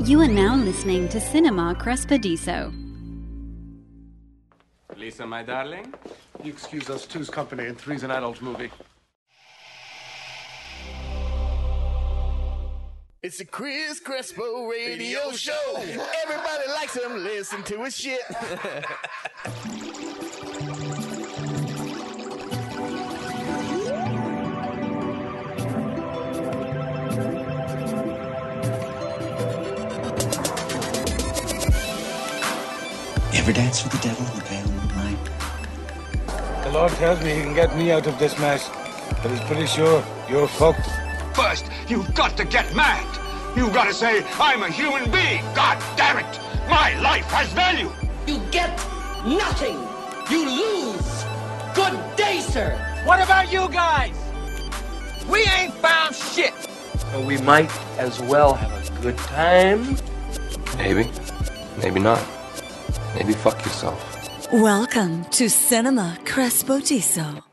You are now listening to Cinema Crespediso. Lisa, my darling? You excuse us, two's company, and three's an adult movie. It's a Chris Crespo radio show. Everybody likes him. Listen to his shit. Ever dance with the devil in the pale moonlight? The Lord tells me he can get me out of this mess, but he's pretty sure you're fucked. First, you've got to get mad. You've got to say, I'm a human being. God damn it. My life has value. You get nothing. You lose. Good day, sir. What about you guys? We ain't found shit. So we might as well have a good time. Maybe. Maybe not. Maybe fuck yourself. Welcome to Cinema Crespediso.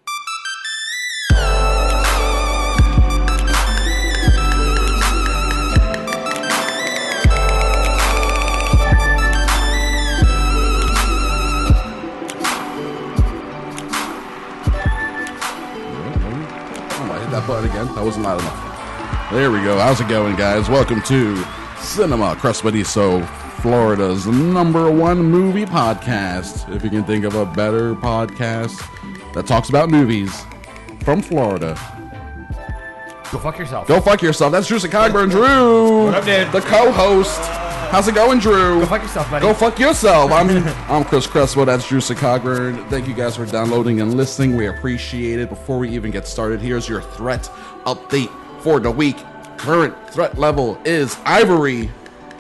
That button again. That wasn't loud enough. There we go. How's it going, guys? Welcome to Cinema Crespediso, Florida's #1 movie podcast. If you can think of a better podcast that talks about movies from Florida. Go fuck yourself. Go fuck yourself. That's Drew Cogburn. Drew, what up, dude? The co-host. How's it going, Drew? Go fuck yourself, buddy. Go fuck yourself. I'm Chris Crespo. That's Drew Cogburn. Thank you guys for downloading and listening. We appreciate it. Before we even get started, here's your threat update for the week. Current threat level is Ivory.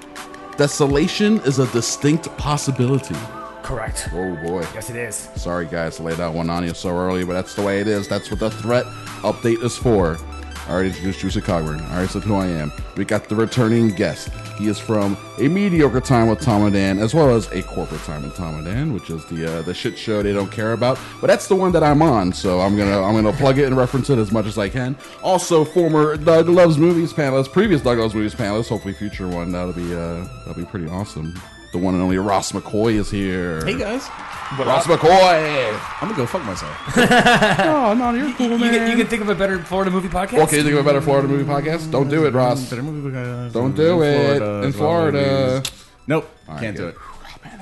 Desolation is a distinct possibility. Correct. Oh boy. Yes, it is. Sorry, guys, to lay that one on you so early, but that's the way it is. That's what the threat update is for. I already introduced Drew Cogburn. I already said who I am. We got the returning guest. He is from A Mediocre Time with Tom and Dan, as well as A Corporate Time with Tom and Dan, which is the shit show they don't care about. But that's the one that I'm on, so I'm gonna plug it and reference it as much as I can. Also, former Doug Loves Movies panelist, previous Doug Loves Movies panelist, hopefully future one. That'll be pretty awesome. The one and only Ross McCoy is here. Hey guys. Ross McCoy. I'm gonna go fuck myself. Oh no, you're cool, man. You can think of a better Florida movie podcast. Okay, think of a better Florida movie podcast. Don't do it, Ross. Better movie podcast. Don't do it in Florida. Nope, can't do it. Oh man,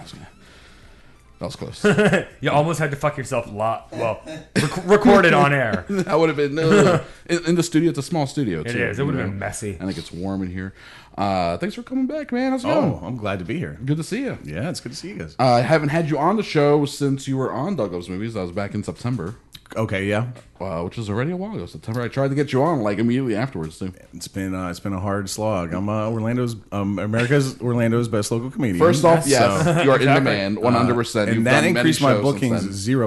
that was close. You almost had to fuck yourself a lot. Well, recorded on air. That would have been in the studio. It's a small studio. Too, it is. It would have been messy. I think it's warm in here. Thanks for coming back, man. How's it going? Oh, I'm glad to be here. Good to see you. Yeah, it's good to see you guys. I haven't had you on the show since you were on Doug Loves Movies. That was back in September. Okay, yeah. Which is already a while ago. September. I tried to get you on like immediately afterwards too. It's been a hard slog. I'm America's Orlando's best local comedian. First off, yes, so, you are in demand, 100%. And that increased my bookings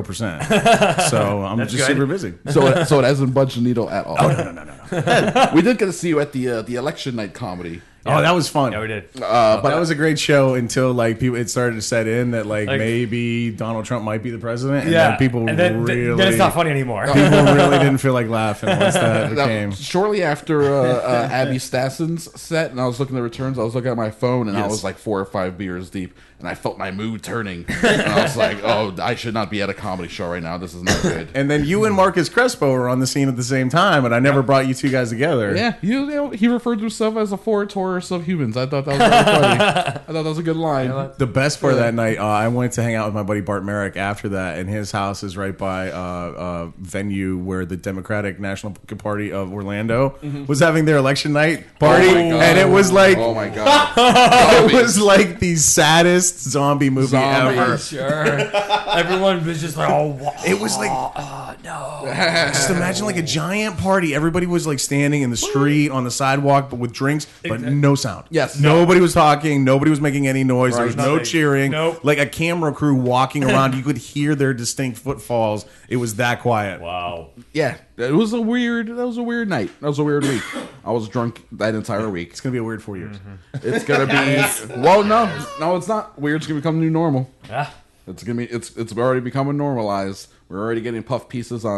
0%. So I'm just super busy. So it hasn't budged the needle at all. Oh no. We did get to see you at the election night comedy. Yeah. Oh, that was fun. Yeah, we did. But that was a great show until it started to set in that maybe Donald Trump might be the president, and then people then it's not funny anymore. People really didn't feel like laughing once that came. Shortly after Abby Stassen's set, and I was looking at the returns, I was looking at my phone, and I was like 4 or 5 beers deep, and I felt my mood turning, and I was like, "Oh, I should not be at a comedy show right now. This is not good." And then you and Marcus Crespo were on the scene at the same time, and I never brought you two guys together. Yeah, he referred to himself as a four Taurus of humans. I thought that was very funny. I thought that was a good line. The best part of that night, I went to hang out with my buddy Bart Merrick after that, and his house is right by a venue where the Democratic National Party of Orlando was having their election night party, and it was like, oh my god, it was like the saddest zombie movie ever. Sure, everyone was just like, oh, it was like, no. Just imagine like a giant party. Everybody was like standing in the street on the sidewalk, but with drinks, but no sound. Yes, nobody was talking. Nobody was making any noise. There was no Nothing. cheering. Nope. Like a camera crew walking around, you could hear their distinct footfalls. It was that quiet. Wow. Yeah, that was a weird night. That was a weird week. I was drunk that entire week. It's gonna be a weird 4 years. It's gonna be well, no, it's not weird. It's gonna become the new normal. Yeah. It's already becoming normalized. We're already getting puff pieces on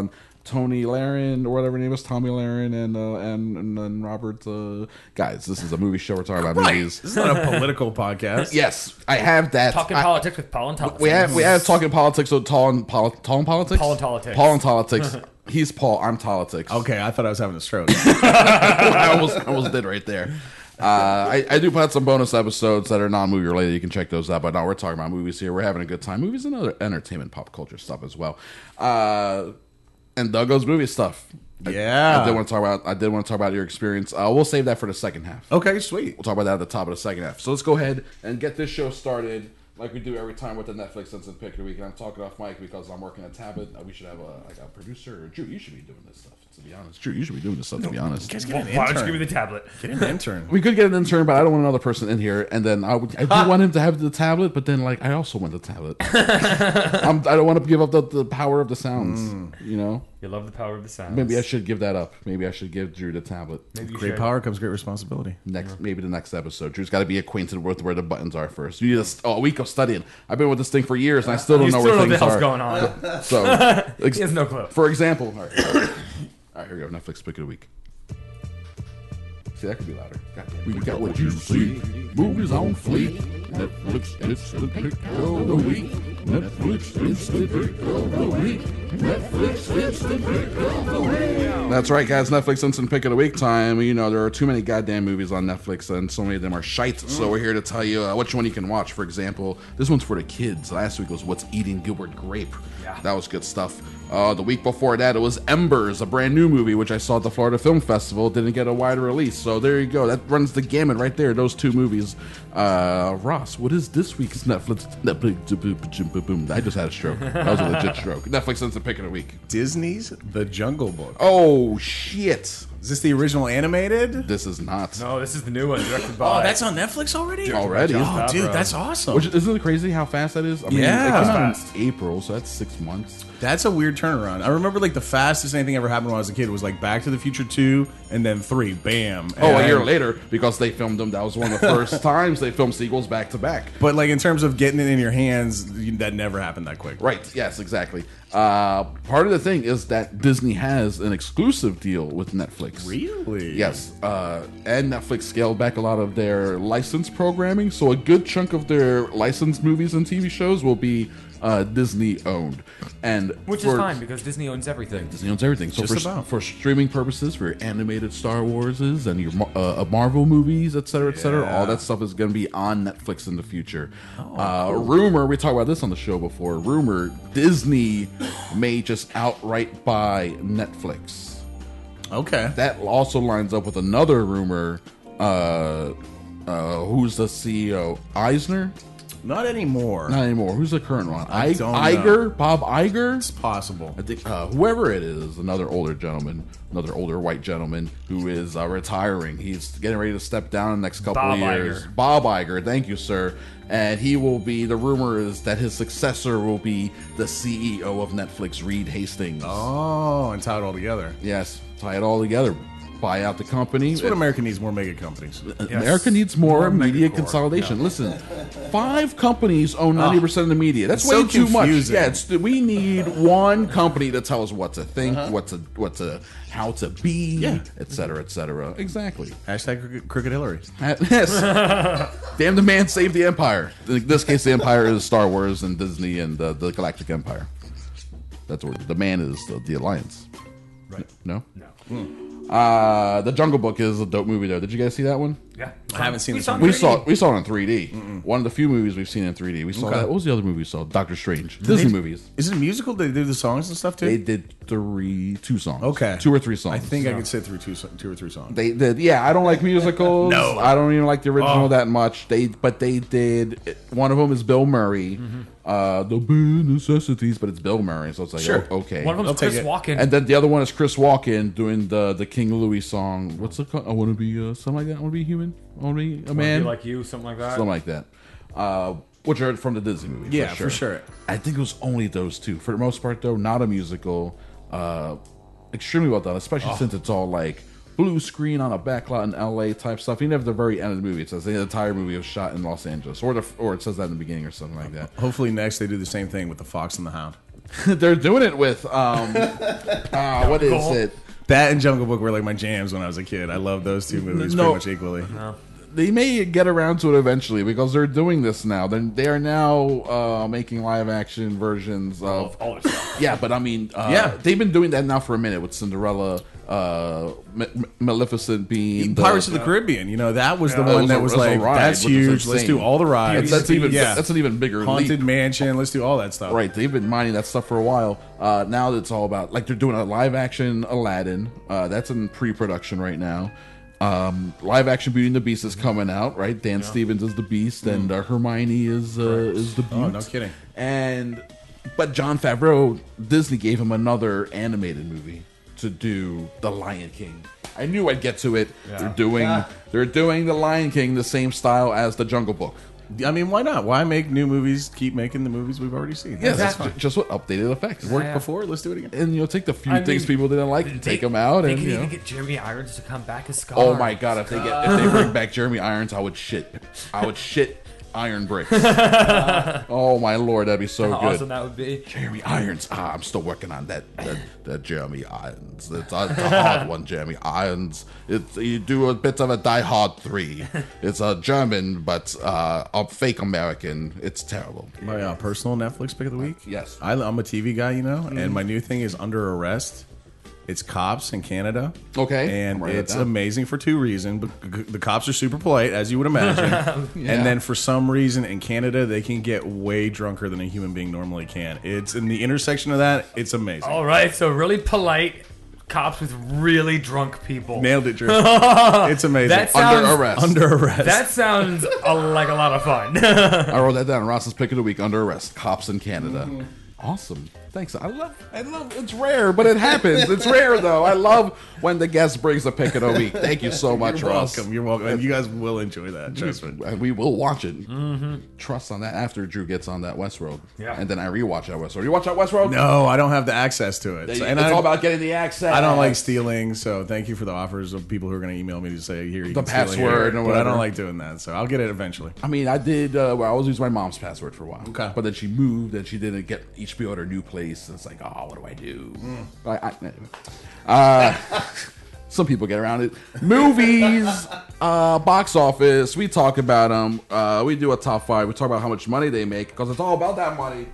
Tony Lahren or whatever his name is, Tommy Lahren and Robert. Guys, this is a movie show. We're talking about movies. This is not a political podcast. Yes, I have that. Talking politics with Paul and Politics. We have talking politics with Tall and Politics. Paul and Politics. Paul and Politics. He's Paul. I'm Politics. Okay, I thought I was having a stroke. I almost did right there. I do put out some bonus episodes that are non-movie related. You can check those out. But no, we're talking about movies here. We're having a good time. Movies and other entertainment, pop culture stuff as well. And Doug goes movie stuff. Yeah, I did want to talk about your experience. We'll save that for the second half. Okay, sweet. We'll talk about that at the top of the second half. So let's go ahead and get this show started like we do every time with the Netflix Instant Pick of the Week. And I'm talking off mic because I'm working a tablet. We should have a producer. Drew, you should be doing this stuff. To be honest, Drew, you should be doing this stuff. To be honest, why don't you give me the tablet? Get an intern. We could get an intern, but I don't want another person in here. And then I do want him to have the tablet, but then I also want the tablet. I don't want to give up the power of the sounds. You know, you love the power of the sounds. Maybe I should give that up. Maybe I should give Drew the tablet. Great power comes great responsibility. Maybe the next episode. Drew's got to be acquainted with where the buttons are first. You need a week of studying. I've been with this thing for years, and I still don't know where things are. Going on. So he has no clue. For example, all right, here we go. Netflix pick of the week. See, that could be louder. We got what you see. Movies on fleek. Netflix instant pick of the week. Netflix instant pick of the week. Netflix instant pick of the week. That's right, guys. Netflix instant pick of the week time. You know, there are too many goddamn movies on Netflix, and so many of them are shite. So we're here to tell you which one you can watch. For example, this one's for the kids. Last week was What's Eating Gilbert Grape. Yeah. That was good stuff. The week before that, it was Embers, a brand new movie, which I saw at the Florida Film Festival. Didn't get a wide release. So there you go. That runs the gamut right there. Those two movies. Ross, what is this week's Netflix? I just had a stroke. That was a legit stroke. Netflix instant pick of the week. Disney's The Jungle Book. Oh, shit. Is this the original animated? This is not. No, this is the new one directed by. Oh, that's on Netflix already? Already? Oh, dude, that's awesome. Isn't it crazy how fast that is? I mean, it came out in April, so that's 6 months. That's a weird turnaround. I remember the fastest anything ever happened when I was a kid was Back to the Future 2 and then 3. Bam. A year later, because they filmed them. That was one of the first times they filmed sequels back to back. But in terms of getting it in your hands, that never happened that quick. Right. Yes, exactly. Part of the thing is that Disney has an exclusive deal with Netflix. Really? Yes. And Netflix scaled back a lot of their licensed programming, so a good chunk of their licensed movies and TV shows will be Disney owned, which is fine because Disney owns everything. Disney owns everything. So for streaming purposes, for your animated Star Warses and your Marvel movies, etc., all that stuff is going to be on Netflix in the future. Rumor, we talked about this on the show before. Rumor, Disney may just outright buy Netflix. Okay, that also lines up with another rumor. Who's the CEO? Eisner. Not anymore. Who's the current one? Iger? Bob Iger? It's possible. I think whoever it is, another older white gentleman who is retiring. He's getting ready to step down in the next couple of years. Bob Iger, thank you, sir. And he will be, the rumor is that his successor will be the CEO of Netflix, Reed Hastings. Oh, and tie it all together. Yes, tie it all together. Buy out the company. That's what America needs, more mega companies. America needs more media consolidation. Yeah. Listen, 5 companies own 90% of the media. That's way too confusing. Much. Yeah, we need one company to tell us what to think, how to be, et cetera, et cetera. Exactly. Hashtag Crooked Hillary. Yes. Damn the man saved the empire. In this case, the empire is Star Wars and Disney and the Galactic Empire. That's where the man is the Alliance. Right. No? No. The Jungle Book is a dope movie, though. Did you guys see that one? Yeah, I haven't seen this one. We saw it in 3D. One of the few movies we've seen in 3D. We saw that. What was the other movie we saw? Doctor Strange. Disney movies. Is it a musical? Did they do the songs and stuff too? They did 2 songs. Okay, 2 or 3 songs. I think I could sit through 2 or 3 songs. They did. Yeah, I don't like musicals. No, I don't even like the original that much. But they did. One of them is Bill Murray. The big necessities, but it's Bill Murray, so it's like okay. One of them is Chris Walken, and then the other one is Chris Walken doing the King Louis song. What's it called? I want to be something like that. I want to be a human. I want to be a man. Be like you, something like that. Something like that. Which are from the Disney movie. Yeah, for sure. I think it was only those 2. For the most part, though, not a musical. Extremely well done, especially since it's all blue screen on a backlot in LA type stuff. Even at the very end of the movie, it says the entire movie was shot in Los Angeles, or it says that in the beginning or something like that. Hopefully, next they do the same thing with The Fox and the Hound. They're doing it with what is it? That and Jungle Book were like my jams when I was a kid. I love those two movies pretty much equally. No. They may get around to it eventually because they're doing this now. They are now making live action versions of all this stuff. Yeah, but I mean, they've been doing that now for a minute with Cinderella, Maleficent being Pirates of the Caribbean. You know, that was the one that was like, that's huge. Let's do all the rides. That's an even bigger Haunted leap. Mansion. Let's do all that stuff. Right, they've been mining that stuff for a while. Now it's all about like they're doing a live action Aladdin. That's in pre-production right now. Live action Beauty and the Beast is coming out, right? Dan Stevens is the Beast, and Hermione is the Beauty. Oh, no kidding. But Jon Favreau, Disney gave him another animated movie to do The Lion King. I knew I'd get to it. Yeah. They're doing The Lion King the same style as The Jungle Book. I mean, why not? Why make new movies? Keep making the movies we've already seen. Yeah, exactly. That's just what updated effects. Worked before. Let's do it again. And take the few things people didn't like and take them out. They and can even get Jeremy Irons to come back as Scar. Oh my god! If they bring back Jeremy Irons, I would shit iron bricks. Oh my lord, that'd be so good. How awesome that would be. Jeremy Irons. I'm still working on that Jeremy Irons. It's a hard one, Jeremy Irons. You do a bit of a Die Hard 3. It's a German, but a fake American. It's terrible. My personal Netflix pick of the week? Yes. I'm a TV guy, and my new thing is Under Arrest. It's cops in Canada. Okay. And it's amazing for two reasons. The cops are super polite, as you would imagine. Yeah. And then for some reason in Canada, they can get way drunker than a human being normally can. It's in the intersection of that, it's amazing. All right, so really polite cops with really drunk people. Nailed it, Drew. It's amazing. Under arrest. That sounds like a lot of fun. I wrote that down. Ross's pick of the week, Under Arrest. Cops in Canada. Mm-hmm. Awesome. Thanks. I love it's rare, but it happens. It's rare though. I love when the guest brings a pick of the week. Thank you so much, Ross. You're welcome. And you guys will enjoy that. Trust me. We will watch it. Mm-hmm. Trust on that after Drew gets on that Westworld. Yeah. And then I rewatch that Westworld. You watch that Westworld? No, I don't have the access to it. It's all about getting the access. I don't like stealing, so thank you for the offers of people who are going to email me to say, here, you the can steal password it, but I don't like doing that, so I'll get it eventually. I mean, I did, I always used my mom's password for a while. Okay. But then she moved and she didn't get HBO at her new place. And it's like, oh, what do I do? Some people get around it. Movies, box office, we talk about them. We do a top 5. We talk about how much money they make because it's all about that money.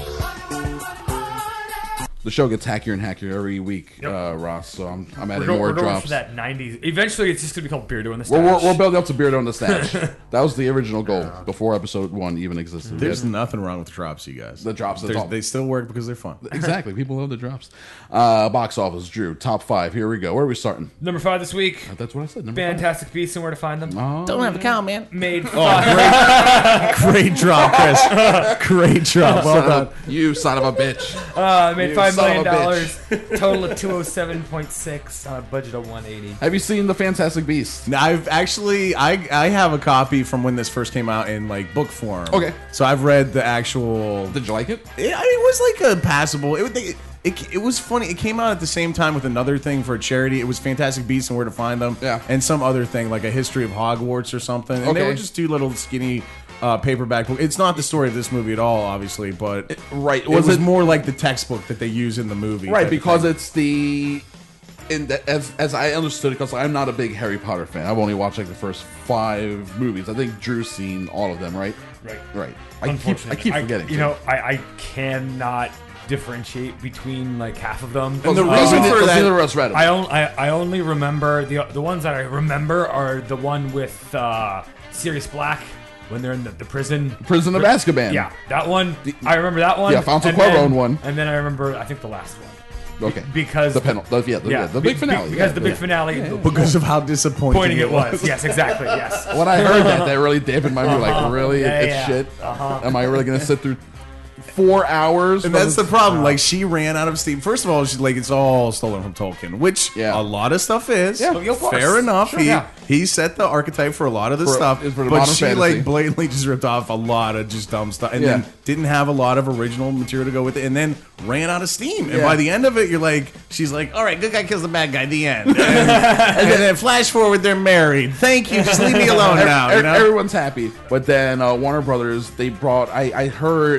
The show gets hackier and hackier every week, Ross. So I'm adding more drops. We're going for that 90s. Eventually, it's just going to be called Beardo and the Stash. We're building up to Beardo and the Stash. That was the original goal before episode 1 even existed. There's nothing wrong with drops, you guys. The drops, they still work because they're fun. Exactly. People love the drops. Box office, Drew. Top 5. Here we go. Where are we starting? Number 5 this week. That's what I said. Fantastic Beasts and Where to Find Them. Don't have a cow, man. Made great drop, Chris. Great drop. Well done. You son of a bitch. Made $5 million. Total of 207.6 on a budget of 180. Have you seen the Fantastic Beasts? I've actually I have a copy from when this first came out in like book form. Okay, so I've read the actual. Did you like it? It was like a passable. It was funny. It came out at the same time with another thing for a charity. It was Fantastic Beasts and Where to Find Them. Yeah, and some other thing like a history of Hogwarts or something. And they were just two little skinny. Paperback book. It's not the story of this movie at all, obviously, but it was more like the textbook that they use in the movie. Right, because it's as I understood it, because I'm not a big Harry Potter fan. I've only watched like the first 5 movies. I think Drew's seen all of them, right? Right. I keep forgetting. I cannot differentiate between like half of them. And the reason for that, neither of us read them. I only remember the ones that I remember are the one with Sirius Black. When they're in the prison of Azkaban. Yeah, that one. I remember that one. Yeah, Fountain Cuervo owned one. And then I remember, I think the last one. Okay. Because the big finale. Because the big finale. Because of how disappointing it was. Yes, exactly. Yes. When I heard that really dampened my mood. Like, really? It's shit? Am I really going to sit through 4 hours? And that's the problem. Like, she ran out of steam. First of all, she's like, it's all stolen from Tolkien, which a lot of stuff is. Yeah, of course. Fair enough. Sure, he set the archetype for a lot of this stuff, but she fantasy. Like blatantly just ripped off a lot of just dumb stuff, and then didn't have a lot of original material to go with it, and then ran out of steam. And by the end of it, you're like, she's like, all right, good guy kills the bad guy. The end. And then flash forward, they're married. Thank you. Just leave me alone now. Everyone's happy. But then Warner Brothers, they brought. I heard it was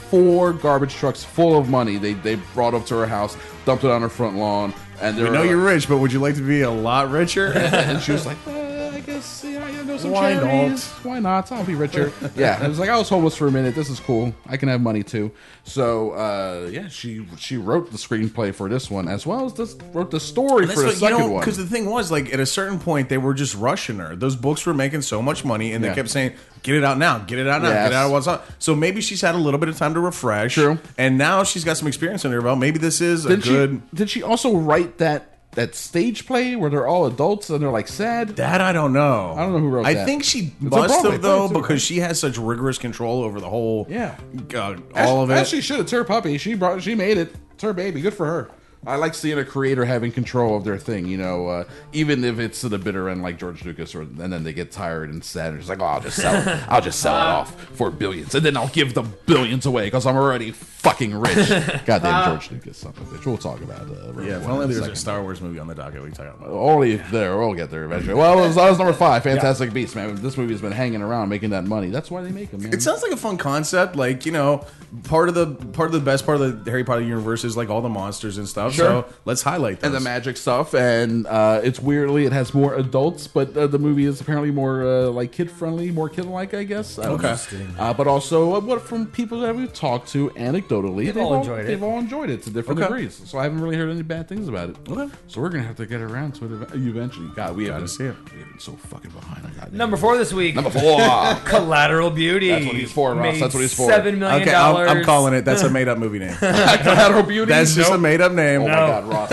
4 garbage trucks full of money. They brought up to her house, dumped it on her front lawn, and We know you're rich, but would you like to be a lot richer? and she was like, I guess I know some Why charities. Why not? I'll be richer. Yeah, it was like I was homeless for a minute. This is cool. I can have money too. So she wrote the screenplay for this one as well as wrote the story for the second one. Because the thing was, like, at a certain point, they were just rushing her. Those books were making so much money, and they kept saying, "Get it out now, get it out now, get it out what's up." So maybe she's had a little bit of time to refresh. True. And now she's got some experience under her belt. Maybe this is Did she also write that stage play where they're all adults and they're like sad? That I don't know. I don't know who wrote that. I think she It's a must Broadway have, though, play, too, because she has such rigorous control over the whole, all of it. As she should. It's her puppy. She made it. It's her baby. Good for her. I like seeing a creator having control of their thing, even if it's to the bitter end like George Lucas, and then they get tired and sad and it's like, oh, I'll just sell it. I'll just sell it off for billions, and then I'll give the billions away because I'm already fucking rich. Goddamn George Lucas, son of a bitch. We'll talk about if only there's a Star Wars movie on the docket we can talk about. Only there. We'll get there eventually. Well, that was number 5, Fantastic Beasts, man. This movie's been hanging around making that money. That's why they make them, man. It sounds like a fun concept. Like, part of the best part of the Harry Potter universe is like all the monsters and stuff. Sure. So let's highlight those. And the magic stuff, and it has more adults, but the movie is apparently more like kid friendly, more kid like, I guess. Okay. But also, what from people that we've talked to anecdotally, they've all enjoyed it to different degrees. So I haven't really heard any bad things about it. Okay. So we're gonna have to get around to it eventually. God, we haven't seen it. We have been so fucking behind. Number 4 this week. Number 4, Collateral Beauty. That's what he's for, Ross. That's what he's for. $7 million. Okay, I'm calling it. That's a made up movie name. Collateral Beauty. That's just a made up name. Oh my God, Ross.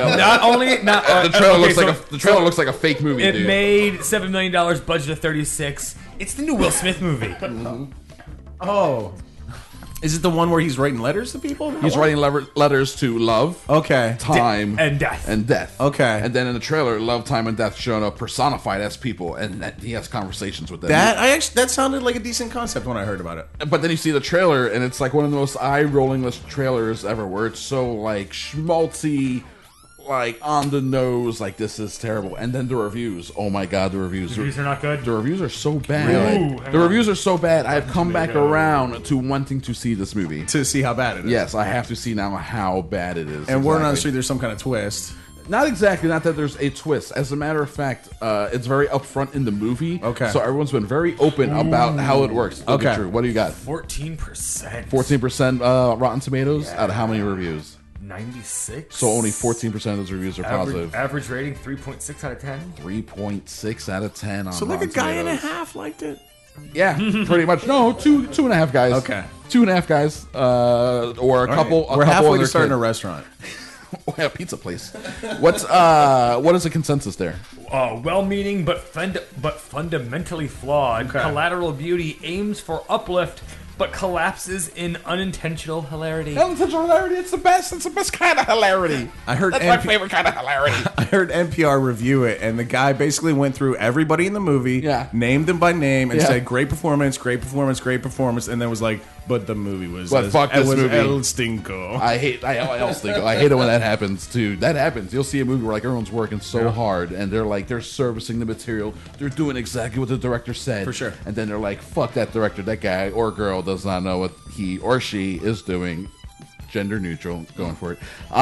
The trailer looks like a fake movie. It made $7 million, budget of 36. It's the new Will Smith movie. Oh. Is it the one where he's writing letters to people? He's writing letters to love, time, and death. Okay. And then in the trailer, love, time, and death showing up personified as people, and he has conversations with them. That sounded like a decent concept when I heard about it. But then you see the trailer, and it's like one of the most eye-rollingest trailers ever, where it's so like schmaltzy, like on the nose, like this is terrible. And then the reviews. Oh my God, the reviews are not good. The reviews are so bad. Really? The reviews are so bad. I have come back around to wanting to see this movie to see how bad it is. Yes, I have to see now how bad it is. And word on the street, there's some kind of twist. Not exactly. Not that there's a twist. As a matter of fact, it's very upfront in the movie. Okay. So everyone's been very open about how it works. Okay. True. What do you got? 14%. 14% Rotten Tomatoes out of how many reviews? 96. So only 14% of those reviews are positive. Average rating 3.6 out of 10. 3.6 out of 10 on So like Rotten a guy Tomatoes. and a half liked it. Yeah, pretty much. No, two and a half guys. Okay. 2.5 guys, or a couple. We're halfway to starting starting a restaurant. Yeah, pizza place. What is the consensus there? Well-meaning but fundamentally flawed. Okay. Collateral Beauty aims for uplift but collapses in unintentional hilarity. Unintentional hilarity. It's the best. It's the best kind of hilarity. That's my favorite kind of hilarity. I heard NPR review it, and the guy basically went through everybody in the movie, named them by name, and said, "Great performance, great performance, great performance," and then was like, "But the movie was, fuck this movie. El Stinko." I hate El Stinko. I hate it when that happens too. That happens. You'll see a movie where like everyone's working so hard, and they're servicing the material. They're doing exactly what the director said for sure. And then they're like, "Fuck that director. That guy or girl does not know what he or she is doing." Gender neutral, going for it.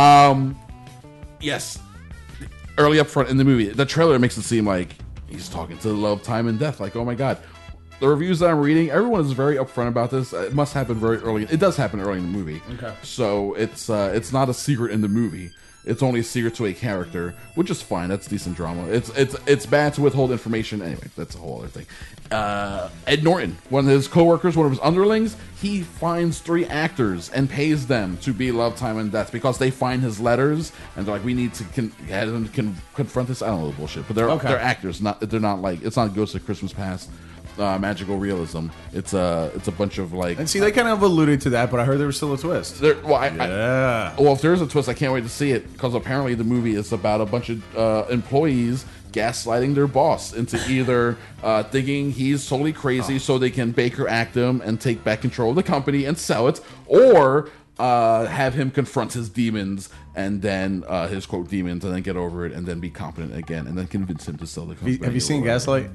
Yes. Early up front in the movie, the trailer makes it seem like he's talking to love, time, and death. Like, oh my God. The reviews that I'm reading, everyone is very upfront about this. It must happen very early. It does happen early in the movie. Okay. So it's not a secret in the movie. It's only a secret to a character, which is fine. That's decent drama. It's bad to withhold information. Anyway, that's a whole other thing. Ed Norton, one of his coworkers, one of his underlings, he finds 3 actors and pays them to be love, time, and death because they find his letters and they're like, we need to have them confront this. I don't know the bullshit, but they're actors. They're not like, it's not Ghost of Christmas Past. Magical realism. It's a bunch of like. And see, they kind of alluded to that, but I heard there was still a twist. Well, if there's a twist, I can't wait to see it because apparently the movie is about a bunch of employees gaslighting their boss into either thinking he's totally crazy so they can Baker act him and take back control of the company and sell it, or have him confront his demons and then his quote demons and then get over it and then be competent again and then convince him to sell the company. Have you seen Gaslight? Weird.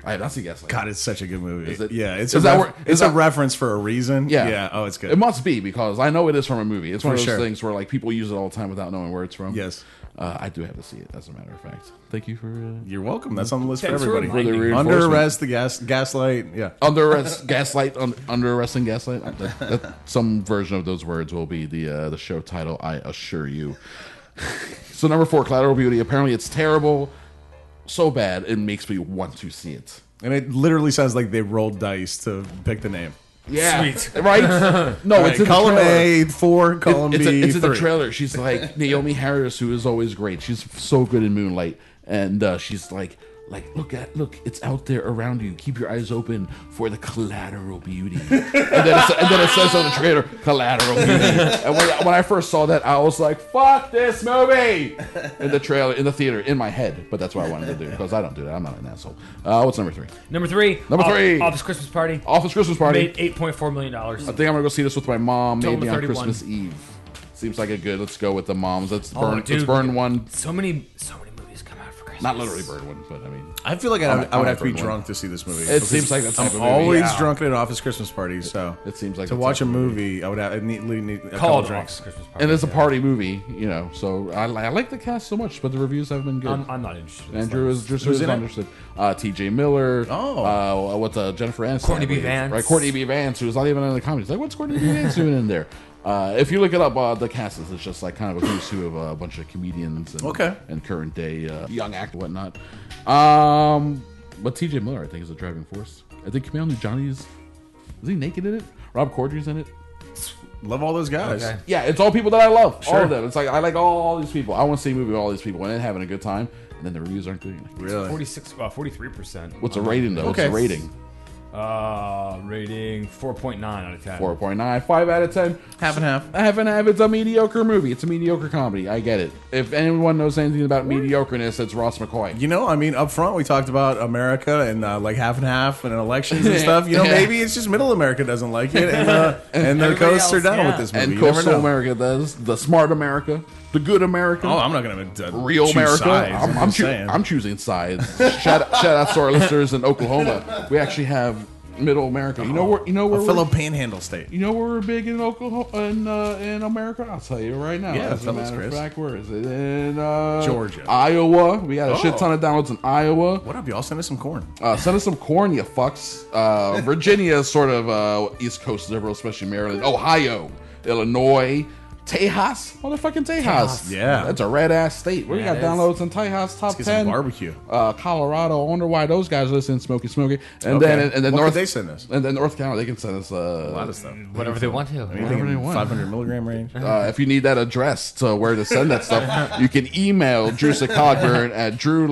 I have not seen Gaslight. God, it's such a good movie. Is it? Yeah, it's Is a that where- it's is a that- reference for a reason. Yeah. Yeah. Oh, it's good. It must be because I know it is from a movie. It's one of For those sure. things where like people use it all the time without knowing where it's from. Yes. I do have to see it. As a matter of fact, thank you for. You're welcome. That's on the list Thanks for for everybody. reminding me. Under arrest, the gaslight. Yeah. Under arrest, gaslight. Under arrest and gaslight. Some version of those words will be the show title. I assure you. So number 4, Collateral Beauty. Apparently, it's terrible, so bad it makes me want to see it. And it literally sounds like they rolled dice to pick the name. Yeah, Sweet. right? No, Right, it's in column the trailer. A 4, column it's B it's in the 3. trailer. She's like Naomi Harris, who is always great. She's so good in Moonlight, and she's like look, it's out there around you. Keep your eyes open for the collateral beauty. and then it says on the trailer, collateral beauty. And when I first saw that, I was like, fuck this movie in the trailer, in the theater, in my head. But that's what I wanted to do because I don't do that. I'm not an asshole. What's number 3? Number 3. Number 3. Office Christmas Party. Office Christmas Party. Made $8.4 million. I think I'm gonna go see this with my mom, Total maybe of on 31. Christmas Eve. Seems like a good. Let's go with the moms. Let's Oh, burn. dude. Let's burn one. So many movies come out for Christmas. Not literally burn one, but I mean, I feel like I I might would have to be burn one. drunk to see this movie. It Because seems like that type I'm of movie. always Yeah. drunk at an office Christmas party, so It seems like to the watch type a of movie, I would have, I'd need a couple Called Office drinks. Christmas Party. And it's a party movie, you know. So I like the cast so much, but the reviews have been good. I'm not interested. Andrew is just Who's in it? understood. T.J. Miller. Oh. What's Jennifer Aniston? Courtney I B. believe. Vance. Right, Courtney B. Vance, who's not even in the comedies. Like, what's Courtney B. Vance doing in there? If you look it up, the cast is just like kind of a who's who of a bunch of comedians and current day young actor and whatnot. But T.J. Miller, I think, is a driving force. I think Kumail Nanjiani's is he naked in it? Rob Corddry's in it. Love all those guys. Okay. Yeah, it's all people that I love. Sure. All of them. It's like I like all these people. I want to see a movie with all these people and then having a good time. And then the reviews aren't good. Like, Really? 43%. what's a rating though? Okay. What's a rating? Rating 4.9 out of 10. 4.9, 5 out of 10. Half and half. Half and half. It's a mediocre movie. It's a mediocre comedy. I get it. If anyone knows anything about mediocreness, it's Ross McCoy. You know, I mean, up front we talked about America and like half and half and elections and stuff. You know, Yeah. maybe it's just Middle America doesn't like it, and the coasts are down with this movie. And You never coastal know. America does. The smart America. The good America. Oh, I'm not gonna Real choose America. sides, I'm just saying. I'm choosing sides. shout out to our listeners in Oklahoma. We actually have Middle America. You know where a we're- fellow Panhandle state. You know where we're big in Oklahoma in America? I'll tell you right now. Yeah, As a tell us, matter of Chris. fact, where is it? In Georgia. Iowa. We got a shit ton of downloads in Iowa. What up, y'all? Send us some corn. Send us some corn, you fucks. Virginia is sort of East Coast liberal, especially Maryland. Ohio, Illinois, Tejas, motherfucking Tejas. Yeah. That's a red ass state. We Yeah, got it downloads in Tejas top Let's get some 10. barbecue. Colorado. I wonder why those guys listen. Smoky, and Okay. then What could North. they send us? And then North Carolina, they can send us A lot of stuff. Whatever they want to. Anything Whatever they in want. 500 milligram range. If you need that address to where to send that stuff, you can email Drewster Cogburn at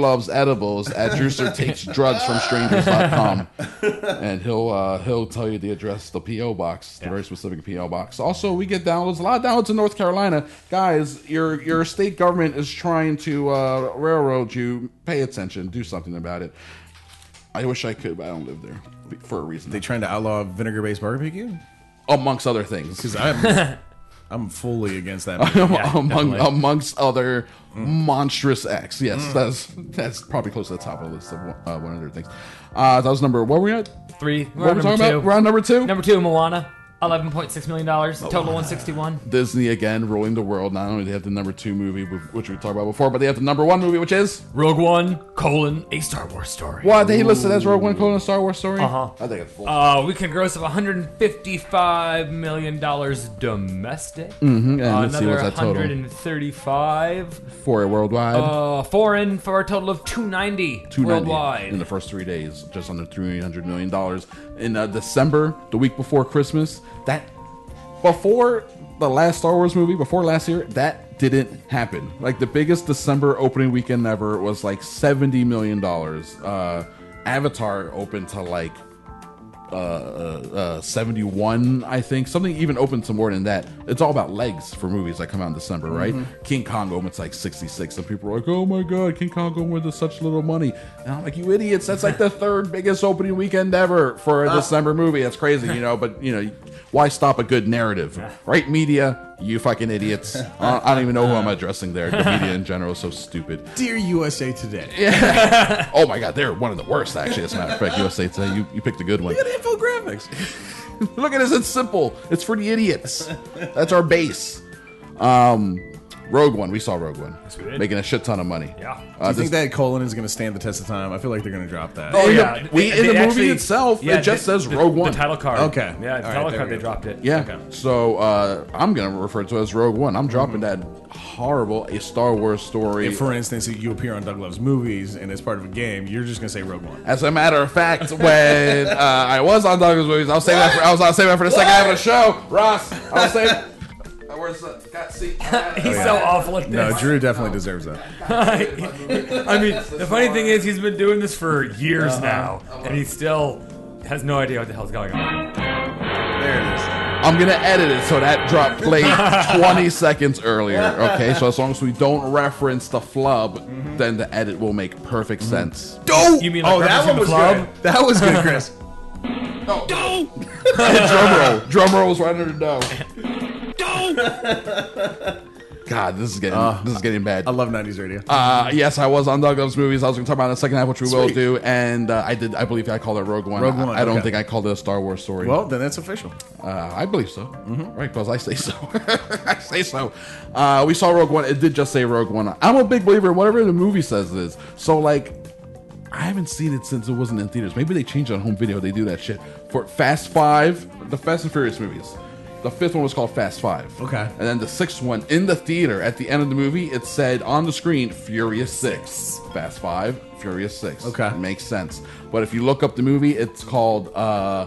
drewlovesedibles@drewstertakesdrugsfromstrangers.com, and he'll tell you the address, the PO box, the very specific PO box. Also, we get downloads, a lot of downloads in North Carolina, guys. Your state government is trying to railroad you. Pay attention, do something about it. I wish I could, but I don't live there for a reason. They trying to outlaw vinegar-based barbecue? Amongst other things, Because I'm fully against that. amongst other monstrous acts. Yes, that's probably close to the top of the list of 100 things. That was number. What were we at? 3. What were we talking about? We're on number 2. Number 2, Moana. $11.6 million. Total 161. Disney again ruling the world. Not only do they have the number 2 movie, which we talked about before, but they have the number 1 movie, which is Rogue One: A Star Wars story. what they listed as Rogue One: a Star Wars story. Uh-huh. I think it's full. Weekend gross of $155 million domestic. And let's see Another what's that total 135 for worldwide. foreign for a total of 290 worldwide. in the first 3 days, just under $300 million in December, the week before Christmas. That before the last Star Wars movie, before last year, that didn't happen. Like the biggest December opening weekend ever was like $70 million. Avatar opened to like 71, I think. Something even opened to more than that. It's all about legs for movies that come out in December, right? King Kong opens like 66, and people are like, oh my god, King Kong opened with such little money. And I'm like, you idiots, that's like the 3rd biggest opening weekend ever for a December movie. That's crazy, you know, but you know, why stop a good narrative, right? Media, You fucking idiots. I don't even know who I'm addressing there. The media in general is so stupid. Dear USA Today. Yeah. Oh my God, they're one of the worst, actually, as a matter of fact. USA Today, you picked a good one. Look at the infographics. Look at this, it's simple. It's for the idiots. That's our base. Rogue One, we saw Rogue One. Yes, we did. Making a shit ton of money. Yeah. Do you think that colon is going to stand the test of time? I feel like they're going to drop that. Oh, yeah. In the movie itself, it just says Rogue One. The title card. Okay. Yeah, the title card, they dropped it. Yeah. Okay. So I'm going to refer to it as Rogue One. I'm dropping that horrible A Star Wars story. If, for instance, you appear on Doug Love's Movies and it's part of a game, you're just going to say Rogue One. As a matter of fact, when I was on Douglas Movies, I was saving that for the second half of the show. Ross, I was saving. Where's the He's so awful at this. No, Drew definitely deserves that. I mean, the funny thing is, he's been doing this for years now, and he still has no idea what the hell's going on. There it is. I'm gonna edit it so that drop played 20 seconds earlier. Okay, so as long as we don't reference the flub, then the edit will make perfect sense. Don't. You mean like that one was club? good. That was good, Chris. Drum roll was right under the dough. God, this is getting bad. I love 90s radio. Yes, I was on Doug Love's Movies. I was going to talk about it in the second half, which we will do. And I believe I called it Rogue One. Rogue One, I don't okay. think I called it a Star Wars story. Well, then that's official. I believe so. Right, because I say so. I say so. We saw Rogue One. It did just say Rogue One. I'm a big believer in whatever the movie says it is. So, like, I haven't seen it since it wasn't in theaters. Maybe they changed it on home video. They do that shit. For Fast 5, the Fast and Furious movies. The fifth one was called Fast 5. Okay. And then the sixth one, in the theater, at the end of the movie, it said on the screen, Furious 6. Fast 5, Furious 6. Okay. It makes sense. But if you look up the movie, it's called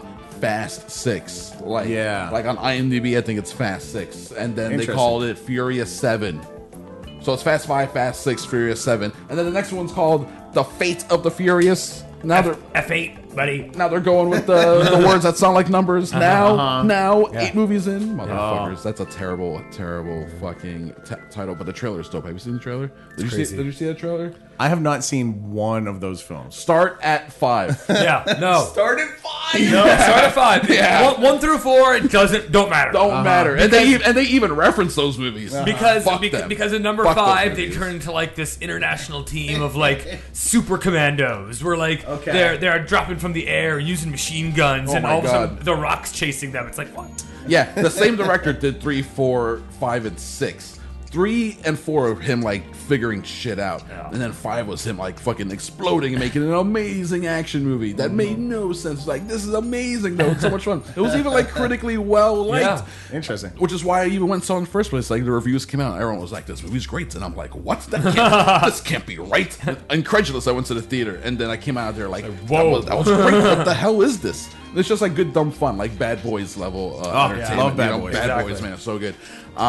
Fast 6. Like on IMDb, I think it's Fast 6. And then they called it Furious 7. So it's Fast 5, Fast 6, Furious 7. And then the next one's called The Fate of the Furious. Now they're F8, buddy. Now they're going with the words that sound like numbers. Now, 8 movies in, motherfuckers. That's a terrible fucking title. But the trailer is dope. Have you seen the trailer? Did you see the trailer? I have not seen one of those films. Start at 5. Yeah, no. Start at 5. No, start at 5. Yeah. 1 through 4, it don't matter. Don't matter. And they even reference those movies. Because in number 5, they turn into like this international team of like super commandos. Where like they're dropping from the air using machine guns, and all of a sudden the Rock's chasing them. It's like, what? Yeah, the same director did 3, 4, 5, and 6. 3 and 4 of him like figuring shit out, and then 5 was him like fucking exploding and making an amazing action movie that made no sense. Like, this is amazing though, it's so much fun. It was even like critically well liked. Yeah. Interesting. Which is why I even went and saw it in the first place. Like, the reviews came out, everyone was like, "This movie's great," and I'm like, "What? This can't be right." Incredulous, I went to the theater, and then I came out of there like, "Whoa, that was great! What the hell is this?" It's just like good dumb fun, like Bad Boys level entertainment. Love Bad Boys. Bad Boys, man, it's so good.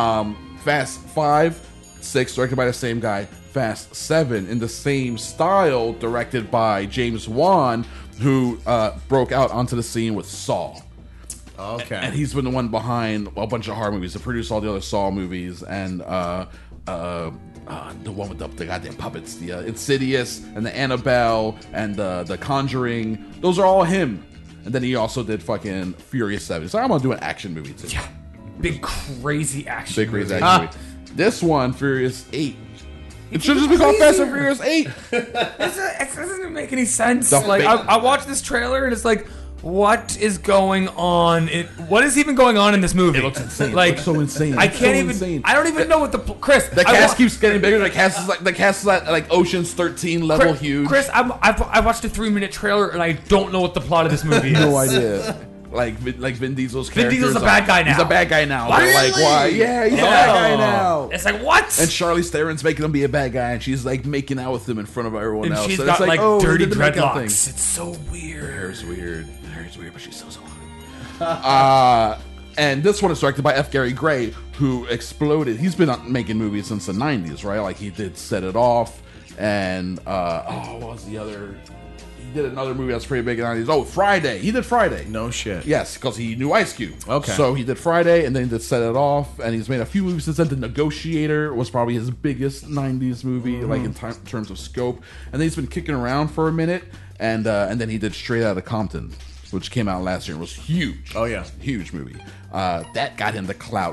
Fast 5, 6, directed by the same guy. Fast 7, in the same style, directed by James Wan, who broke out onto the scene with Saw. Okay. And he's been the one behind a bunch of horror movies. He produced all the other Saw movies, and the one with the goddamn puppets, the Insidious, and the Annabelle, and the Conjuring. Those are all him. And then he also did fucking Furious 7. So I'm gonna do an action movie too. Yeah. Big crazy action. Big crazy action movie. This one, Furious 8. It should just be called Fast and Furious 8. It doesn't make any sense. The Like, I watched this trailer and it's like, what is going on? What is even going on in this movie? It looks insane. Like, it looks so insane. I can't even. Insane. I don't even know what Chris. The cast keeps getting bigger. The cast is like Ocean's 13 level huge. Chris, I watched a 3-minute trailer and I don't know what the plot of this movie is. No idea. Like Vin Diesel's character. Vin Diesel's a bad guy now. He's a bad guy now. Really? Like, why? Yeah, he's a bad guy now. It's like, what? And Charlize Theron's making him be a bad guy, and she's like making out with him in front of everyone else. She's so got it's like dirty dreadlocks. It's so weird. Her hair's weird, but she's so hot. And this one is directed by F. Gary Gray, who exploded. He's been making movies since the 90s, right? Like, he did Set It Off, and what was the other? He did another movie that's pretty big in the 90s. Oh, Friday. He did Friday. No shit. Yes, because he knew Ice Cube. Okay. So he did Friday, and then he did Set It Off, and he's made a few movies since then. The Negotiator was probably his biggest 90s movie, like in terms of scope. And then he's been kicking around for a minute, and then he did Straight Outta Compton, which came out last year and was huge. Oh, yeah. Huge movie. That got him the clout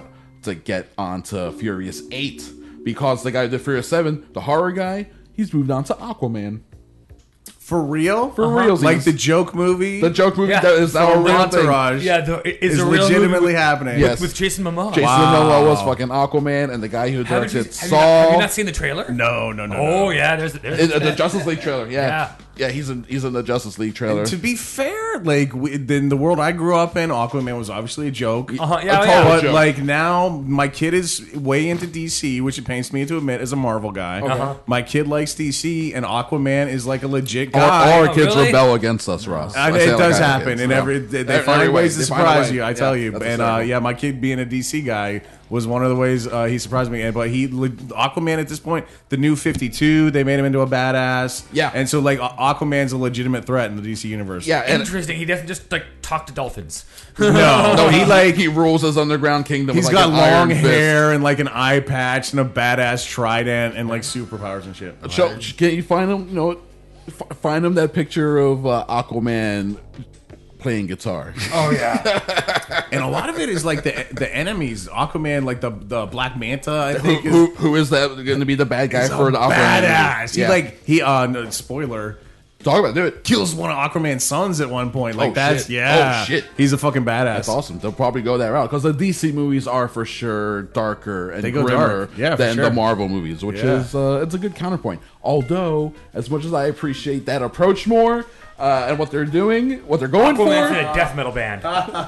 to get onto Furious 8 because the guy who did Furious 7, the horror guy, he's moved on to Aquaman. For real? For real. Like the joke movie? The joke movie Yeah. that is our real Entourage. thing. Yeah, is a real legitimately movie happening. Yes. with Jason Momoa. Jason Momoa was fucking Aquaman, and the guy who Haven't you, directed have, Saw. you not, have you not seen the trailer? No. Oh yeah, there's the Justice League trailer. Yeah, he's in the Justice League trailer. And to be fair, like in the world I grew up in, Aquaman was obviously a joke. Joke. But like now, my kid is way into DC, which it pains me to admit as a Marvel guy. My kid likes DC, and Aquaman is like a legit guy. All our kids really? rebel against us, Ross. It does happen, and they find ways to surprise you. I tell you, that's and my kid being a DC guy was one of the ways he surprised me. But Aquaman at this point, the new 52, they made him into a badass. Yeah, and so like Aquaman's a legitimate threat in the DC universe. Yeah, and interesting. He doesn't just like talk to dolphins. No, he rules his underground kingdom. He's with, like, got an iron long fist. hair and like an eye patch and a badass trident and like superpowers and shit. So, can you find him? Find him that picture of Aquaman playing guitar. Oh yeah, and a lot of it is like the enemies. Aquaman, like the Black Manta. I think who is that going to be the bad guy for the Aquaman? Badass. Movie? Yeah. No, spoiler. Talk about it. Do it. Kills one of Aquaman's sons at one point. Like shit. yeah. Oh shit. He's a fucking badass. That's awesome. They'll probably go that route because the DC movies are for sure darker and They go grimmer dark. Yeah, for than sure. the Marvel movies, which is it's a good counterpoint. Although, as much as I appreciate that approach more and what they're doing, what they're going Aquaman's for, in a death metal band.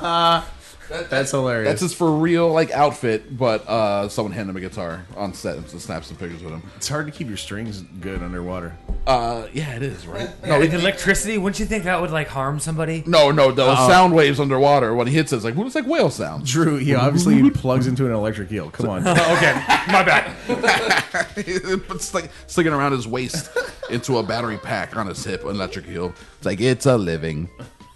That's hilarious. that's his for real like outfit, but someone handed him a guitar on set and snap some pictures with him. It's hard to keep your strings good underwater. Yeah, it is, right? No, the electricity. Wouldn't you think that would like harm somebody? No, the sound waves underwater when he hits it's like whale sound. Drew, he obviously plugs into an electric eel. Come on. Okay, my bad. It's like sticking around his waist into a battery pack on his hip, an electric eel. It's like it's a living.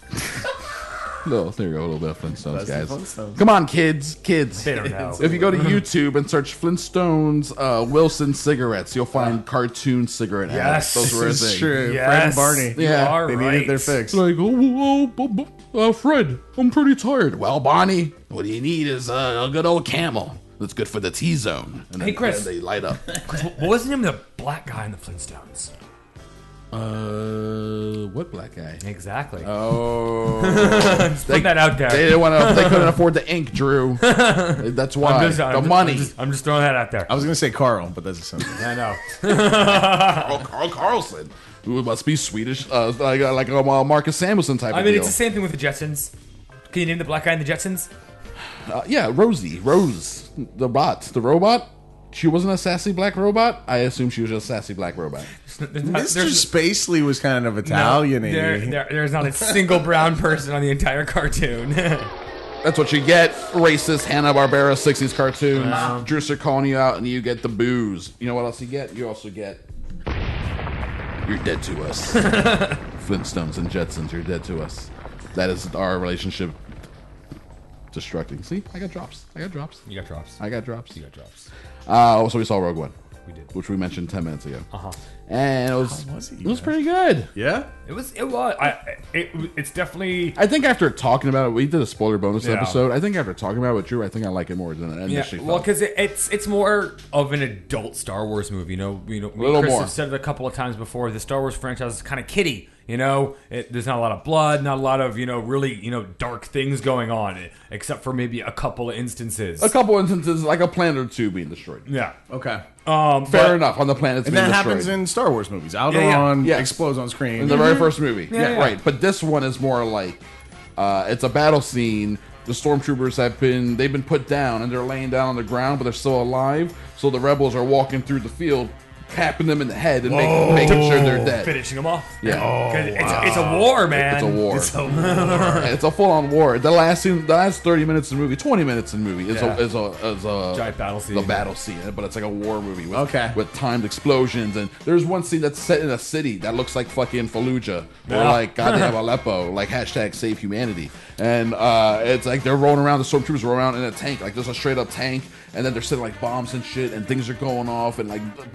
No, there you go, a little bit of Flintstones, guys. Flintstones. Come on, kids. They don't know. If you go to YouTube and search Flintstones Wilson cigarettes, you'll find cartoon cigarette ads. Those were a This is thing. true. Yes. Fred and Barney. Yeah. They needed their fix. Like, Fred, I'm pretty tired. Well, Barney, what you need is a good old Camel. That's good for the T-zone. And Hey, then, Chris. they light up. What was the name of the black guy in the Flintstones? What black guy? Exactly. Oh, Just put that out there. They didn't want to. They couldn't afford the ink, Drew. That's why the money. I'm just throwing that out there. I was going to say Carl, but that's a simple. I know. Carl Carlson, who must be Swedish, like a Marcus Samuelsson type. I of mean, deal. it's the same thing with the Jetsons. Can you name the black guy in the Jetsons? Yeah, Rose, the robot. She wasn't a sassy black robot. I assume she was just a sassy black robot. Mr. Spacely was kind of Italian-y. There's not a single brown person on the entire cartoon. That's what you get. Racist Hanna-Barbera 60s cartoons. Wow. Drew are calling you out, and you get the booze. You know what else you get? You also get... You're dead to us. Flintstones and Jetsons, you're dead to us. That is our relationship destructing. See? I got drops. You got drops. I got drops. You got drops. Also, we saw Rogue One. We did. Which we mentioned 10 minutes ago. Uh-huh. And it was, How was it, it was pretty good. Yeah? It was. It's definitely. I think after talking about it, we did a spoiler bonus Yeah. episode. I think after talking about it with Drew, I think I like it more than I initially Well, felt. because it's more of an adult Star Wars movie. Me and little Chris more. have said it a couple of times before. The Star Wars franchise is kind of kiddie. There's not a lot of blood, not a lot of really dark things going on, except for maybe a couple of instances. A couple instances, like a planet or two being destroyed. Yeah. Okay. Fair enough on the planets And being that destroyed. happens in Star Wars movies. Alderaan Yes. explodes on screen. In the very first movie. Yeah. Right. But this one is more like it's a battle scene. The stormtroopers they've been put down and they're laying down on the ground, but they're still alive. So the rebels are walking through the field, tapping them in the head and making sure they're dead. Finishing them off. Yeah. 'Cause it's a war, man. It's a war. It's a war. It's a full-on war. The last 30 minutes of the movie, 20 minutes in the movie is Yeah. a Giant battle scene. The battle scene, but it's like a war movie with, Okay. with timed explosions. And there's one scene that's set in a city that looks like fucking Fallujah or Yeah. like goddamn Aleppo, like hashtag save humanity. And it's like they're rolling around, the stormtroopers roll around in a tank, like there's a straight up tank, and then they're setting like bombs and shit, and things are going off, and like bodies are flipping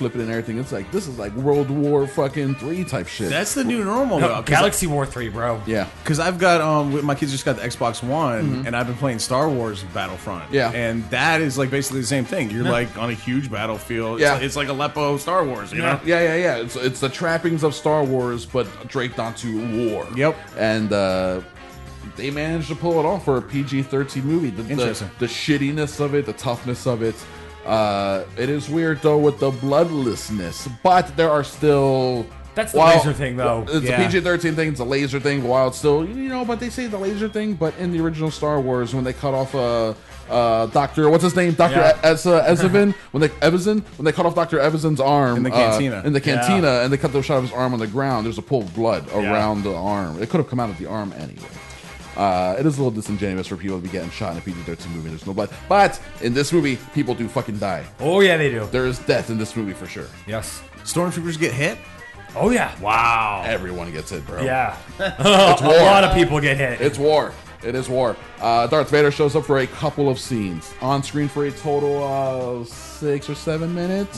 flipping and everything. It's like, this is like World War fucking 3 type shit. That's the new normal, though. Galaxy War 3, bro. Yeah. Because I've got, my kids just got the Xbox One, and I've been playing Star Wars Battlefront. Yeah. And that is like basically the same thing. You're like on a huge battlefield. Yeah. It's like Aleppo Star Wars, you know? Yeah. It's the trappings of Star Wars, but draped onto war. Yep. And they managed to pull it off for a PG-13 movie. Interesting. The shittiness of it, the toughness of it. It is weird though with the bloodlessness, but there are still. That's the laser thing, though. It's a PG-13 thing. It's a laser thing. While it's still, but they say the laser thing. But in the original Star Wars, when they cut off Doctor, what's his name, Doctor Evazan, when they cut off Dr. Evazan's arm in the cantina, and they cut the shot of his arm on the ground, there's a pool of blood around the arm. It could have come out of the arm anyway. It is a little disingenuous for people to be getting shot in a PG-13 movie. There's no blood. But in this movie, people do fucking die. Oh, yeah, they do. There is death in this movie for sure. Yes. Stormtroopers get hit? Oh, yeah. Wow. Everyone gets hit, bro. Yeah. It's war. A lot of people get hit. It's war. It is war. Darth Vader shows up for a couple of scenes. On screen for a total of 6 or 7 minutes.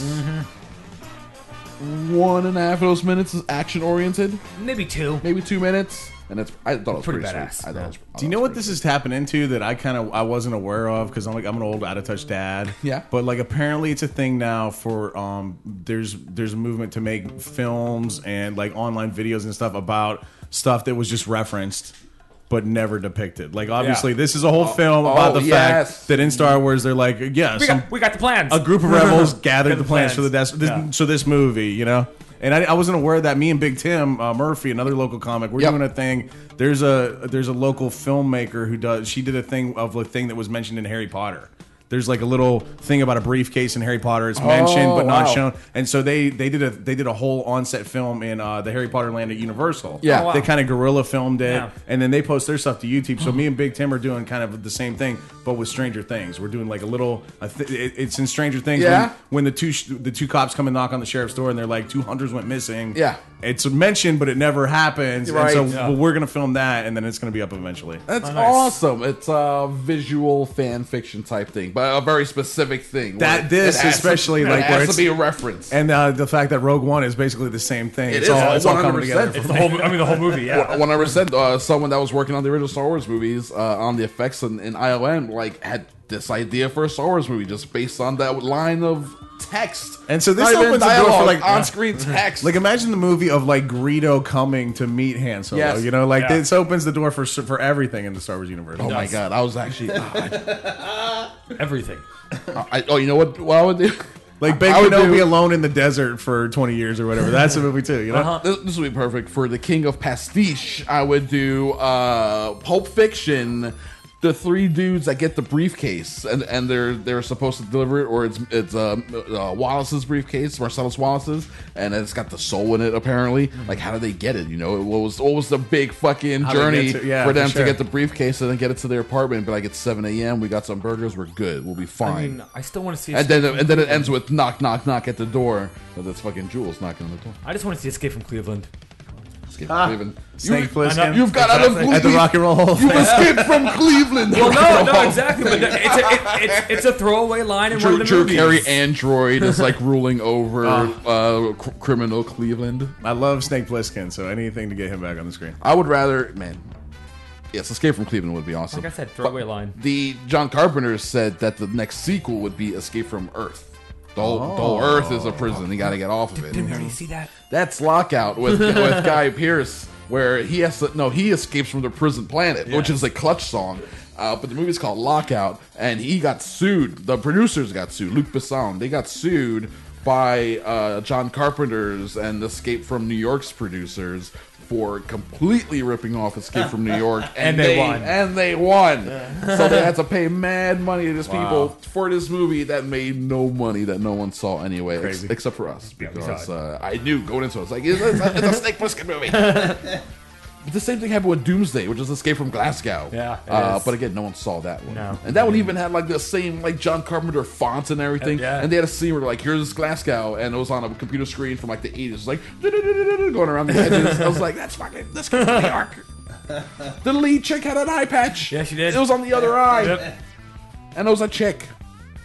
1.5 of those minutes is action-oriented. Maybe 2. Maybe 2 minutes. And I thought it was pretty badass. sweet. Do you know what this is tapping into that I wasn't aware of because I'm an old out of touch dad. Yeah. But like apparently it's a thing now for there's a movement to make films and like online videos and stuff about stuff that was just referenced but never depicted. Like obviously this is a whole film about the fact that in Star Wars they're like we got the plans. A group of rebels gathered the plans for this movie, you know. And I wasn't aware of that. Me and Big Tim Murphy, another local comic, we're doing a thing. There's a local filmmaker who did a thing of a thing that was mentioned in Harry Potter. There's like a little thing about a briefcase in Harry Potter. It's mentioned but not shown. And so they did a whole on-set film in the Harry Potter land at Universal. Yeah. Oh, wow. They kind of guerrilla filmed it, and then they post their stuff to YouTube. So me and Big Tim are doing kind of the same thing, but with Stranger Things. We're doing like a little. It's in Stranger Things when the two cops come and knock on the sheriff's door and they're like 2 hunters went missing. Yeah. It's mentioned, but it never happens. Right. And so we're gonna film that, and then it's gonna be up eventually. That's awesome. It's a visual fan fiction type thing, but a very specific thing. It has to be a reference. And the fact that Rogue One is basically the same thing. It's all coming together. It's the whole movie. Yeah. 100%. Someone that was working on the original Star Wars movies on the effects in ILM had this idea for a Star Wars movie just based on that line of text. And so this opens the door for like on-screen text. Like imagine the movie of like Greedo coming to meet Han Solo. Yes. You know, like this opens the door for everything in the Star Wars universe. Oh my god, I was actually everything. You know what I would do? Like Ben Kenobi alone in the desert for 20 years or whatever. That's a movie too, you know? This would be perfect for the King of Pastiche. I would do Pulp Fiction. The 3 dudes that get the briefcase and they're supposed to deliver it, or it's Wallace's briefcase, Marcellus Wallace's, and it's got the soul in it apparently. Like how did they get it? You know, what was the big fucking journey for them to get the briefcase and then get it to their apartment? But like it's 7 a.m. We got some burgers. We're good. We'll be fine. I mean, I still want to see. And then it ends with knock knock knock at the door. But that's fucking Jules knocking on the door. I just want to see Escape from Cleveland. Snake Plissken. You've got out of at the Rock and Roll Hall of You've Fame. escaped from Cleveland. Well, no, exactly. But it's a throwaway line in one of the Drew movies. Carey android is like ruling over criminal Cleveland. I love Snake Plissken, so anything to get him back on the screen. I would rather, yes, Escape from Cleveland would be awesome. Like I said, throwaway line. The John Carpenter said that the next sequel would be Escape from Earth. The whole Earth is a prison. You got to get off of it. Didn't we already see that? That's Lockout with Guy Pearce, where he escapes from the prison planet, which is a Clutch song. But the movie's called Lockout, and he got sued. The producers got sued. Luc Besson. They got sued by John Carpenter's and Escape from New York's producers for completely ripping off Escape from New York, and they won. So they had to pay mad money to these people for this movie that made no money, that no one saw anyway, except for us, because I knew going into it, it's like it's a Snake Plissken movie. But the same thing happened with Doomsday, which is Escape from Glasgow. Yeah, but again, no one saw that one. No. And that one even had like the same like John Carpenter fonts and everything. And they had a scene where like, here's Glasgow, and it was on a computer screen from like the 80s. It was like going around the edges. I was like, that's fucking New York. The lead chick had an eye patch. Yeah, she did. It was on the other eye. And it was a chick.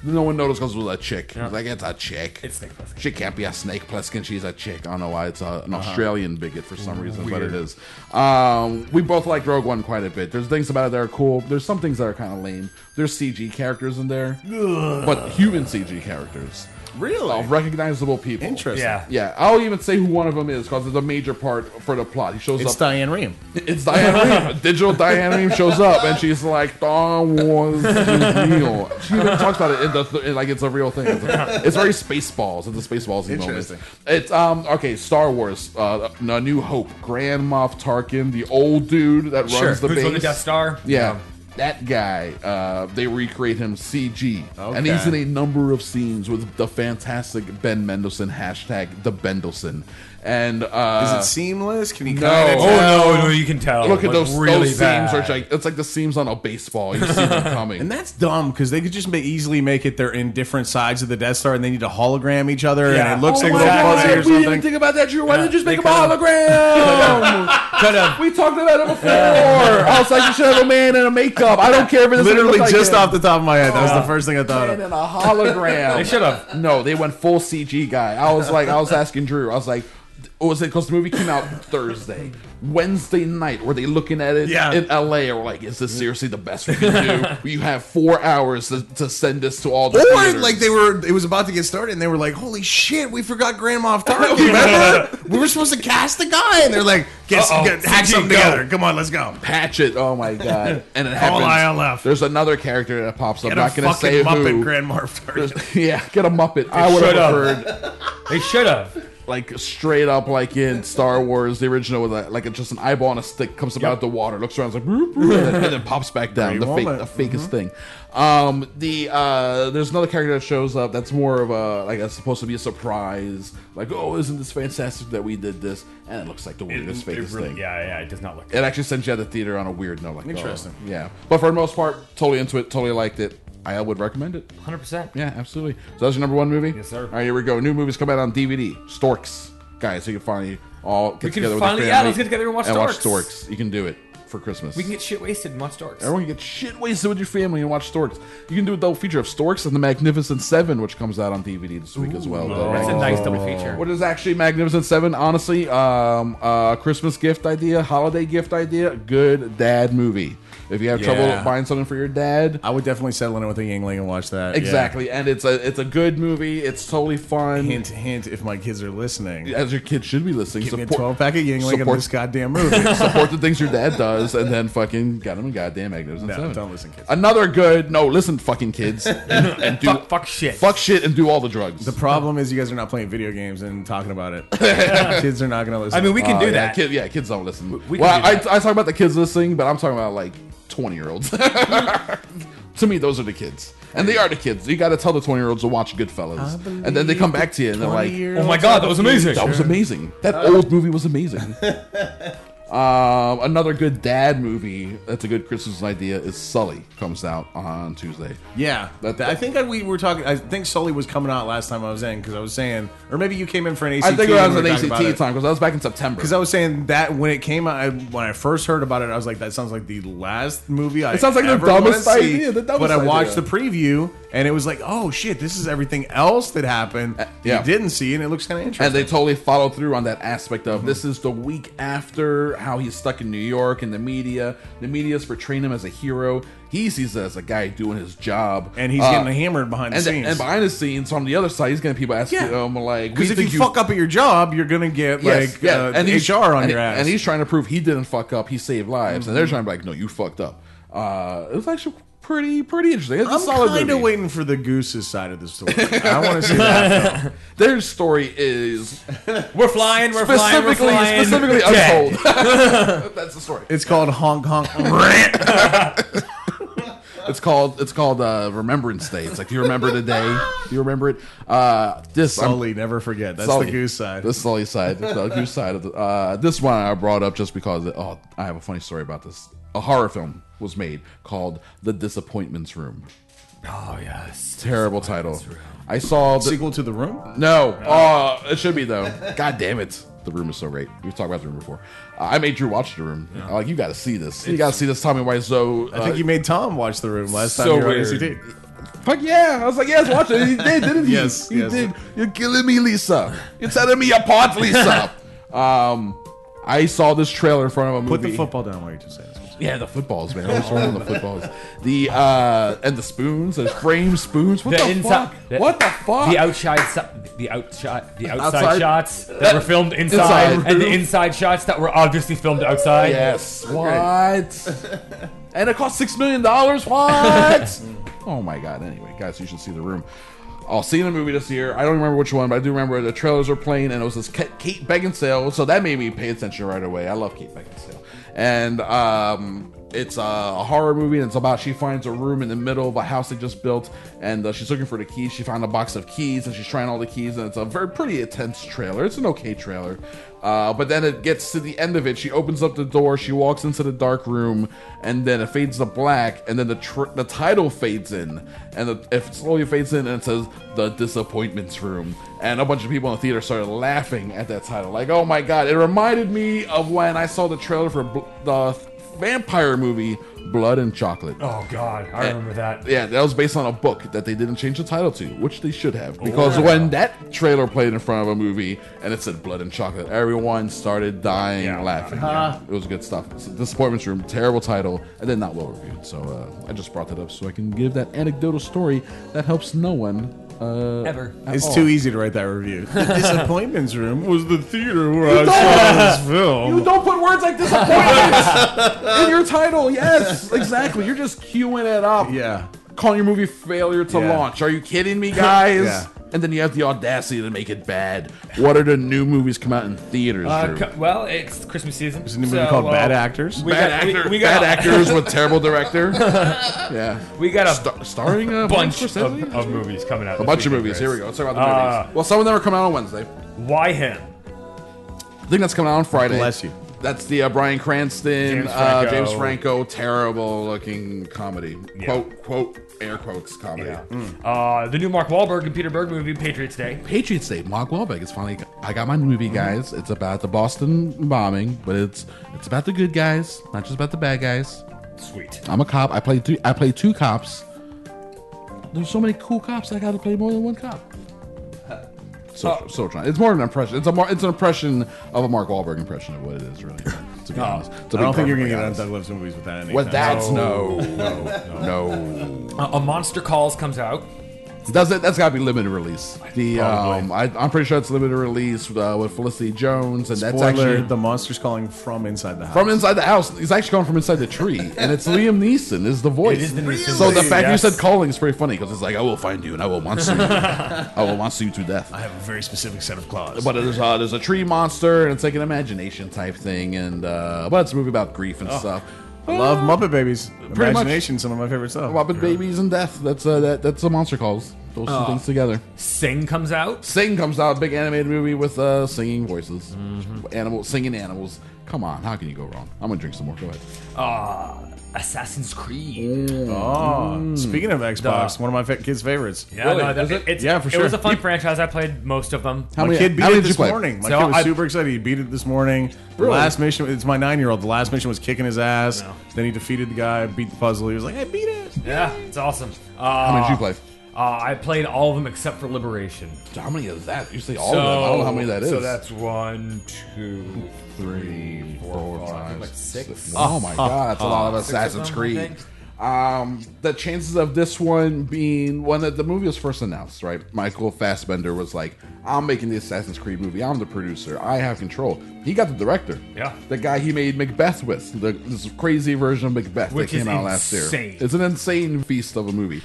no one noticed because it was a chick. Like, it's a chick. It's Snake Plissken. She can't be a Snake Plissken. She's a chick. I don't know why it's an Australian bigot for some reason, but it is. We both like Rogue One quite a bit. There's things about it that are cool. There's some things that are kind of lame. There's CG characters in there, but human CG characters. Really? Recognizable people. Interesting. Yeah. I'll even say who one of them is because it's a major part for the plot. He shows up. It's Diane Rehm. It's Diane Rehm. Digital Diane Rehm shows up and she's like, Star Wars is real. She even talks about it like it's a real thing. It's very Spaceballs. It's a Spaceballs moment. Interesting. It's okay. Star Wars, A New Hope, Grand Moff Tarkin, the old dude that runs the base. On the Death Star. Yeah. That guy, they recreate him CG. Okay. And he's in a number of scenes with the fantastic Ben Mendelsohn, hashtag the Bendelson. And is it seamless? Can you no. kind of no, you can tell. Look at those really seams. bad. It's like the seams on a baseball. You see them coming. And that's dumb because they could just easily make it they're in different sides of the Death Star and they need to hologram each other and it looks like a little fuzzy or We something. didn't think about that, Drew. Why didn't you just make a hologram? Could have. We talked about it before. I was like, you should have a man in a makeup. I don't care if it's Literally like just him. off the top of my head. That was the first thing I thought Man of. in a hologram. They should have. No, they went full CG guy. I was asking Drew. I was like, was it because the movie came out Thursday? Wednesday night, were they looking at it in LA or like, is this seriously the best we can do? You have 4 hours to send this to all the theaters. Like it was about to get started and they were like, holy shit, we forgot Grand Moff Tarkin. Remember? We were supposed to cast the guy and they're like, hack something together. Come on, let's go. Patch it. Oh my god. And it All happens. ILF. There's another character that pops up. Get I'm not going to say Muppet who. Grand Moff Tarkin. Yeah, get a Muppet. I would have preferred. They should have. Like straight up, like in Star Wars, the original, with like just an eyeball on a stick comes up out of the water, looks around, like, boop, boop, and then pops back down. The fakest thing. There's another character that shows up that's more of a like it's supposed to be a surprise. Like, oh, isn't this fantastic that we did this? And it looks like the weirdest, fakest thing. Yeah, it does not look. It actually sends you out the theater on a weird note. Like, interesting. Oh, yeah, but for the most part, totally into it, totally liked it. I would recommend it. 100%. Yeah, absolutely. So that's your number one movie? Yes, sir. All right, here we go. New movies come out on DVD. Storks. Guys, so you can finally all get together with finally, your family. let's get together and watch Storks. You can do it for Christmas. We can get shit wasted and watch Storks. Everyone can get shit wasted with your family and watch Storks. You can do a double feature of Storks and The Magnificent Seven, which comes out on DVD this week as well. That's a nice double feature. What is actually Magnificent Seven? Honestly, Christmas gift idea, holiday gift idea, good dad movie. If you have trouble buying something for your dad, I would definitely settle in with a Yingling and watch that. Exactly, and it's a good movie. It's totally fun. Hint, hint. If my kids are listening, as your kids should be listening, give me a 12-pack of Yingling and this goddamn movie. Support the things your dad does, and then fucking get them a goddamn Magnificent Seven. Don't listen, kids. Another good. No, listen, fucking kids, and do fuck shit, and do all the drugs. The problem is you guys are not playing video games and talking about it. Kids are not going to listen. I mean, we can do that. Kids don't listen. I talk about the kids listening, but I'm talking about like 20-year-olds. To me, those are the kids. And they are the kids. You got to tell the 20-year-olds to watch Goodfellas. And then they come back to you and they're like, oh my god, that was amazing. That was amazing. That old movie was amazing. Another good dad movie that's a good Christmas idea is Sully. Comes out on Tuesday. Yeah. I think we were talking, I think Sully was coming out last time I was in because I was saying, or maybe you came in for an ACT. I think it was an ACT time because I was back in September. Because I was saying that when it came out, when I first heard about it, I was like, that sounds like the last movie I It sounds like the ever dumbest wanna see. idea. But I watched the preview and it was like, oh shit, this is everything else that happened you didn't see, and it looks kind of interesting. And they totally followed through on that aspect of this is the week after how he's stuck in New York and the media. The media's portraying him as a hero. He sees it as a guy doing his job, and he's getting hammered behind the scenes. And behind the scenes, from the other side, he's getting people asking him like, because if you fuck up at your job, you're gonna get and HR on your ass. And he's trying to prove he didn't fuck up. He saved lives, and they're trying to be like, no, you fucked up. It was actually pretty interesting. It's a solid movie. I'm kind of waiting for the Goose's side of the story. I want to see that. Their story is we're flying specifically untold. That's the story. It's called Honk Honk. It's called Remembrance Day. It's like, do you remember the day? Do you remember it? Sully, never forget. That's the Goose side. The Sully side. The Goose side of the. This one I brought up just because I have a funny story about this. A horror film was made called The Disappointments Room. Oh yes, terrible title. I saw the sequel to The Room. No, it should be though. God damn it. The Room is so great. We've talked about The Room before. I made Drew watch The Room. Yeah. Like, you got to see this. You got to see this. Tommy Wiseau. I think you made Tom watch The Room last time so you were weird. on ACT. Fuck yeah! I was like, yes, watch it. He did, didn't he? Yes, he yes. did. You're killing me, Lisa. You're setting me apart, Lisa. I saw this trailer in front of a movie. Put the football down while you just say this. Yeah, the footballs, man. What's wrong with the footballs? The and the spoons, the frame spoons. What the fuck? What the fuck? The outside shots that were filmed inside, and the inside shots that were obviously filmed outside. Yes. What? And it cost $6 million. What? Oh my god. Anyway, guys, you should see The Room. I'll see in a movie this year. I don't remember which one, but I do remember the trailers were playing, and it was this Kate Beckinsale, so that made me pay attention right away. I love Kate Beckinsale. And it's a horror movie, and it's about she finds a room in the middle of a house they just built, and she's looking for the keys. She found a box of keys, and she's trying all the keys, and it's a pretty intense trailer. It's an okay trailer. But then it gets to the end of it. She opens up the door, she walks into the dark room, and then it fades to black, and then the title fades in, and it slowly fades in, and it says The Disappointments Room. And a bunch of people in the theater started laughing at that title. Like, oh my god. It reminded me of when I saw the trailer for the vampire movie Blood and Chocolate. Oh god, I remember that. Yeah, that was based on a book that they didn't change the title to, which they should have, because when that trailer played in front of a movie and it said Blood and Chocolate, everyone started dying laughing. It was good stuff. It's Disappointments Room, terrible title, and then not well reviewed. So I just brought that up so I can give that anecdotal story that helps no one ever. It's too easy to write that review. The Disappointments Room was the theater where I saw this film. You don't put words like disappointment in your title. Yes, exactly. You're just queuing it up. Yeah. Calling your movie failure to launch. Are you kidding me, guys? Yeah. And then you have the audacity to make it bad. What are the new movies come out in theaters, Drew? Well, it's Christmas season. There's a new movie called Bad Actors. Bad actors with terrible director. Yeah. We got a starring a bunch of movies coming out. A bunch of movies. Here we go. Let's talk about the movies. Well, some of them are coming out on Wednesday. Why him? I think that's coming out on Friday. Bless you. That's the Bryan Cranston, James Franco, terrible looking comedy. Yeah. Quote, air quotes comedy. Yeah. The new Mark Wahlberg and Peter Berg movie, Patriots Day. Patriots Day. Mark Wahlberg is finally. I got my movie, guys. It's about the Boston bombing, but it's about the good guys, not just about the bad guys. Sweet. I'm a cop. I play two cops. There's so many cool cops. I got to play more than one cop. So trying. It's more of an impression. It's an impression of a Mark Wahlberg impression of what it is, really. To be honest, I don't think you're gonna get on Doug Loves Movies with that. With that, no. A Monster Calls comes out. That's got to be limited release. I'm pretty sure it's limited release with Felicity Jones, and Spoiler, that's actually the monster's calling from inside the house. From inside the house, he's actually calling from inside the tree, and it's Liam Neeson is the voice. It is the Neeson So the voice, fact you said calling is pretty funny because it's like I will find you and I will monster you. I will monster you to death. I have a very specific set of claws. But there's a tree monster, and it's like an imagination type thing, and but it's a movie about grief and stuff. I love Muppet Babies. Pretty Imagination, some of my favorite stuff. Muppet Babies and death. That's a Monster Calls. Those two things together. Sing comes out. Sing comes out. Big animated movie with singing voices. Singing animals. Come on, how can you go wrong? I'm gonna drink some more. Go ahead. Assassin's Creed. Speaking of Xbox, one of my kids' favorites. Yeah, really? Yeah, for sure. It was a fun franchise. I played most of them. My kid beat it this morning. My kid was super excited. He beat it this morning. The last mission, it's my 9-year-old. The last mission was kicking his ass. Then he defeated the guy, beat the puzzle. He was like, I beat it. Yeah, it's awesome. How many did you play? I played all of them except for Liberation. How many is that? You say all of them. I don't know how many that is. So that's 1, 2, 3, 4, 5, like 6. Oh my god, that's a lot of Assassin's Creed. The chances of this one being when the movie was first announced, right? Michael Fassbender was like, I'm making the Assassin's Creed movie. I'm the producer. I have control. He got the director. Yeah. The guy he made Macbeth with. This crazy version of Macbeth that came out last year. It's an insane feast of a movie.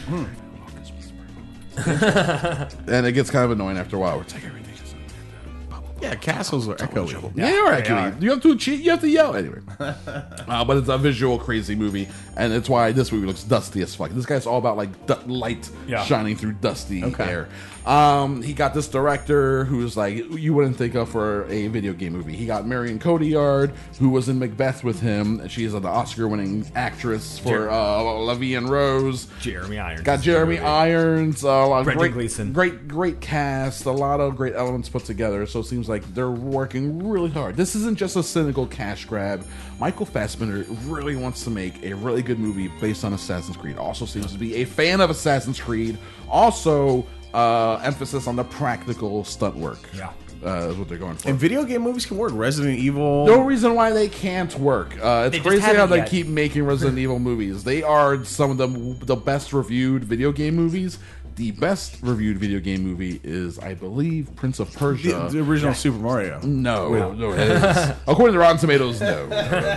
And it gets kind of annoying after a while. It's like everything is yeah, castles are echoey. Yeah, they are echoey. You have to cheat. You have to yell anyway. But it's a visual crazy movie, and it's why this movie looks dusty as fuck. This guy's all about like light shining through dusty air. He got this director who's like you wouldn't think of for a video game movie. He got Marion Cotillard, who was in Macbeth with him, and she's an Oscar-winning actress for La Vie en Rose. Jeremy Irons. Got Jeremy Irons. Brendan Gleeson. Great cast. A lot of great elements put together. So it seems seems like they're working really hard. This isn't just a cynical cash grab. Michael Fassbender really wants to make a really good movie based on Assassin's Creed. Also seems to be a fan of Assassin's Creed. Also, emphasis on the practical stunt work. Yeah. Is what they're going for. And video game movies can work. Resident Evil. No reason why they can't work. It's crazy how they yet. keep making Resident Evil movies. They are some of the best reviewed video game movies. The best reviewed video game movie is, I believe, Prince of Persia. The original Super Mario. No, it is. According to Rotten Tomatoes, no.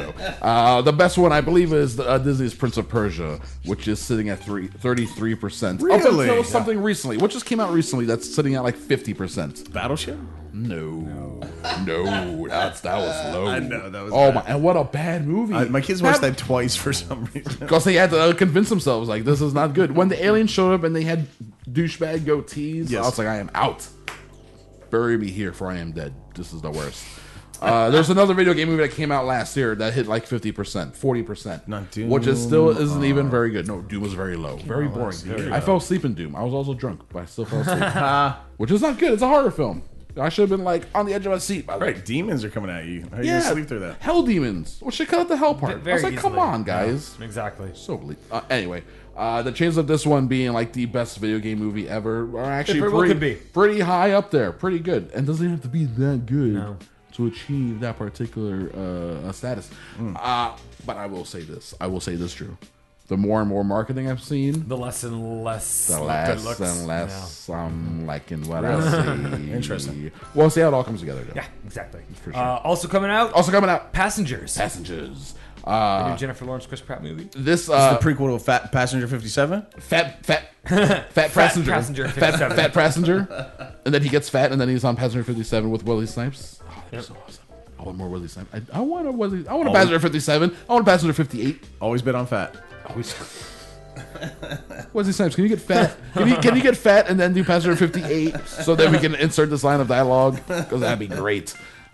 The best one, I believe, is Disney's Prince of Persia, which is sitting at 33%. Really? Up until something recently, which just came out recently, that's sitting at like 50%. Battleship? No, that was low. I know, that was Oh bad. my! And what a bad movie. My kids watched that twice for some reason. Because they had to convince themselves like this is not good. When the aliens showed up and they had douchebag goatees, I was like, I am out. Bury me here, for I am dead. This is the worst. There's another video game movie that came out last year that hit like 50%, 40%. Not Doom. Which is still isn't even very good. No, Doom was very low. Very boring. I fell asleep in Doom. I was also drunk, but I still fell asleep. Which is not good. It's a horror film. I should have been like on the edge of my seat. By the way. Right, demons are coming at you. How are you going to sleep through that? Hell demons. Well, should cut out the hell part. I was like, come on, guys. Yeah, exactly. So anyway, the chances of this one being like the best video game movie ever are actually pretty high up there. Pretty good. And doesn't have to be that good to achieve that particular status. But I will say this. Drew. The more and more marketing I've seen, the less and less. The less and less I'm liking what I see. Interesting. We'll see how it all comes together. Though. Yeah, exactly. For sure. Also coming out. Passengers. The new Jennifer Lawrence, Chris Pratt movie. This is the prequel to Fat Passenger 57. Fat passenger. Fat passenger. And then he gets fat, and then he's on Passenger 57 with Wesley Snipes. Oh, that's so awesome. I want more Wesley Snipes. I want a Passenger 57. I want a Passenger 58. Always been on fat. Wesley Snipes, can you get fat? Can you get fat and then do Passenger 58 so that we can insert this line of dialogue? Because that'd be great.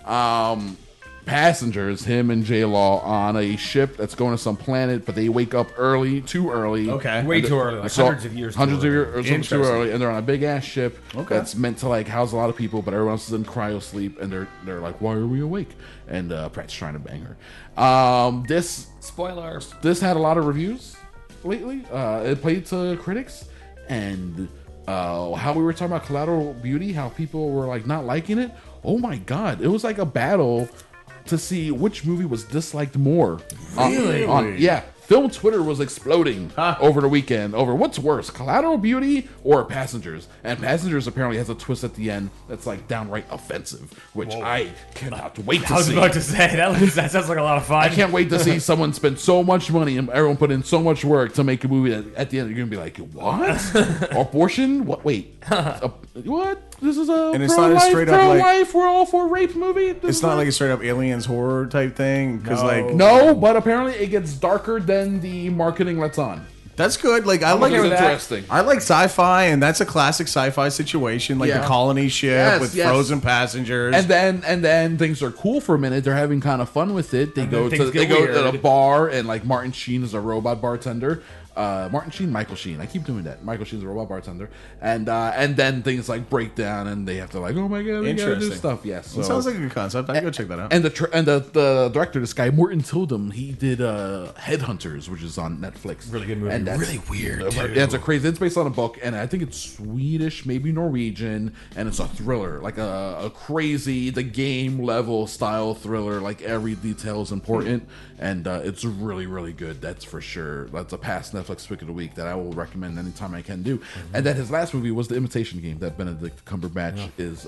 Passengers, him and J-Law on a ship that's going to some planet, but they wake up too early. Okay. Way too early. Like hundreds of years too early. And they're on a big ass ship that's meant to like house a lot of people, but everyone else is in cryo sleep, and they're like, why are we awake? And Pratt's trying to bang her. Spoiler. This had a lot of reviews lately. It played to critics, and how we were talking about Collateral Beauty, how people were like not liking it. Oh my god, it was like a battle to see which movie was disliked more. Really? Yeah. Film Twitter was exploding over the weekend over what's worse, Collateral Beauty or Passengers. And Passengers apparently has a twist at the end that's like downright offensive, which I cannot wait to see. I was about to say, that sounds like a lot of fun. I can't wait to see someone spend so much money and everyone put in so much work to make a movie that at the end you're going to be like, what? Abortion? What? Wait. What? This is a and it's not a straight up pro-life, we're all for rape movie? It's not like a straight up aliens horror type thing. No, but apparently it gets darker than the marketing lets on. That's good. Like I like interesting. I like sci-fi, and that's a classic sci-fi situation, like the colony ship with frozen passengers. And then things are cool for a minute. They're having kind of fun with it. They go to a bar, and like Martin Sheen is a robot bartender. Michael Sheen. I keep doing that. Michael Sheen's a robot bartender, and then things like break down, and they have to like, oh my god, we gotta do stuff. Yes, so, it sounds like a good concept. I'd go check that out. And the director, this guy Morton Tildum, he did Headhunters, which is on Netflix. Really good movie. And that's really weird. It's a crazy. It's based on a book, and I think it's Swedish, maybe Norwegian, and it's a thriller, like a crazy The Game level style thriller. Like every detail is important, and it's really really good. That's for sure. That's a past Netflix pick of the week that I will recommend anytime I can do. And then his last movie was The Imitation Game that Benedict Cumberbatch is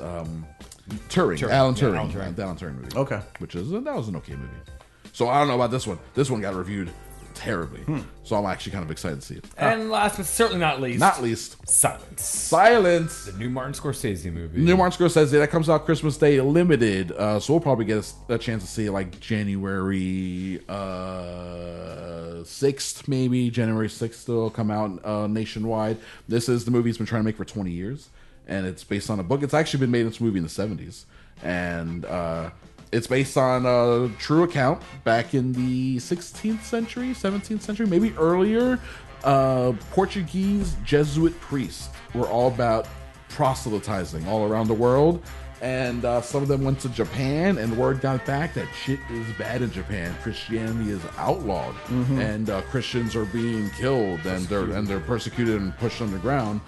Turing. Alan Turing. The Alan Turing movie. Okay. That was an okay movie. So I don't know about this one. This one got reviewed terribly. So I'm actually kind of excited to see it. And last but certainly not least, Silence. The new Martin Scorsese movie. That comes out Christmas Day limited. So we'll probably get a chance to see it like January 6th, maybe. January 6th it'll come out nationwide. This is the movie he's been trying to make for 20 years. And it's based on a book. It's actually been made into a movie in the 70s. And it's based on a true account back in the 16th century, 17th century, maybe earlier. Portuguese Jesuit priests were all about proselytizing all around the world. And some of them went to Japan, and word got back that shit is bad in Japan. Christianity is outlawed, and Christians are being killed, and they're persecuted and pushed underground.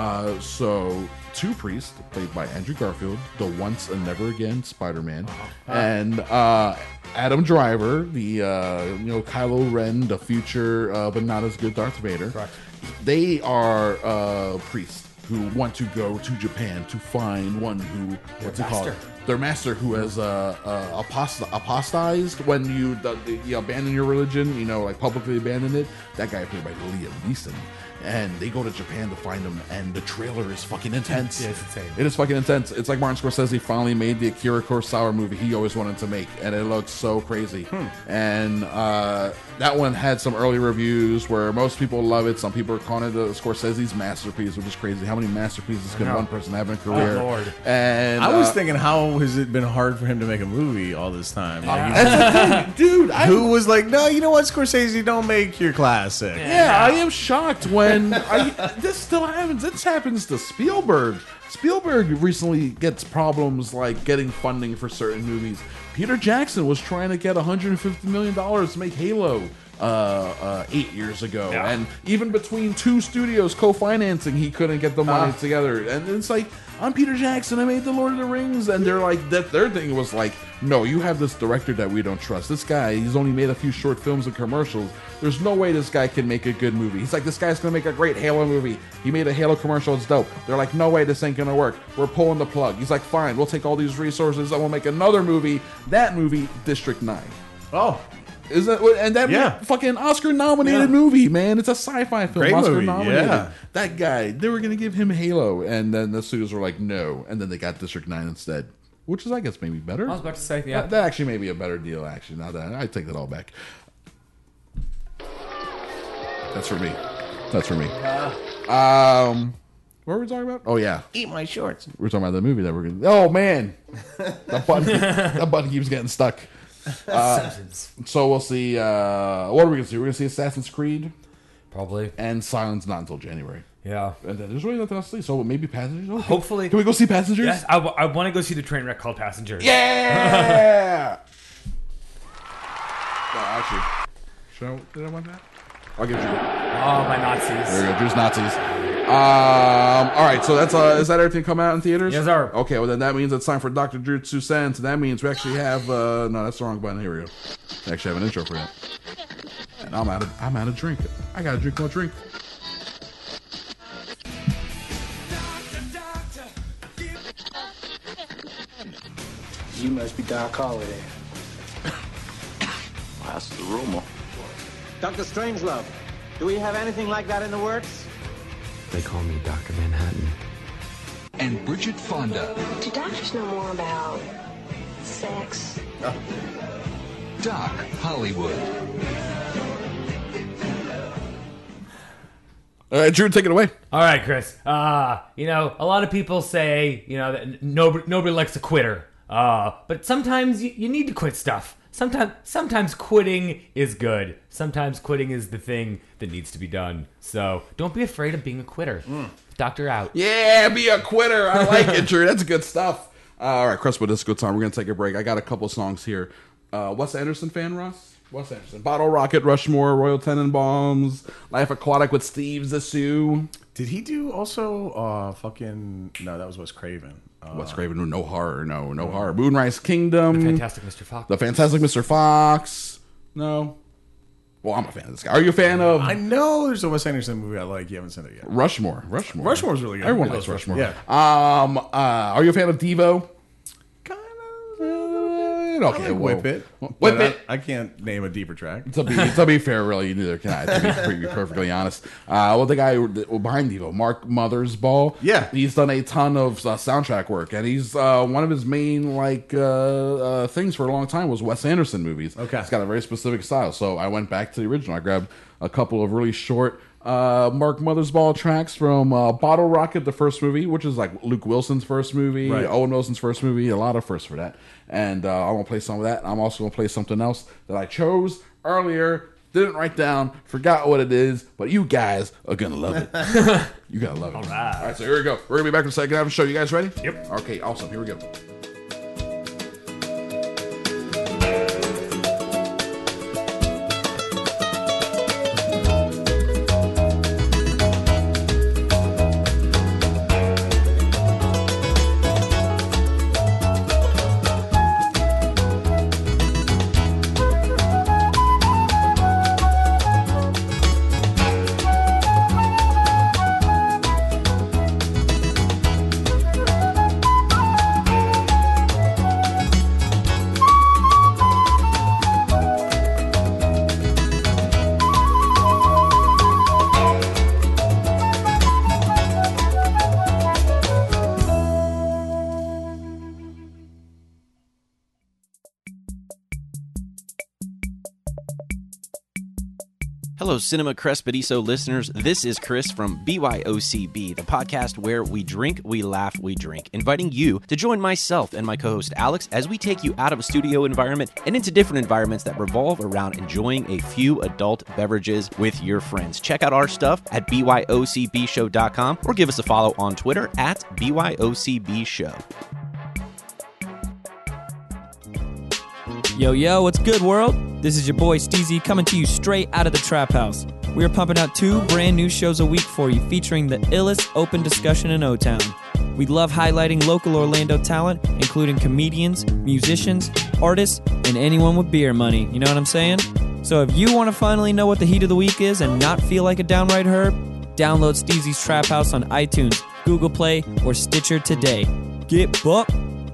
So 2 priests, played by Andrew Garfield, the once and never again Spider-Man, and Adam Driver, the Kylo Ren, the future but not as good Darth Vader. Correct. They are priests who want to go to Japan to find one who, what's it called? Their master, who has apostatized when you abandon your religion, like publicly abandon it. That guy played by Liam Neeson. And they go to Japan to find him, and the trailer is fucking intense. Yeah, it's insane. It is fucking intense. It's like Martin Scorsese finally made the Akira Kurosawa movie he always wanted to make, and it looks so crazy. And that one had some early reviews where most people love it. Some people are calling it Scorsese's masterpiece, which is crazy. How many masterpieces can one person have in a career? Oh, Lord. And I was thinking, how has it been hard for him to make a movie all this time? That's the thing, dude. Who was like, no, you know what, Scorsese, don't make your classic. Yeah, I am shocked when this still happens. This happens to Spielberg. Spielberg recently gets problems like getting funding for certain movies. Peter Jackson was trying to get $150 million to make Halo 8 years ago, and even between 2 studios co-financing, he couldn't get the money together. And it's like, I'm Peter Jackson, I made the Lord of the Rings, and they're like, their thing was like, no, you have this director that we don't trust. This guy, he's only made a few short films and commercials. There's no way this guy can make a good movie. He's like, this guy's gonna make a great Halo movie. He made a Halo commercial, it's dope. They're like, no way, this ain't gonna work. We're pulling the plug. He's like, fine, we'll take all these resources and we'll make another movie. That movie, District 9. Oh. Is that and that fucking Oscar-nominated movie, man? It's a sci-fi film, Great Oscar-nominated. movie, yeah. That guy, they were gonna give him Halo, and then the studios were like, no, and then they got District 9 instead, which is, I guess, maybe better. I was about to say, yeah, that actually may be a better deal. Actually, now that I take that all back. That's for me. That's for me. What were we talking about? Oh yeah, eat my shorts. We're talking about the movie that we're gonna. Oh man, that button keeps getting stuck. So we'll see. What are we gonna see? We're gonna see Assassin's Creed, probably, and Silence not until January. Yeah, and then there's really nothing else to see. So maybe Passengers. Okay. Hopefully, can we go see Passengers? Yes, I want to go see the train wreck called Passengers. Yeah. No, actually, did I want that? I'll give you. Oh, my Nazis. There you go, Drew's Nazis. All right, so that's is that everything come out in theaters? Yes, sir. Okay, well then that means it's time for Dr. Drew 2 cents, and that means we actually have no, that's the wrong button. Here we go. We actually have an intro for that. And I'm out of drink. I gotta drink more drink. You must be Doc Holliday. That's the rumor. Dr. Strangelove, do we have anything like that in the works? They call me Dr. Manhattan. And Bridget Fonda. Do doctors know more about sex? Doc Hollywood. All right, Drew, take it away. All right, Chris. A lot of people say, that nobody likes a quitter. But sometimes you need to quit stuff. Sometimes quitting is good. Sometimes quitting is the thing that needs to be done. So don't be afraid of being a quitter. Doctor out. Yeah, be a quitter. I like it, Drew. That's good stuff. All right, Crespo Disco time. We're going to take a break. I got a couple songs here. Wes Anderson fan, Ross? Wes Anderson. Bottle Rocket, Rushmore, Royal Tenenbaums, Life Aquatic with Steve Zissou. Did he do also no, that was Wes Craven. Wes Craven, no horror, no horror. Moonrise Kingdom. The Fantastic Mr. Fox. The Fantastic Mr. Fox. No. Well, I'm a fan of this guy. Are you a fan of... I know there's a Wes Anderson movie I like. You haven't seen it yet. Rushmore. Rushmore's really good. Everyone likes Rushmore. Yeah. Are you a fan of Devo? Okay, Whip It. Whip It. I can't name a deeper track. To be fair, really, neither can I. To be perfectly honest. The guy behind Devo, Mark Mothersbaugh. Yeah, he's done a ton of soundtrack work, and he's one of his main things for a long time was Wes Anderson movies. Okay, he's got a very specific style. So I went back to the original. I grabbed a couple of really short Mark Mothersbaugh tracks from Bottle Rocket, the first movie, which is like Luke Wilson's first movie, right. Owen Wilson's first movie, a lot of firsts for that. And I'm going to play some of that. I'm also going to play something else that I chose earlier. didn't write down, forgot what it is, but you guys are going to love it. You got to love it. All right, so here we go. We're going to be back in the second half of the show. You guys ready? Yep. Okay, awesome. Here we go. Hello, Cinema Crespediso listeners. This is Chris from BYOCB, the podcast where we drink, we laugh, we drink, inviting you to join myself and my co-host Alex as we take you out of a studio environment and into different environments that revolve around enjoying a few adult beverages with your friends. Check out our stuff at BYOCBshow.com or give us a follow on Twitter at BYOCBshow. Yo, what's good, world? This is your boy Steezy coming to you straight out of the Trap House. We are pumping out 2 brand new shows a week for you, featuring the illest open discussion in O-Town. We love highlighting local Orlando talent, including comedians, musicians, artists, and anyone with beer money. You know what I'm saying? So if you want to finally know what the heat of the week is and not feel like a downright herb, download Steezy's Trap House on iTunes, Google Play, or Stitcher today. Get booked.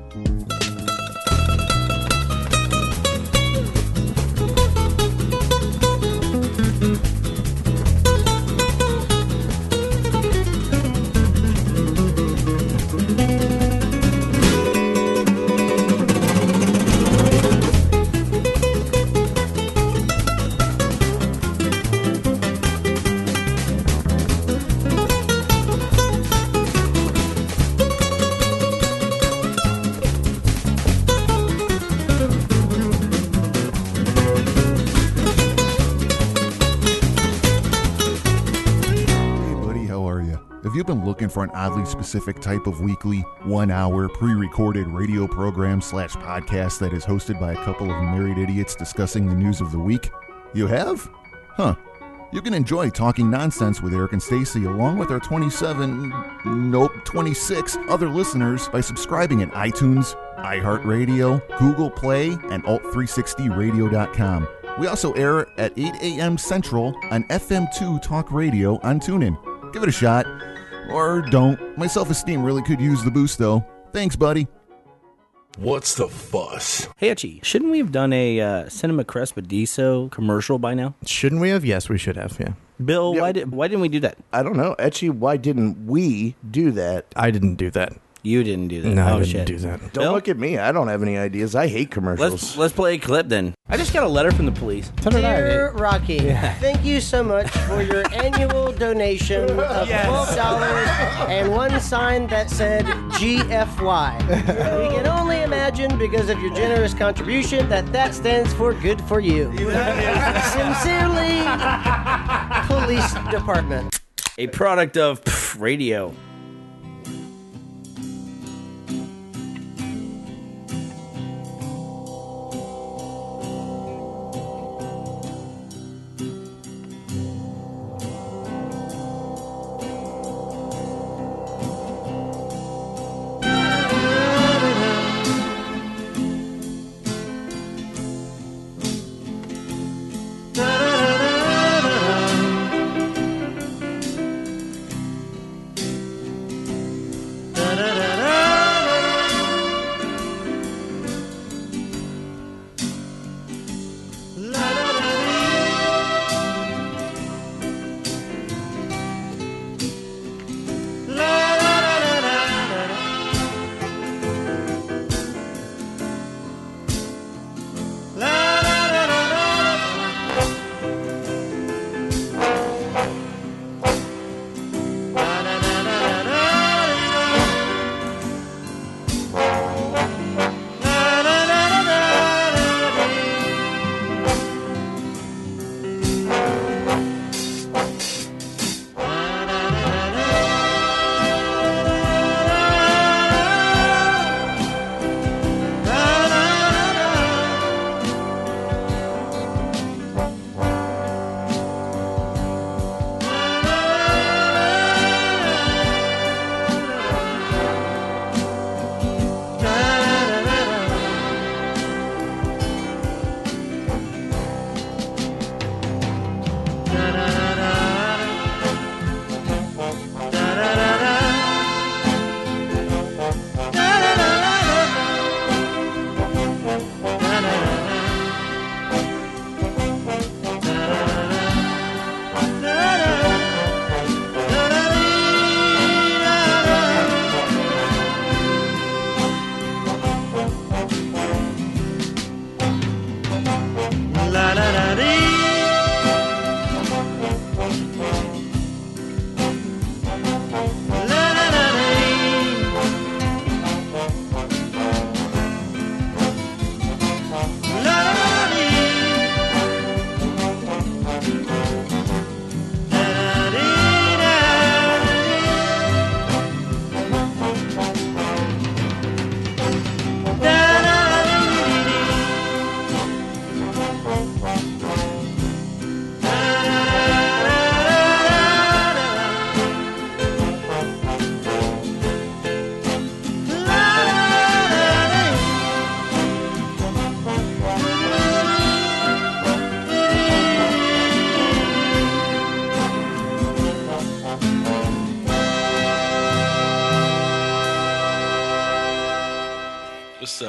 For an oddly specific type of weekly, 1-hour, pre-recorded radio program / podcast that is hosted by a couple of married idiots discussing the news of the week? You have? Huh. You can enjoy Talking Nonsense with Eric and Stacy along with our 26 other listeners by subscribing at iTunes, iHeartRadio, Google Play, and Alt360Radio.com. We also air at 8 a.m. Central on FM2 Talk Radio on TuneIn. Give it a shot. Or don't. My self-esteem really could use the boost, though. Thanks, buddy. What's the fuss? Hey, Archie, shouldn't we have done a Cinema Crespediso commercial by now? Shouldn't we have? Yes, we should have, yeah. Bill, why didn't we do that? I don't know. Actually, why didn't we do that? I didn't do that. You didn't do that. No, I didn't shit. do that. Don't Bill? look at me. I don't have any ideas. I hate commercials. Let's play a clip then. I just got a letter from the police. Dear Rocky, thank you so much for your annual donation of $12 and one sign that said GFY. We can only imagine, because of your generous contribution, that stands for good for you. Sincerely, Police Department. A product of radio.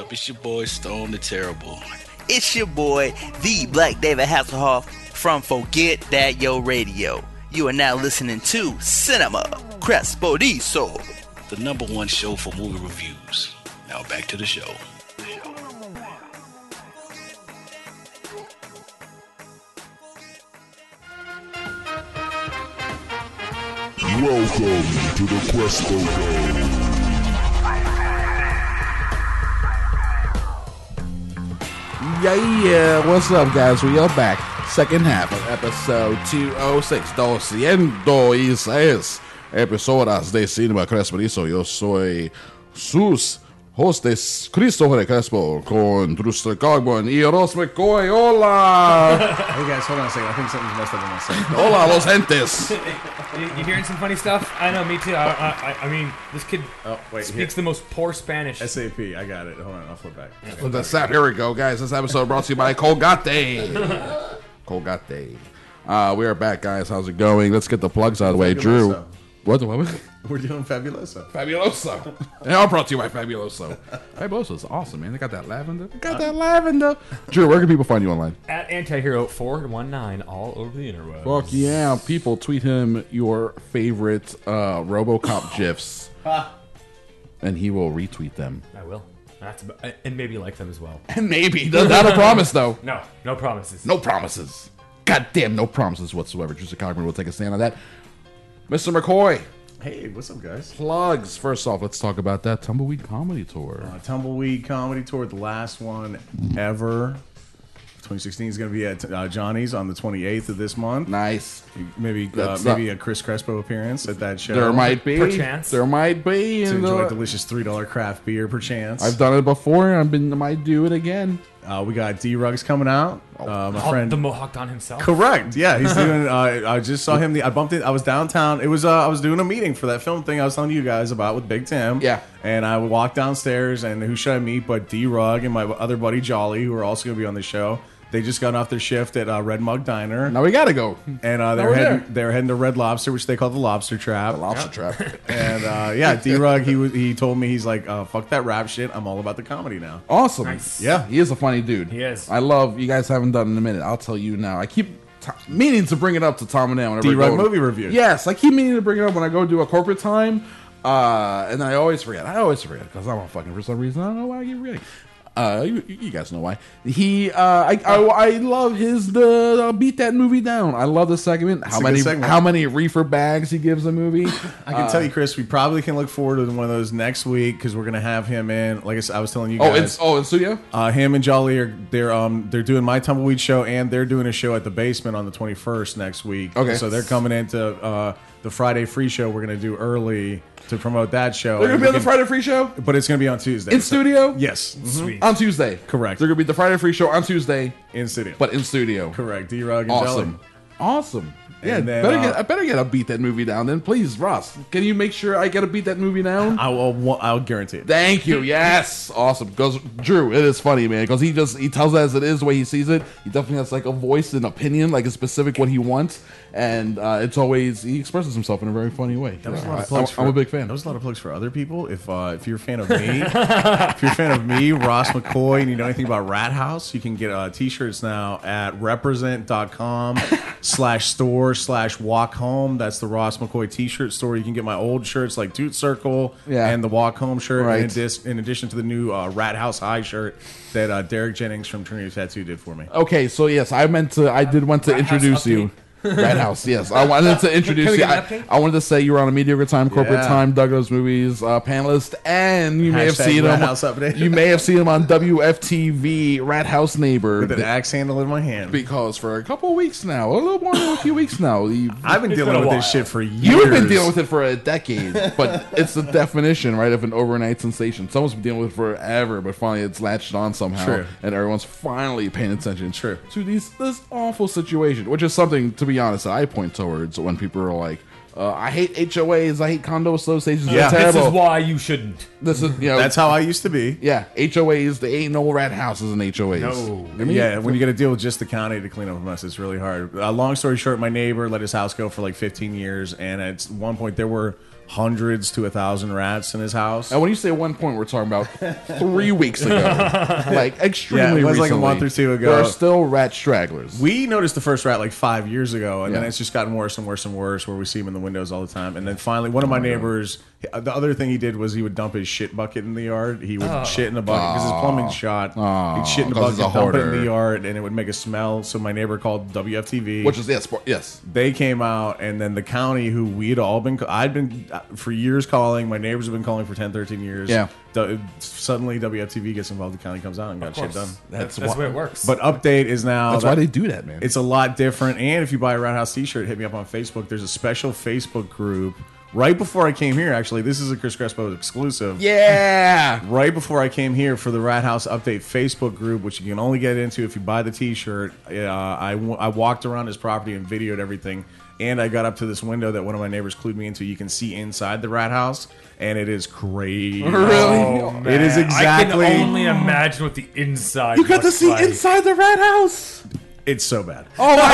up? It's your boy Stone the Terrible. It's your boy, the Black David Hasselhoff from Forget That Yo Radio. You are now listening to Cinema Crespodiso, the #1 show for movie reviews. Now back to the show. Welcome to the Crespo Dome. Yeah, what's up, guys? We are back. Second half of episode 206. 206 episodas de Cinema Crespodiso. Yo soy sus hostes Christopher Crespo con Druster Cogburn y Ross McCoy. Hola! Hey guys, hold on a second. I think something's messed up in my set. Hola, los gentes. You hearing some funny stuff? I know, me too. I mean, this kid speaks the most poor Spanish. SAP, I got it. Hold on, I'll flip back. With the sap, here we go, guys. This episode brought to you by Colgate. Colgate. We are back, guys. How's it going? Let's get the plugs out of the way. Drew. What? We're doing Fabuloso. Fabuloso. And all brought to you by Fabuloso. Fabuloso is awesome, man. They got that lavender. Drew, where can people find you online? At Antihero419 all over the interwebs. Fuck yeah. People, tweet him your favorite RoboCop GIFs. And he will retweet them. I will. And maybe like them as well. And maybe. Not a promise, though. No promises. No promises. Goddamn, no promises whatsoever. Drew Cogburn will take a stand on that. Mr. McCoy. Hey, what's up, guys? Plugs. First off, let's talk about that Tumbleweed Comedy Tour. Tumbleweed Comedy Tour, the last one ever. 2016 is going to be at Johnny's on the 28th of this month. Nice. Maybe a Chris Crespo appearance at that show. There might be. Perchance. There might be. To enjoy a delicious $3 craft beer, perchance. I've done it before. I might do it again. We got D-Rugs coming out. My friend, the Mohawk Don himself. Correct. Yeah, he's doing. I just saw him. I bumped it. I was downtown. It was. I was doing a meeting for that film thing I was telling you guys about with Big Tim. Yeah. And I walked downstairs, and who should I meet but D-Rug and my other buddy Jolly, who are also going to be on the show. They just got off their shift at Red Mug Diner. Now we gotta go. And they're heading to Red Lobster, which they call the Lobster Trap. The Lobster Trap. And D-Rug, he told me, he's like, fuck that rap shit. I'm all about the comedy now. Awesome. Nice. Yeah, he is a funny dude. He is. I love, you guys haven't done it in a minute. I'll tell you now. I keep meaning to bring it up to Tom and Ann whenever D-Rug movie review. Yes, I keep meaning to bring it up when I go do a corporate time. And I always forget. Because I'm a fucking, for some reason, I don't know why I keep forgetting. You guys know why. I love his beat that movie down. I love the segment. How many reefer bags he gives a movie. I can tell you, Chris, we probably can look forward to one of those next week because we're gonna have him in. Like I was telling you guys. In studio. Him and Jolly they're doing my Tumbleweed show and they're doing a show at the Basement on the 21st next week. Okay, so they're coming into the Friday free show we're gonna do early to promote that show. They're going to be on the Friday Free Show? But it's going to be on Tuesday. In studio? Yes. Sweet. On Tuesday. Correct. They're going to be the Friday Free Show on Tuesday. In studio. But in studio. Correct. D-Rug and Awesome. Jelly. Awesome. Yeah, then, I better get a Beat That Movie Down then. Please, Ross, can you make sure I get a Beat That Movie Down? I'll guarantee it. Thank you. Yes. Awesome. Because Drew, it is funny, man, because he tells it as it is the way he sees it. He definitely has like a voice and opinion, like a specific what he wants. And it's always, he expresses himself in a very funny way. That was a lot of plugs I'm a big fan. That was a lot of plugs for other people. If you're a fan of me, Ross McCoy, and you know anything about Rat House, you can get t-shirts now at represent.com/store/walk home. That's the Ross McCoy t-shirt store. You can get my old shirts like Toot Circle and the Walk Home shirt, right. in addition to the new Rat House High shirt that Derek Jennings from Trinity Tattoo did for me. Okay, so yes, I did want to introduce you. Rat House, yes. I wanted to introduce you. I wanted to say you were on a Mediocre Time, Corporate Time, Douglas Movies panelist, and you may have seen him. You may have seen him on WFTV, Rat House Neighbor, with an axe handle in my hand. Because for a couple of weeks now, a little more than a few weeks now, I've been dealing with this shit for years. You've been dealing with it for a decade, but it's the definition, right, of an overnight sensation. Someone's been dealing with it forever, but finally it's latched on somehow, and everyone's finally paying attention to this awful situation, which is something, to be honest, I point towards when people are like, I hate HOAs, I hate condo associations. Yeah, they're terrible. This is why you shouldn't. This is, that's how I used to be. Yeah, HOAs, there ain't no rat houses in HOAs. No. I mean, yeah, when you got to deal with just the county to clean up a mess, it's really hard. Long story short, my neighbor let his house go for like 15 years, and at one point there were hundreds to 1,000 rats in his house. And when you say 1 point, we're talking about 3 weeks ago, like extremely. It was recently. like a month or two ago. There are still rat stragglers. We noticed the first rat like 5 years ago, and then it's just gotten worse and worse and worse. Where we see him in the windows all the time, and then finally, one of my neighbors. The other thing he did was he would dump his shit bucket in the yard. He would shit in the bucket because his plumbing's shot. He'd shit in the bucket, dump it in the yard, and it would make a smell. So my neighbor called WFTV, which is yes. They came out, and then the county, who we'd all been, I'd been for years calling. My neighbors have been calling for 10, 13 years. Yeah. Suddenly WFTV gets involved. The county comes out and got shit done. That's the way it works. But update is now. That's why they do that, man. It's a lot different. And if you buy a Rat House T-shirt, hit me up on Facebook. There's a special Facebook group. Right before I came here, actually, this is a Chris Crespo exclusive. Yeah! Right before I came here for the Rat House Update Facebook group, which you can only get into if you buy the T-shirt, I walked around his property and videoed everything, and I got up to this window that one of my neighbors clued me into. You can see inside the Rat House, and it is crazy. Really? Oh, man. It is exactly... I can only imagine what the inside You got to looks see like. inside the Rat House! It's so bad. Oh my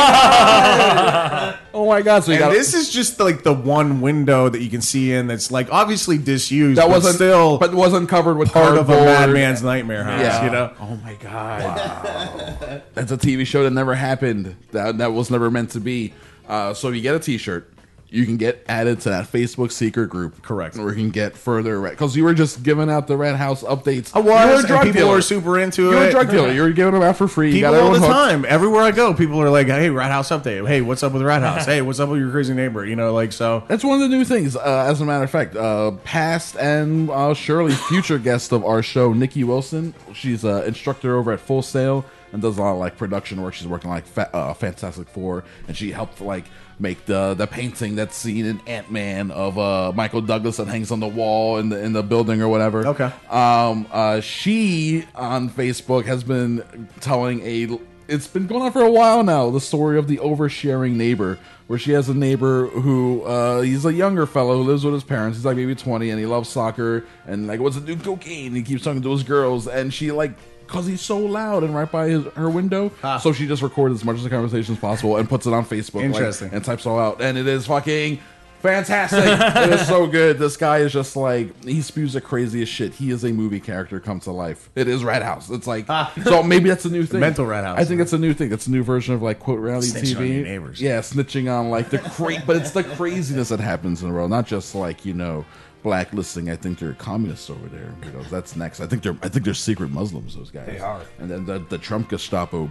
god! Oh my god! So you and got this is just like the one window that you can see in that's like obviously disused. that but wasn't still, but wasn't covered with part of a cardboard. madman's nightmare house. You know? Oh my god! Wow. That's a TV show that never happened. That was never meant to be. So you get a T-shirt. You can get added to that Facebook secret group. Correct. Or you can get further because you were just giving out the Rat House updates. I was. And people are super into it. You're a drug dealer. You're giving them out for free. People you got all the hooked. time. Everywhere I go, people are like, "Hey, Rat House update. Hey, what's up with the Rat House? Hey, what's up with your crazy neighbor?" You know, like so. That's one of the new things. As a matter of fact, past and surely future guest of our show, Nikki Wilson. She's an instructor over at Full Sail and does a lot of like production work. She's working on like Fantastic Four, and she helped like make the painting that's seen in Ant-Man of Michael Douglas that hangs on the wall in the building or whatever. Okay. She on Facebook has been telling it's been going on for a while now, the story of the oversharing neighbor, where she has a neighbor who he's a younger fellow who lives with his parents. He's like maybe 20 and he loves soccer and like wants to do cocaine. He keeps talking to his girls and she like, because he's so loud and right by her window. So she just recorded as much of the conversation as possible and puts it on Facebook. Interesting. And types all out. And it is fucking fantastic. It is so good. This guy is just like, he spews the craziest shit. He is a movie character come to life. It is Rat House. It's like, so maybe that's a new thing. Mental Rat House. I think it's a new thing. It's a new version of like quote reality Snitching TV. on your neighbors. Yeah, snitching on like but it's the craziness that happens in the world, not just like, you know, blacklisting. I think they're communists over there. You know, that's next. I think they're secret Muslims. Those guys. They are. And then the Trump Gestapo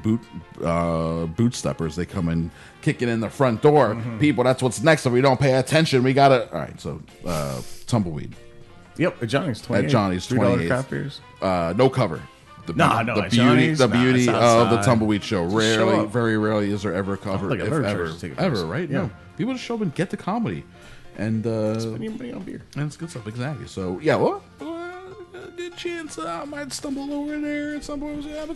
boot steppers. They come in kicking in the front door. People, that's what's next. If we don't pay attention, we gotta. All right. So Tumbleweed. Yep. At Johnny's 28. At Johnny's $28 craft beers. No cover. No, the beauty of the Tumbleweed show. Rarely, very rarely is there ever a cover. Like if ever, right? Yeah. No. People just show up and get the comedy. And spending money on beer. And it's good stuff, exactly. So yeah, well, good chance I might stumble over there at some point. Where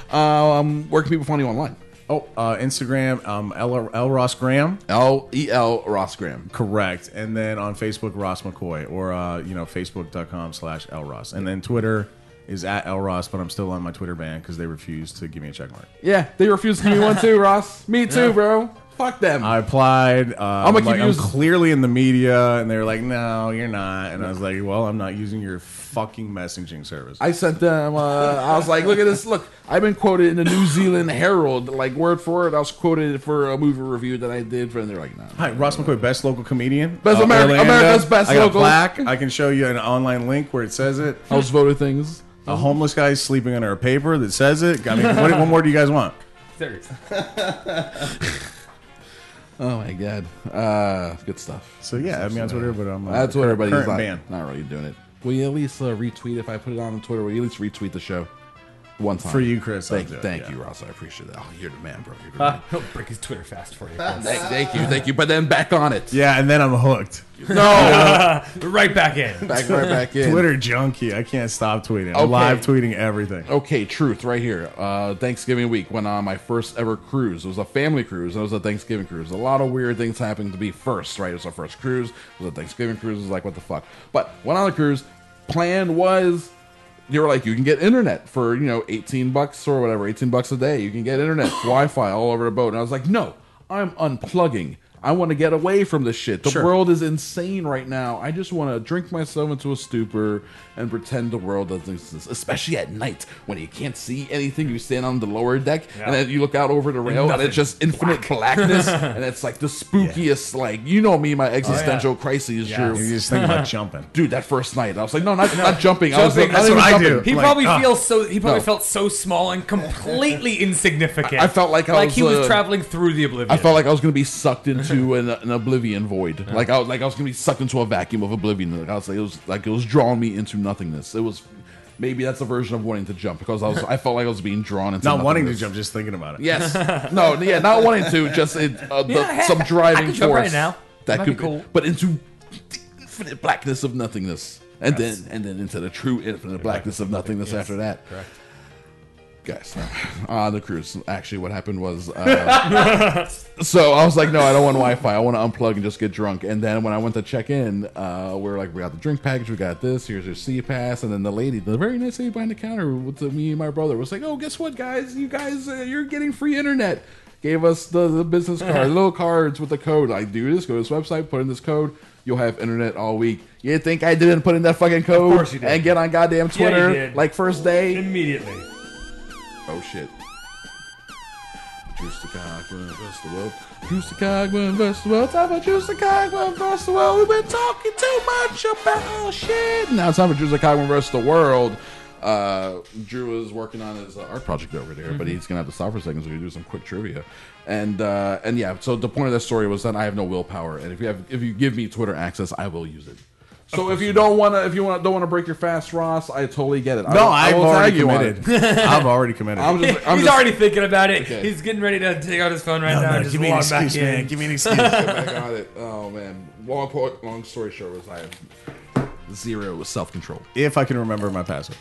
can people find you online? Instagram, L Ross Graham, LEL Ross Graham. Correct. And then on Facebook, Ross McCoy, or Facebook.com/L Ross. And then Twitter is at L Ross, but I'm still on my Twitter ban because they refuse to give me a check mark. Yeah, they refuse to give me one too, Ross. Me too, bro. Fuck them. I applied. I'm clearly in the media, and they were like, "No, you're not." And I was like, "Well, I'm not using your fucking messaging service." I sent them. I was like, "Look at this! Look, I've been quoted in the New Zealand Herald, like word for word. I was quoted for a movie review that I did." And they're like, "No." Hi, Ross McCoy, best local comedian, best America's best I got local. A plaque. I can show you an online link where it says it. House voted things. A homeless guy sleeping under a paper that says it. I mean, what more do you guys want? Oh my god, good stuff. So yeah, I mean on Twitter, but I'm that's what everybody's not really doing it. Will you at least retweet if I put it on Twitter? Will you at least retweet the show one time for you, Chris? Thank you, Ross. I appreciate that. Oh, you're the man, bro. You're the man. He'll break his Twitter fast for you. Thank you. But then back on it. Yeah, and then I'm hooked. No, right back in. Right back in. Twitter junkie. I can't stop tweeting. I'm live tweeting everything. Okay, truth right here. Thanksgiving week went on my first ever cruise. It was a family cruise. And it was a Thanksgiving cruise. A lot of weird things happened to be first, right? It was our first cruise. It was a Thanksgiving cruise. It was like, what the fuck? But went on the cruise. Plan was, they were like, you can get internet for, $18 or whatever, $18 a day. You can get internet, Wi-Fi all over the boat. And I was like, no, I'm unplugging. I want to get away from this shit. The Sure. world is insane right now. I just want to drink myself into a stupor and pretend the world doesn't exist. Especially at night when you can't see anything. You stand on the lower deck and then you look out over the rail and it's just infinite blackness. And it's like the spookiest, like, you know me, my existential crises. Yeah. You're just thinking about jumping. Dude, that first night, I was like, no, not jumping. I was Jumping, not that's even what I jumping. do. He probably feels so. He probably No. felt so small and completely insignificant. I felt like he was traveling through the oblivion. I felt like I was going to be sucked into an oblivion void. Like I was going to be sucked into a vacuum of oblivion. Like I was like it was drawing me into nothingness. It was maybe that's a version of wanting to jump because I felt like I was being drawn into Not wanting to nothingness. jump, just thinking about it. Yes. Not wanting to. Just some driving I can jump force right now. that Might could be cool. but into the infinite blackness of nothingness, and then into the true infinite blackness of nothingness after that. Correct. Guys, on the cruise, actually, what happened was, so I was like, no, I don't want Wi-Fi. I want to unplug and just get drunk. And then when I went to check in, we're like, we got the drink package, we got this. Here's your sea pass. And then the very nice lady behind the counter with me and my brother was like, oh, guess what, guys? You guys, you're getting free internet. Gave us the business card, little cards with the code. Like, do this, go to this website, put in this code. You'll have internet all week. You think I didn't put in that fucking code? Of course you did. And get on goddamn Yeah, you Twitter did. like first day? Immediately. Oh shit. Juice the Cogman versus the world. Juice the Cogman versus the world. Time for Juice the Cogman versus the world. We've been talking too much about shit. Now it's time for Juice the Cogman versus the world. Drew is working on his art project over there, but he's gonna have to stop for a second so we can do some quick trivia. And yeah, so the point of that story was that I have no willpower, and if you give me Twitter access, I will use it. So if you don't want to break your fast, Ross, I totally get it. No, I I've will already tag you on it. committed. I've already committed. I'm He's just- already thinking about it. Okay. He's getting ready to take out his phone right now and just give me an log back excuse, man. in. Give me an excuse. Get back on it. Oh man. Long story short was I have zero self-control. If I can remember my password.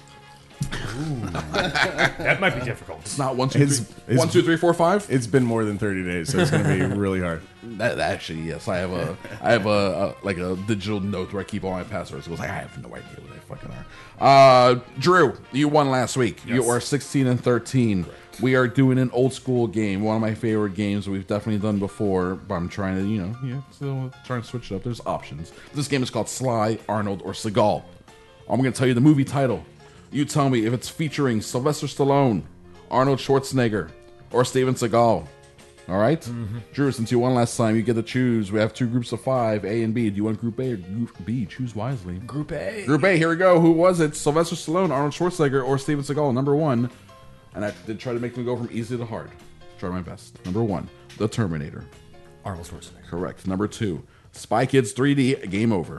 That might be difficult. It's not 1, 2, 3, 1, 2, 3, 4, 5. It's been more than 30 days, so it's going to be really hard. That actually, yes, I have a like a digital note where I keep all my passwords. It was like I have no idea what they fucking are. Drew, you won last week. Yes. You are 16 and 13. Correct. We are doing an old school game, one of my favorite games we've definitely done before. But I'm trying to, still trying to switch it up. There's options. This game is called Sly, Arnold, or Seagal. I'm going to tell you the movie title. You tell me if it's featuring Sylvester Stallone, Arnold Schwarzenegger, or Steven Seagal. All right? Mm-hmm. Drew, since you won last time, you get to choose. We have 2 groups of 5, A and B. Do you want Group A or Group B? Choose wisely. Group A. Group A, here we go. Who was it? Sylvester Stallone, Arnold Schwarzenegger, or Steven Seagal? Number 1. And I did try to make them go from easy to hard. Tried my best. Number 1, The Terminator. Arnold Schwarzenegger. Correct. Number 2, Spy Kids 3D, Game Over.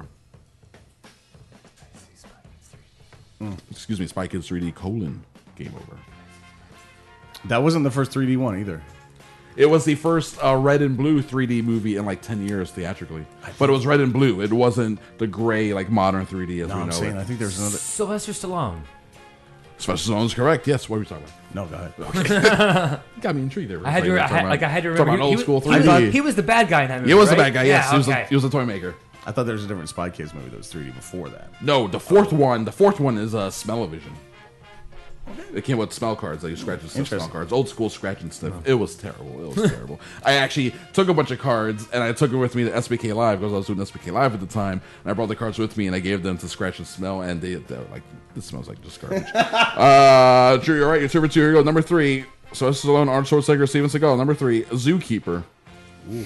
Excuse me, Spy Kids 3D, Game Over. That wasn't the first 3D one either. It was the first red and blue 3D movie in like 10 years theatrically. But it was red and blue. It wasn't the gray, like modern 3D as we know it. I think there's another. Sylvester Stallone. Sylvester Stallone's correct. Yes, what are we talking about? No, go ahead. Okay. Got me intrigued there. I had to remember. Talking about old school 3D. I thought he was the bad guy in that movie. He was right? the bad guy, yes. Yeah, He was a toy maker. I thought there was a different Spy Kids movie that was 3D before that. No, the fourth one is Smell-O-Vision. It came with smell cards that you scratch and sniff smell cards. Old school scratch and sniff. It was terrible. It was terrible. I actually took a bunch of cards and I took it with me to SBK Live because I was doing SBK Live at the time. And I brought the cards with me and I gave them to scratch and smell. And they were like, this smells like just garbage. Drew, you're right. You're 2 for 2. Here you go. Number 3. So this is Stallone, Arnold Schwarzenegger, Steven Seagal. Number 3, Zookeeper. Ooh.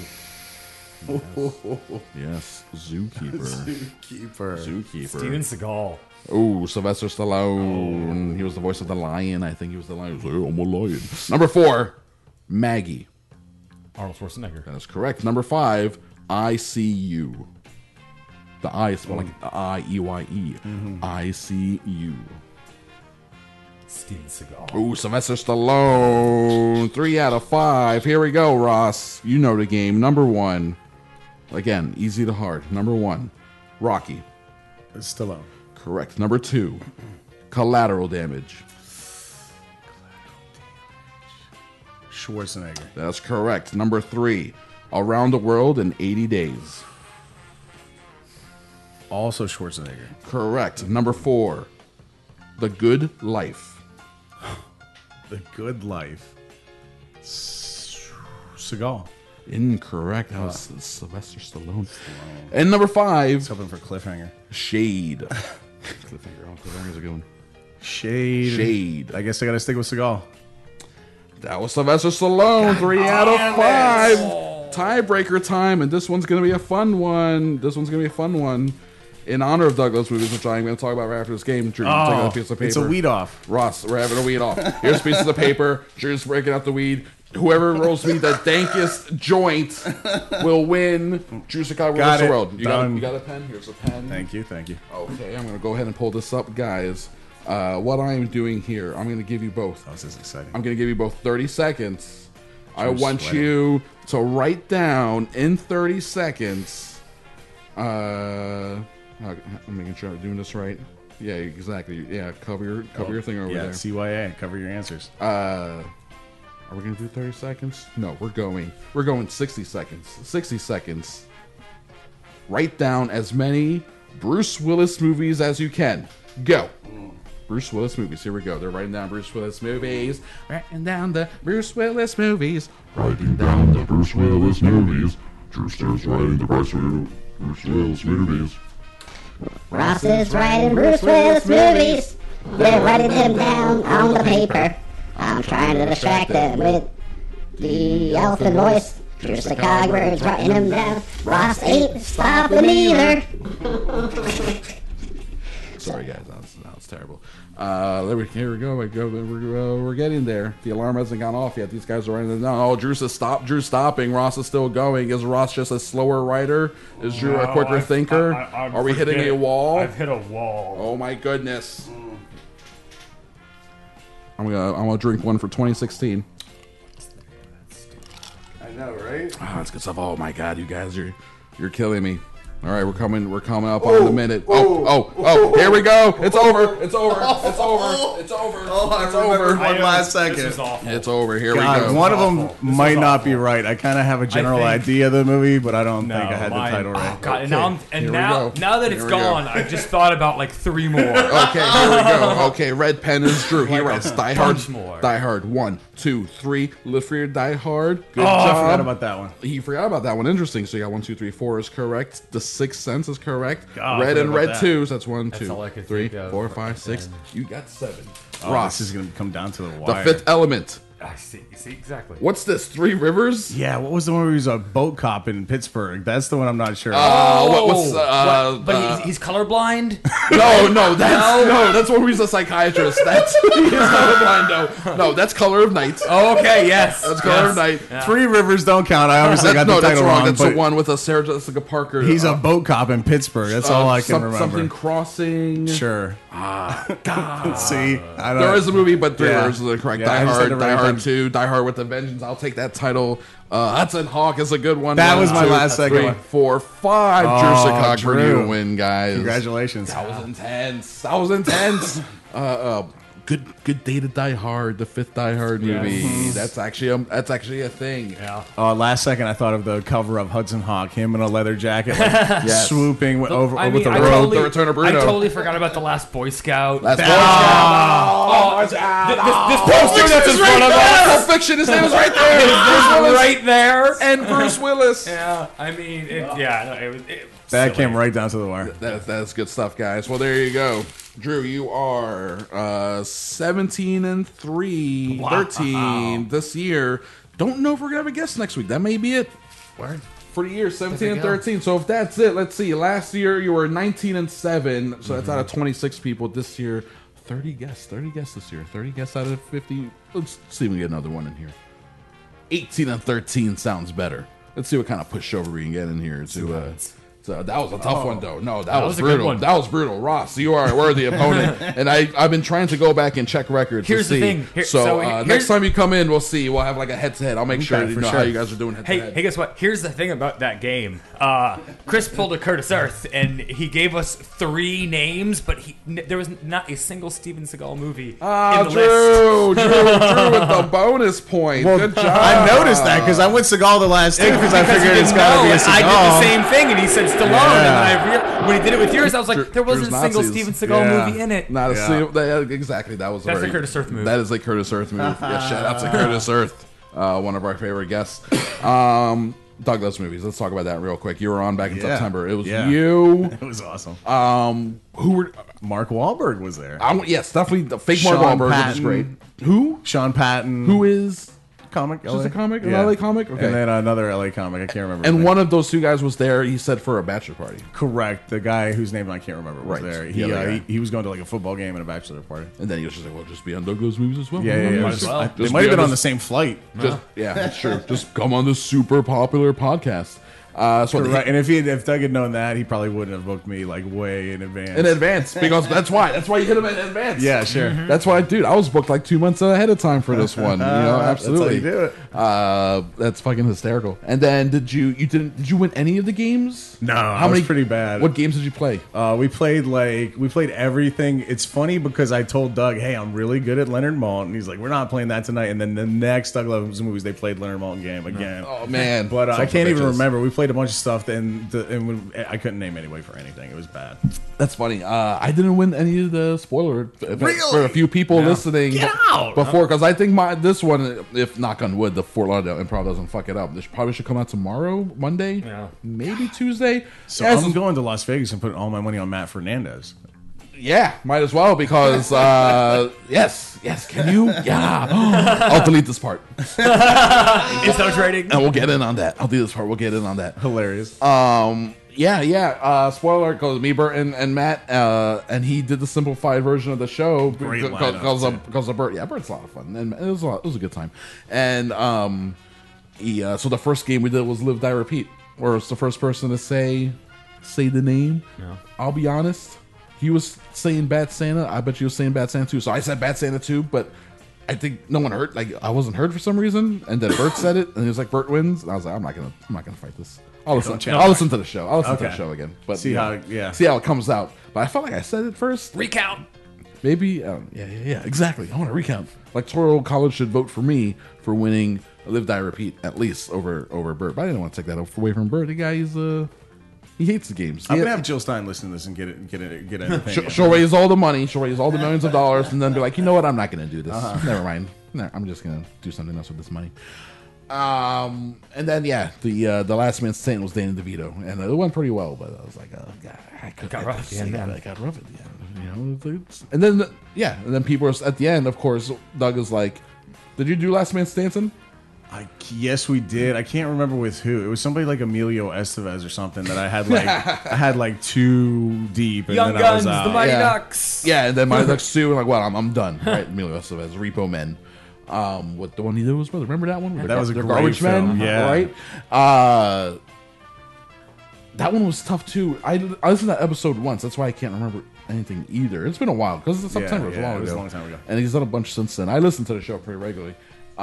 Yes, Zookeeper. Steven Seagal. Oh, Sylvester Stallone. He was the voice of the lion. I think he was the lion. He was like, I'm a lion. Number 4, Maggie. Arnold Schwarzenegger. That is correct. Number 5, I See You. The I is spelled like I-E-Y-E. I See You. Steven Seagal. Oh, Sylvester Stallone. 3 out of 5. Here we go, Ross. You know the game. Number 1. Again, easy to hard. Number 1, Rocky. It's Stallone. Correct. Number 2, Collateral Damage. Schwarzenegger. That's correct. Number 3, Around the World in 80 Days. Also Schwarzenegger. Correct. Number 4, The Good Life. The Good Life. Seagal. Incorrect. That was Sylvester Stallone. And number 5. Hoping for cliffhanger. Shade. Cliffhanger's a good one. Shade. I guess I got to stick with Seagal. That was Sylvester Stallone. 3 out of 5. Tiebreaker time, and this one's going to be a fun one. In honor of Doug, those movies, which I'm going to talk about right after this game. Drew, take a piece of paper. It's a weed off. Ross, we're having a weed off. Here's pieces of paper. Drew's breaking out the weed. Whoever rolls me the dankest joint will win. Drew Chicago versus the world. You got a pen? Here's a pen. Thank you. Okay, I'm going to go ahead and pull this up, guys. What I'm doing here, I'm going to give you both. Oh, this is exciting. I'm going to give you both 30 seconds. I want you to write down in 30 seconds. I'm making sure I'm doing this right. Yeah, exactly. Yeah, cover your thing over there. CYA. Cover your answers. Are we gonna do 30 seconds? No, we're going 60 seconds. 60 seconds. Write down as many Bruce Willis movies as you can. Go. Bruce Willis movies. Here we go. They're writing down Bruce Willis movies. Writing down the Bruce Willis movies. Writing down the Bruce Willis movies. Drewster's writing the Bruce Willis movies. Ross is writing Bruce Willis movies. They're writing them down on the paper. I'm trying to distract them with the elephant voice. Drew Cogburn writing them down. Ross ain't stopping either. Sorry, guys. That was terrible. Here we go. We're getting there. The alarm hasn't gone off yet. These guys are writing them down. Oh, Drew's stopping. Ross is still going. Is Ross just a slower writer? Is Drew a quicker thinker? Are we hitting a wall? I've hit a wall. Oh my goodness. I'm gonna drink one for 2016. I know, right? Oh, that's good stuff. Oh my God, you guys, you're killing me. All right, we're coming up on the minute. Oh, here we go. It's over. Oh, I remember one last second. It's over. Here we go. One of them might not be right. I kind of have a general idea of the movie, but I don't think I had the title right. Oh, God. Now that it's gone, I've just thought about like 3 more. Okay, here we go. Okay, red pen is Drew. He writes Die Hard 1, 2, 3. Live Free or Die Hard. Good job. I forgot about that one. He forgot about that one. Interesting. So you got 1, 2, 3, 4 is correct. The Sixth Sense is correct. Red and Red 2s. That's 1, 2, 3, 4, 5, 6. You got 7. Ross, this is going to come down to the wire. The Fifth Element. I see exactly. What's this? 3 Rivers? Yeah. What was the one where he was a boat cop in Pittsburgh? That's the one I'm not sure. But he's colorblind. No, that's when he's a psychiatrist. That's he's colorblind. No, that's Color of Night. Oh, okay, yes, that's Color of Night. Yeah. 3 Rivers don't count. I obviously got the title wrong. That's the one with Sarah Jessica Parker. He's a boat cop in Pittsburgh. That's all I can remember. Something Crossing. Sure. God. See, there is a movie, but 3 Rivers is correct. Die Hard 2, Die Hard with a Vengeance. I'll take that title. Hudson Hawk is a good one. That was my last second one. 3, 4, 5. Drew you win, guys. Congratulations. That was intense. Good Day to Die Hard, the 5th Die Hard movie. That's actually a thing. Yeah. Last second, I thought of the cover of Hudson Hawk, him in a leather jacket, swooping over with the road. The Return of Bruno. I totally forgot about the Last Boy Scout. This poster that's in front of us. Pulp Fiction. His name is right there. Right there. And Bruce Willis. Yeah. I mean, it was. That came right down to the wire. That's good stuff, guys. Well, there you go. Drew, you are 17-3, 13 this year. Don't know if we're going to have a guest next week. That may be it. Word. For the year, 17-13. So if that's it, let's see. Last year, you were 19-7. So that's out of 26 people. This year, 30 guests. 30 guests this year. 30 guests out of 50. Let's see if we get another one in here. 18-13 sounds better. Let's see what kind of pushover we can get in here to... So that was a tough one, though. No, that was brutal. That was brutal. Ross, you are a worthy opponent. And I've been trying to go back and check records to see. Here's the thing. Next time you come in, we'll see. We'll have like a head-to-head. I'll make sure you know how you guys are doing head-to-head. Hey, guess what? Here's the thing about that game. Chris pulled a Curtis Earth, and he gave us 3 names, but there was not a single Steven Seagal movie in the list. Drew with the bonus point. Well, good job. I noticed that because I went Seagal the last two because I figured it's got to be a Seagal. I did the same thing, and he said Stallone. And when he did it with yours, I was like, there wasn't a single Steven Seagal movie in it. Not a single. Exactly. That was That's a Curtis Earth movie. That is a Curtis Earth movie. Yeah, shout out to Curtis Earth. one of our favorite guests. Doug Loves Movies. Let's talk about that real quick. You were on back in September. It was you. It was awesome. Who were... Mark Wahlberg was there. Yes, definitely the fake Mark Wahlberg, which is great. Who? Sean Patton. Who is... comic? Just LA? a comic? An Yeah. LA comic? Okay. And then another LA comic. I can't remember. his And name. one of those two guys was there, he said, for a bachelor party. Correct. The guy whose name I can't remember was Right. there. The He, other guy. he was going to like a football game and a bachelor party. And then he was just like, well, just be on Doug Loves Movies as well. Yeah, Might yeah. as well. They Just might be have been on the this- same flight. Yeah, that's true. Just come on this super popular podcast. Correct. And if Doug had known that, he probably wouldn't have booked me like way in advance. In advance, because that's why you hit him in advance. Yeah, sure. That's why, dude. I was booked like 2 months ahead of time for this one. You know, That's how absolutely. you do it. That's fucking hysterical. And then did you win any of the games? No, How I was many? pretty bad. What games did you play? We played everything. It's funny because I told Doug, "Hey, I'm really good at Leonard Maltin." And he's like, "We're not playing that tonight." And then the next Doug Loves Movies, they played Leonard Maltin game again. Oh man! But I Sons of can't even bitches. remember. We played a bunch of stuff, and I couldn't name anyway for anything. It was bad. That's funny. I didn't win any of the spoiler events Really? for a few people No. listening. Get out! Before, because I think this one, if knock on wood, the Fort Lauderdale Improv doesn't fuck it up. This probably should come out tomorrow, Monday, maybe Tuesday. So Yes, I'm going to Las Vegas and putting all my money on Matt Fernandez. Yeah, might as well because yes. Can you? Yeah, I'll delete this part. Insider trading. And we'll get in on that. I'll do this part. We'll get in on that. Hilarious. Yeah. Spoiler alert, goes me, Bert, and Matt, and he did the simplified version of the show Great because lineup, of Bert. Yeah, Bert's a lot of fun, and it was a good time. And so the first game we did was Live, Die, Repeat, where it's the first person to say the name. Yeah. I'll be honest, he was saying Bad Santa. I bet you was saying Bad Santa too. So I said Bad Santa too, but I think no one heard. Like I wasn't heard for some reason, and then Bert said it, and he was like, "Bert wins." And I was like, "I'm not gonna fight this. I'll listen to the show. I'll listen to the show again, but see how it comes out." But I felt like I said it first. Recount. Maybe. Yeah. Exactly. I want to recount. Like Toro College should vote for me for winning Live, Die, Repeat at least over Bert. But I didn't want to take that away from Bert. The guy, he hates the games. I'm gonna have Jill Stein listen to this and get it. She'll raise all the money. She'll raise all the millions of dollars, and then be like, you know what? I'm not going to do this. Never mind. No, I'm just going to do something else with this money. And then the Last Man Standing was Danny DeVito, and it went pretty well. But I was like, oh god, I got rough at the end. I got rough at the end. You know, and then people at the end. Of course, Doug is like, "Did you do Last Man Standing?" Yes, we did. I can't remember with who. It was somebody like Emilio Estevez or something that I had like too deep. And Young then Guns, I was out. the Mighty Ducks. Yeah, and then Mighty Ducks 2, like, well, I'm done. Right, Emilio Estevez, Repo Men. What the one he did was brother. Remember that one? That was a the great Garbage film. Men, Yeah. right? That one was tough too. I listened to that episode once. That's why I can't remember anything either. It's been a while because it's September. It was a long time ago. And he's done a bunch since then. I listen to the show pretty regularly.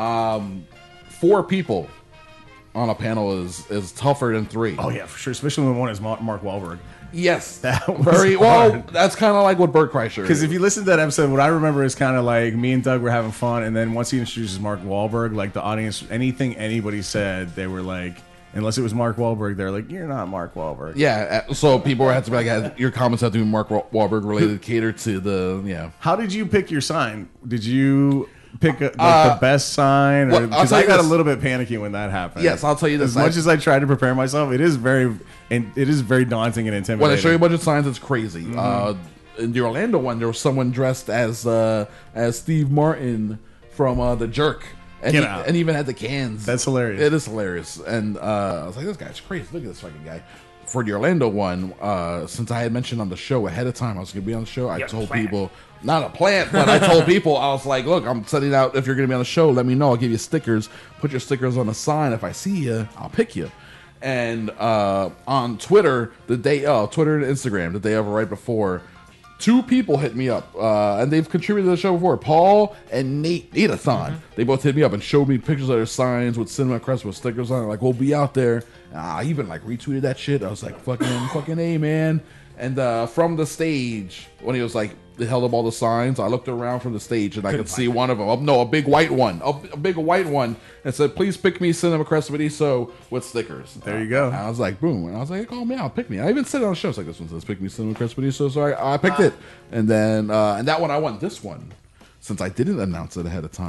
4 people on a panel is tougher than 3. Oh yeah, for sure. Especially when one is Mark Wahlberg. Yes, that was very hard. well. That's kind of like what Bert Kreischer. Because if you listen to that episode, what I remember is kind of like me and Doug were having fun, and then once he introduces Mark Wahlberg, like the audience, anything anybody said, they were like, unless it was Mark Wahlberg, they're like, "You're not Mark Wahlberg." Yeah, so people had to be like, your comments have to be Mark Wahlberg related, cater to the How did you pick your sign? Did you pick the best sign? Because I got a little bit panicky when that happened. Yes, I'll tell you this. As much as I tried to prepare myself, it is very daunting and intimidating. When I show you a bunch of signs, it's crazy. In the Orlando one, there was someone dressed as Steve Martin from The Jerk. And even had the cans. That's hilarious. It is hilarious. And I was like, this guy's crazy. Look at this fucking guy. For the Orlando one, since I had mentioned on the show ahead of time I was going to be on the show, I told people, not a plant, but I told people, I was like, look, I'm sending out, if you're going to be on the show, let me know. I'll give you stickers. Put your stickers on the sign. If I see you, I'll pick you. And on Twitter, Twitter and Instagram, the day of or right before, 2 people hit me up, and they've contributed to the show before. Paul and Nate-a-thon. They both hit me up and showed me pictures of their signs with Cinema Crest with stickers on it. Like, we'll be out there. I even like retweeted that shit. I was like, fucking A, man. And from the stage, when he was like, they held up all the signs, I looked around from the stage and I could see one of them. No, a big white one. A big white one. And said, please pick me Cinema Crest Vadiso with stickers. There you go. And I was like, boom. And I was like, call me out, pick me. I even said it on the show. It's like, this one says, pick me Cinema Crest Vadiso. So I picked it. And then, and that one I won. This one, since I didn't announce it ahead of time,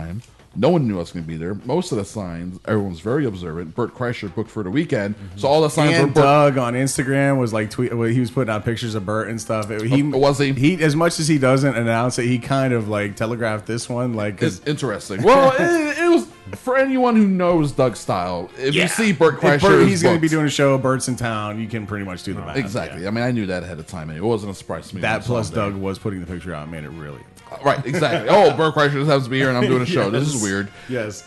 No one knew I was going to be there. Most of the signs, everyone's very observant. Bert Kreischer booked for the weekend, so all the signs were And Doug on Instagram was like he was putting out pictures of Bert and stuff. He as much as he doesn't announce it, he kind of like telegraphed this one. Like, it's interesting. Well, it was for anyone who knows Doug's style. If you see Bert Kreischer, he's going to be doing a show. Bert's in town. You can pretty much do the math. Exactly. I mean, I knew that ahead of time, and it wasn't a surprise to me. That plus Doug was putting the picture out, made it really. Right, exactly. Oh, Bert Kreischer just happens to be here, and I'm doing a show. This is weird. Yes.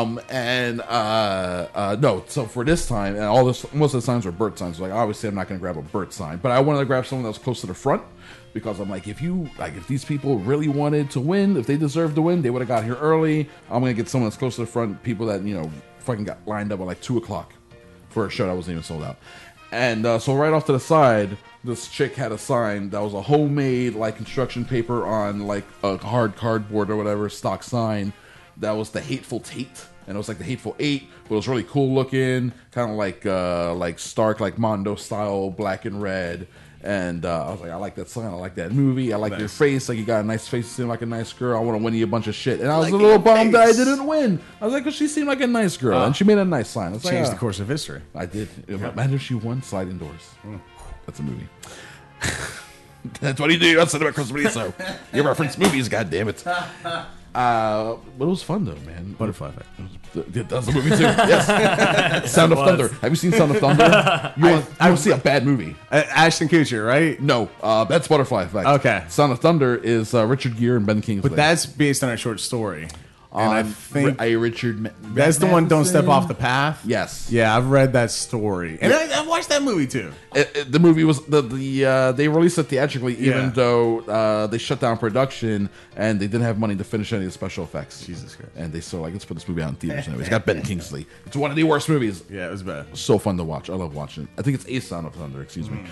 No. So for this time, and most of the signs were Bert signs. Like, obviously, I'm not going to grab a Bert sign, but I wanted to grab someone that was close to the front because I'm like, if these people really wanted to win, if they deserved to win, they would have got here early. I'm going to get someone that's close to the front. People that fucking got lined up at like 2:00 for a show that wasn't even sold out. And so right off to the side, this chick had a sign that was a homemade like construction paper on like a hard cardboard or whatever stock sign that was the Hateful Tate, and it was like the Hateful Eight, but it was really cool looking, kind of like stark, like Mondo style, black and red. And I was like, I like that sign, I like that movie, I like your face, like you got a nice face, you seem like a nice girl, I want to win you a bunch of shit. And I was a little bummed that I didn't win. I was like, 'cause she seemed like a nice girl, and she made a nice sign. I was Changed like, the course of history. I did. Imagine if she won Sliding Doors. That's a movie. That's what you do on Cinema Christmas. So you reference movies, goddammit. But it was fun though, man. Butterfly Effect. That was a movie too. Yes. Sound of Thunder. Have you seen Sound of Thunder? You want to see a bad movie? Ashton Kutcher, right? No, that's Butterfly Effect. Okay. Sound of Thunder is Richard Gere and Ben Kingsley. But that's based on a short story. And I think Richard. That's the one. Don't Step Off the Path. Yes. Yeah, I've read that story, and I watched that movie too. The movie was they released it theatrically, even though they shut down production and they didn't have money to finish any of the special effects. Jesus Christ! And they still let's put this movie out in theaters. Anyway, it's got Ben Kingsley. It's one of the worst movies. Yeah, it was bad. So fun to watch. I love watching it. I think it's A Sound of Thunder. Excuse me.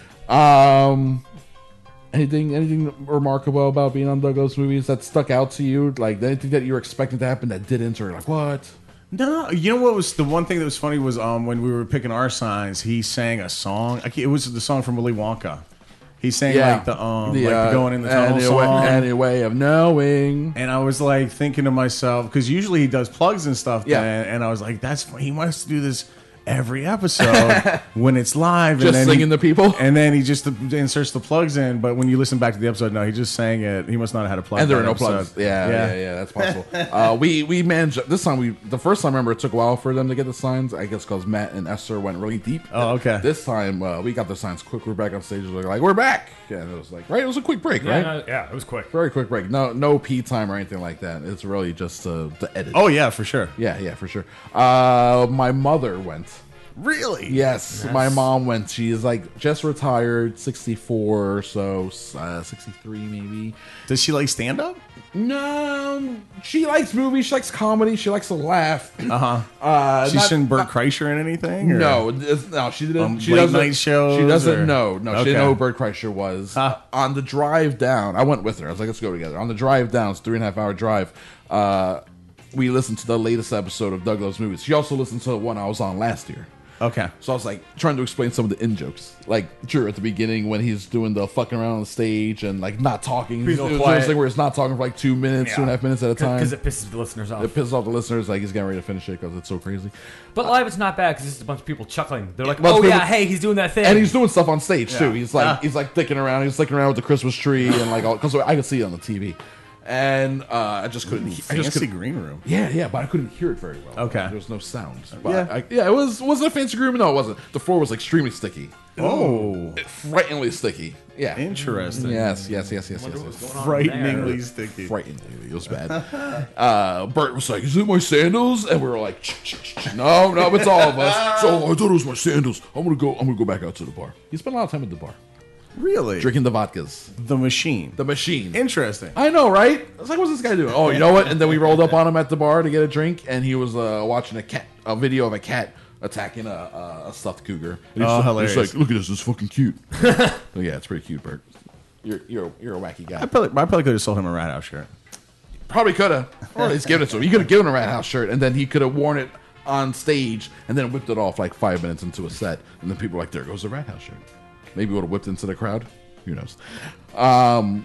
Anything remarkable about being on Douglas movies that stuck out to you? Like anything that you were expecting to happen that didn't, or like what? No, you know what was the one thing that was funny was when we were picking our signs, he sang a song. It was the song from Willy Wonka. He sang like the going in the tunnel song. Any way of knowing. And I was like thinking to myself, because usually he does plugs and stuff. Yeah. And I was like, he must do this every episode when it's live, just and then singing the people, and then he just inserts the plugs in. But when you listen back to the episode, no, he just sang it. He must not have had a plug. And there are no episode. plugs. Yeah, that's possible. We managed this time. The first time, remember, it took a while for them to get the signs. I guess because Matt and Esther went really deep. Oh, okay. This time we got the signs quick. We're back on stage. We're like, we're back. Yeah, and it was like, right. It was a quick break, right? Yeah, it was quick. Very quick break. No pee time or anything like that. It's really just the edit. Oh yeah, for sure. Yeah, for sure. My mother went. Really? Yes, my mom went. She is like just retired, 64 or so, 63 maybe. Does she like stand up? No, she likes movies. She likes comedy. She likes to laugh. She's seen Bert Kreischer in anything? Or? No, she didn't. She late doesn't. Night shows. She doesn't or? know. No, Okay. she didn't know who Bert Kreischer was. On the drive down, I went with her. I was like, let's go together. On the drive down, it's a 3.5 hour drive. We listened to the latest episode of Doug Loves Movies. She also listened to the one I was on last year. Okay. So I was like trying to explain some of the in-jokes. Like Drew at the beginning when he's doing the fucking around on the stage and like not talking. He's doing this thing where he's not talking for like 2 minutes, 2.5 minutes at a time. Because it pisses the listeners off. It pisses off the listeners, like he's getting ready to finish it because it's so crazy. But live it's not bad because it's just a bunch of people chuckling. They're like, Well, oh people- yeah, hey, he's doing that thing. And he's doing stuff on stage too. Yeah. He's like dicking around. He's dicking around with the Christmas tree and like all because I could see it on the TV. And I just couldn't. Fancy green room. Yeah, but I couldn't hear it very well. Okay. There was no sound. But it wasn't a fancy green room. No, it wasn't. The floor was extremely sticky. Oh, frighteningly sticky. Yeah, interesting. Yes. Frighteningly sticky. Frighteningly, it was bad. Bert was like, "Is it my sandals?" And we were like, "No, it's all of us." So I thought it was my sandals. I'm gonna go back out to the bar. He spent a lot of time at the bar. Really? Drinking the vodkas. The machine. Interesting. I know, right? I was like, what's this guy doing? Oh, you know what? And then we rolled up on him at the bar to get a drink, and he was watching a video of a cat attacking a stuffed cougar. And hilarious. He's like, look at this. It's fucking cute. Oh, yeah, it's pretty cute, Bert. You're a wacky guy. I probably could have sold him a Rat House shirt. Probably could have. Or at least given it to him. You could have given a Rat House shirt, and then he could have worn it on stage, and then whipped it off like 5 minutes into a set. And then people were like, there goes the Rat House shirt. Maybe would have whipped into the crowd. Who knows?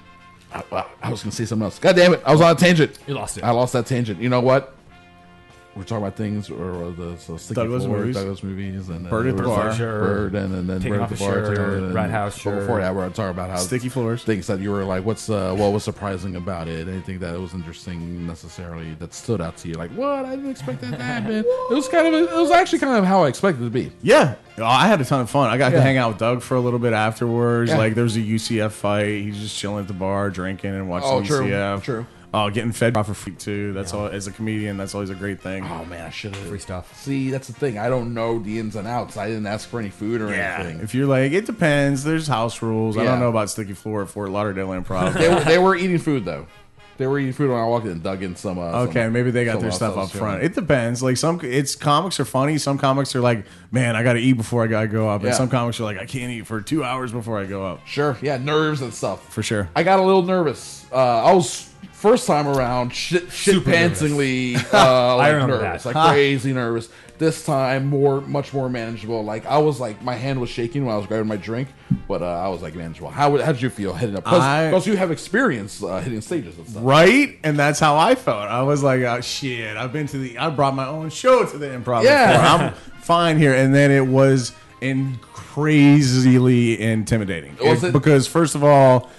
I was going to say something else. God damn it. I was on a tangent. You lost it. I lost that tangent. You know what? We're talking about things, or the Douglas movies, and Bird at the Bar, Bird, and then Taking Bird off at the a Bar, shirt, Rat House But shirt. before that, we're talking about how Sticky Floors, things that you were like, what was surprising about it? Anything that was interesting necessarily that stood out to you? Like, what? I didn't expect that to happen. It was actually kind of how I expected it to be. Yeah, I had a ton of fun. I got to hang out with Doug for a little bit afterwards. Yeah. Like, there was a UCF fight. He's just chilling at the bar, drinking and watching UCF. True. Getting fed off for free too. That's all. As a comedian, that's always a great thing. Oh man, I should have free stuff. See, that's the thing. I don't know the ins and outs. I didn't ask for any food or anything. If you're like, it depends. There's house rules. I Yeah. don't know about Sticky Floor at Fort Lauderdale Improv. They were eating food though. They were eating food when I walked in and dug in some. Okay, maybe they got their stuff up front. It depends. Like comics are funny. Some comics are like, man, I got to eat before I got to go up. And Yeah. some comics are like, I can't eat for 2 hours before I go up. Sure, yeah, nerves and stuff. For sure. I got a little nervous. I was first time around shit pantsingly I remember nervous, that. like crazy nervous. This time much more manageable. Like I was like my hand was shaking when I was grabbing my drink, but I was like manageable. How did you feel hitting up? Because you have experience hitting stages and stuff, Right? And that's how I felt. I was like, oh, shit, I brought my own show to the improv. Yeah. before. I'm fine here. And then it was crazily intimidating. Was it? Because first of all,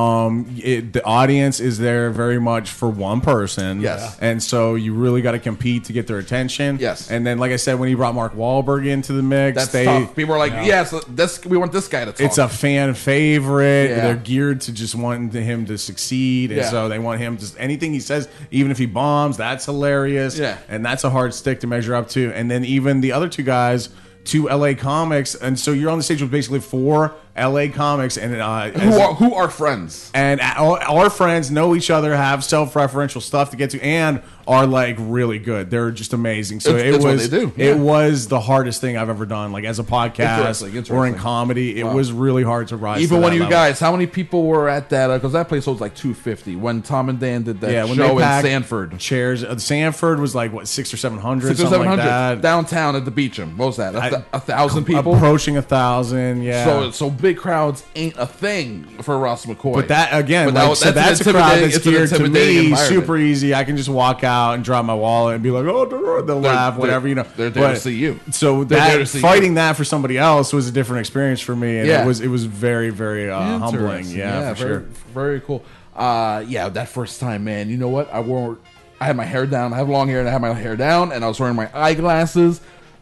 the audience is there very much for one person. Yes. And so you really got to compete to get their attention. Yes. And then, like I said, when he brought Mark Wahlberg into the mix, That's tough. People are like, yes, we want this guy to talk. it's a fan favorite. Yeah. They're geared to just wanting him to succeed, and Yeah. so they want him to anything he says, even if he bombs, that's hilarious. Yeah. And that's a hard stick to measure up to. And then even the other two guys, two LA comics, and so you're on the stage with basically 4 LA comics, and who are friends, and our friends know each other, have self-referential stuff to get to, and are like really good. They're just amazing. So It's what they do. It Yeah. was the hardest thing I've ever done, like as a podcast Interesting. or in comedy. It Wow. was really hard to rise. Even to one that of you level. guys, how many people were at that? Because that place was like 250 when Tom and Dan did that when show they in packed Sanford. Chairs. Sanford was like what 600 or 700, 600 or something 700 like that. downtown at the Beecham. What was that? 1,000 people, approaching 1,000. Yeah. So big crowds ain't a thing for Ross McCoy. But that again, But like, so that's a crowd intimidating- that's it's an geared to intimidating me. environment. Super easy. I can just walk out and drop my wallet and be like, "Oh," they'll laugh, whatever, you know. They're there to see you. So They're there to that see fighting that for somebody else was a different experience for me, and Yeah. it was very very humbling. Interesting. Yeah, for very, sure. Very cool. Yeah, that first time, man. You know what? I had my hair down. I have long hair, and I had my hair down, and I was wearing my eyeglasses.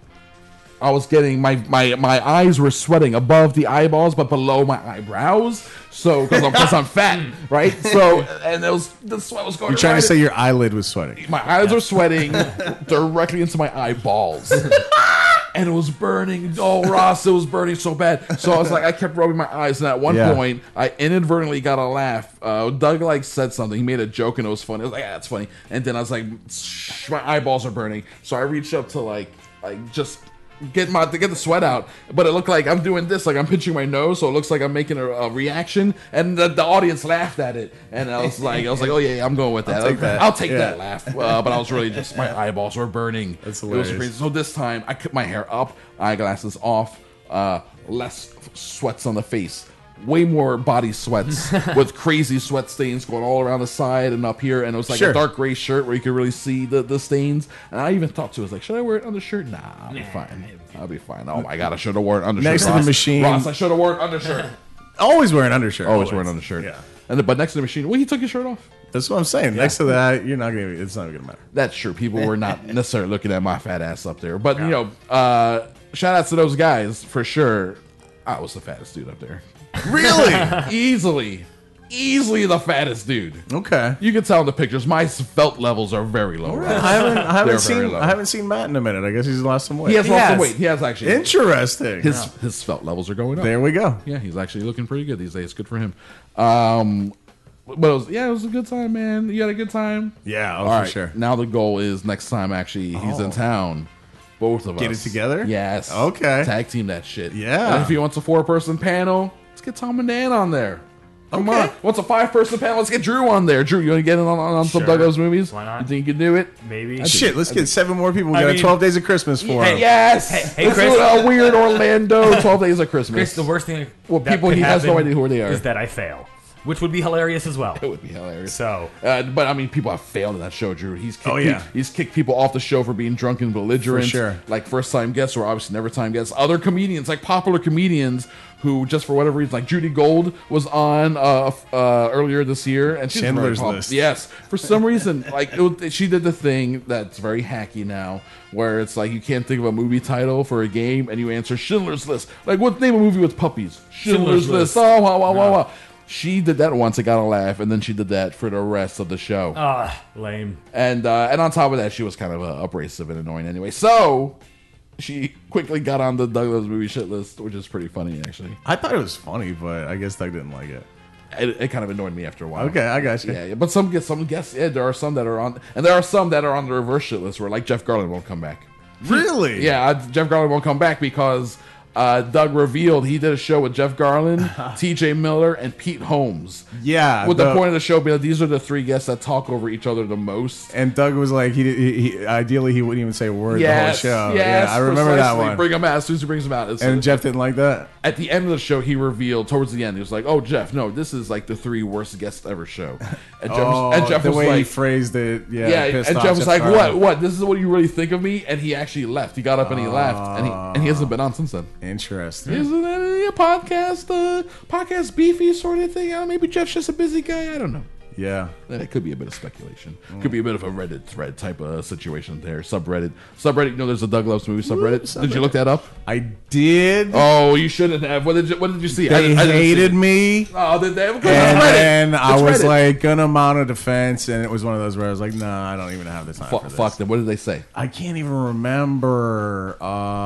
I was getting my eyes were sweating above the eyeballs, but below my eyebrows. So because I'm fat, right? So and the sweat was going. You're trying right to say your eyelid was sweating. my eyes were sweating directly into my eyeballs. And it was burning. Oh, Ross, it was burning so bad. So I was like, I kept rubbing my eyes. And at one point, I inadvertently got a laugh. Doug said something. He made a joke and it was funny. I was like, that's funny. And then I was like, my eyeballs are burning. So I reached up to just get the sweat out, but it looked like I'm doing this, like I'm pinching my nose, so it looks like I'm making a reaction, and the audience laughed at it, and I was like, oh yeah, I'm going with that. I'll take that laugh. But I was really just my eyeballs were burning. That's It hilarious. was crazy. So this time I kept my hair up, eyeglasses off, less sweats on the face. Way more body sweats with crazy sweat stains going all around the side and up here, and it was like a dark gray shirt where you could really see the stains. And I even thought to it, I was like, should I wear it undershirt? Nah, I'll be fine. I'll be fine. Oh my god, I should have worn an undershirt. Next to the machine. Ross, I should have worn an undershirt. Always wear an undershirt. Always wear an undershirt. Yeah. But next to the machine, well, he took his shirt off. That's what I'm saying. Next to that, you're not gonna. It's not gonna matter. That's true. People were not necessarily looking at my fat ass up there, but you know, shout outs to those guys for sure. I was the fattest dude up there. Really? Easily the fattest dude. Okay. You can tell in the pictures. My felt levels are very low. Right? I They're very low. haven't seen Matt in a minute. I guess he's lost some weight. He has lost some weight. He has actually. Interesting. His felt levels are going up. There we go. Yeah, he's actually looking pretty good these days. Good for him. But it was a good time, man. You had a good time? Yeah, All for right. sure. Now the goal is next time actually he's in town. Both of us. Get it together? Yes. Okay. Tag team that shit. Yeah. And if he wants a 4-person panel, let's get Tom and Dan on there. Come on. What's a 5-person panel? Let's get Drew on there. Drew, you want to get in on some Douglas movies? Why not? You think you can do it? Maybe. Shit, let's get 7 more people. We got 12 Days of Christmas for him. Yes. Hey, Let's Chris. do a weird Orlando 12 Days of Christmas. Chris, the worst thing Well, that people could he has no happen idea who they are. is that I fail. which would be hilarious as well. It would be hilarious. So, but I mean, people have failed in that show, Drew. He's kicked he's kicked people off the show for being drunk and belligerent. For sure. Like first-time guests or obviously never-time guests. Other comedians, like popular comedians, who just for whatever reason, like Judy Gold was on earlier this year, and she's Schindler's very List. Yes, for some reason, like she did the thing that's very hacky now, where it's like you can't think of a movie title for a game, and you answer Schindler's List. Like, what's the name of a movie with puppies? Schindler's List. Oh, wow. She did that once, it got a laugh, and then she did that for the rest of the show. Lame. And on top of that, she was kind of abrasive and annoying anyway. So she quickly got on the Doug Loves Movie shit list, which is pretty funny, actually. I thought it was funny, but I guess Doug didn't like it. It kind of annoyed me after a while. Okay, I got you. Yeah, but some guests, there are some that are on, and there are some that are on the reverse shit list where, like, Jeff Garlin won't come back. Really? Yeah, Jeff Garlin won't come back because Doug revealed he did a show with Jeff Garlin, T.J. Miller, and Pete Holmes. Yeah. With the point of the show being that these are the three guests that talk over each other the most. And Doug was like, he ideally he wouldn't even say a word the whole show. Yes, yeah, I remember that precisely. one. Bring him out as soon as he brings him out. And Jeff didn't like that? At the end of the show, he revealed, towards the end, he was like, oh, Jeff, no, this is like the three worst guests ever show. And Jeff the was way like, he phrased it, and Jeff was like, what? This is what you really think of me? And he actually left. He got up and he left. And he hasn't been on since then. Interesting. Isn't that a podcast beefy sort of thing? Maybe Jeff's just a busy guy. I don't know. Yeah. That could be a bit of speculation. Could be a bit of a Reddit thread type of situation there. Subreddit. You know, there's a Doug Loves Movie subreddit. Did you look that up? I did. Oh, you shouldn't have. What did you see? They hated me. Oh, did they? And then I was like gonna mount a defense, and it was one of those where I was like, nah, I don't even have the time for this. Fuck them. What did they say? I can't even remember.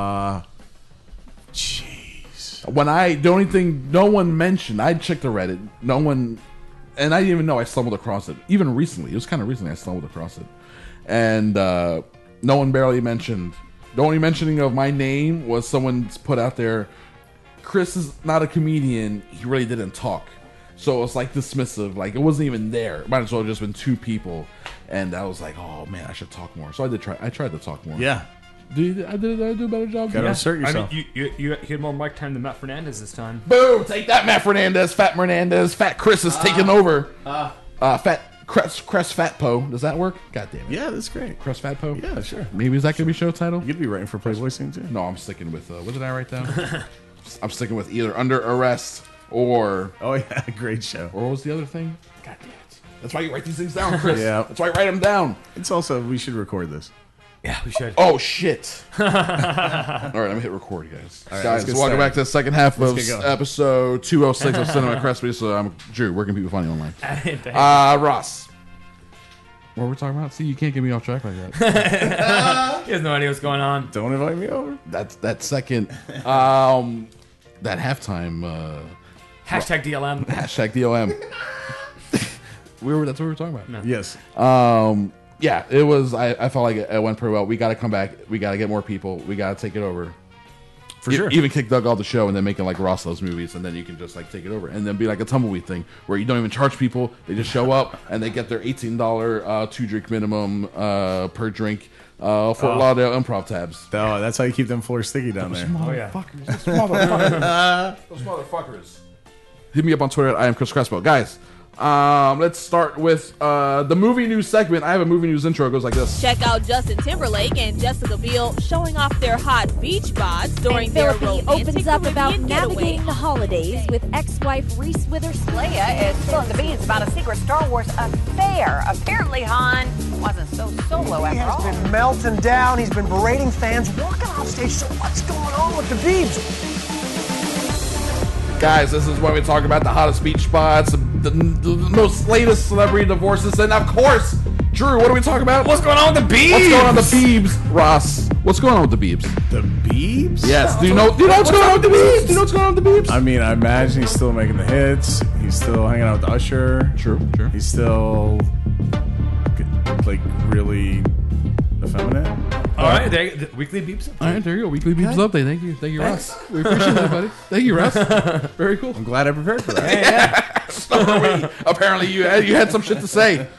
The only thing no one mentioned, I checked the Reddit, no one, and I didn't even know I stumbled across it. Even recently, it was kind of recently I stumbled across it. And no one barely mentioned, the only mentioning of my name was someone's put out there, Chris is not a comedian, he really didn't talk. So it was like dismissive, like it wasn't even there. It might as well have just been two people. And I was like, oh man, I should talk more. So I tried to talk more. Yeah. Did I do a better job? Gotta assert yourself. I mean, you had more mic time than Matt Fernandez this time. Boom! Take that, Matt Fernandez. Fat Chris is taking over. Fat Crest Fatpo. Does that work? God damn it. Yeah, that's great. Crest Fatpo? Yeah, sure. Maybe is that going to be show title? You'd be writing for Playboy soon, too. No, I'm sticking with, what did I write down? I'm sticking with either Under Arrest or... Oh, yeah, great show. Or what was the other thing? God damn it. That's why you write these things down, Chris. Yeah. That's why I write them down. It's also, we should record this. Yeah, we should. Oh, shit. All right, I'm going to hit record, guys. All right, guys, welcome back to the second half of episode 206 of Cinema Crespo. So I'm Drew. Where can people find you online? Ross. What were we talking about? See, you can't get me off track like that. He has no idea what's going on. Don't invite me over. That's that second. That halftime. Hashtag DLM. Hashtag DLM. That's what we were talking about. No. Yes. Yeah, it was. I felt like it went pretty well. We got to come back. We got to get more people. We got to take it over. For sure. Even kick Doug off the show and then make it like Ross Loves Movies, and then you can just like take it over, and then be like a tumbleweed thing where you don't even charge people. They just show up and they get their $18 2-drink minimum per drink. Fort Lauderdale improv tabs. Oh, that's how you keep them floors sticky down there. Motherfuckers. Those motherfuckers. Those motherfuckers. Hit me up on Twitter at I am Chris Crespo. Guys, let's start with the movie news segment. I have a movie news intro. It goes like this. Check out Justin Timberlake and Jessica Biel showing off their hot beach bods during their romantic opens up about Caribbean navigating getaway. the holidays with ex-wife Reese Witherspoon. Leia is spilling the beans about a secret Star Wars affair. Apparently, Han wasn't so solo after all. He has been melting down. He's been berating fans, walking off stage. So what's going on with the Biebs? Guys, this is when we talk about the hottest beach spots, the most latest celebrity divorces, and of course, Drew, what are we talking about? What's going on with the Biebs? What's going on with the Biebs? Ross, what's going on with the Biebs? The Biebs? Yes. Do you know what's going on with the Biebs? Do you know what's going on with the Biebs? I mean, I imagine he's still making the hits. He's still hanging out with Usher. True. He's still like really effeminate. All right, there, the weekly beeps. All right, there you go. Weekly Beeps update. Thank you, Ross. We appreciate that, buddy. Thank you, Ross. Very cool. I'm glad I prepared for that. So are we. Apparently, you had some shit to say.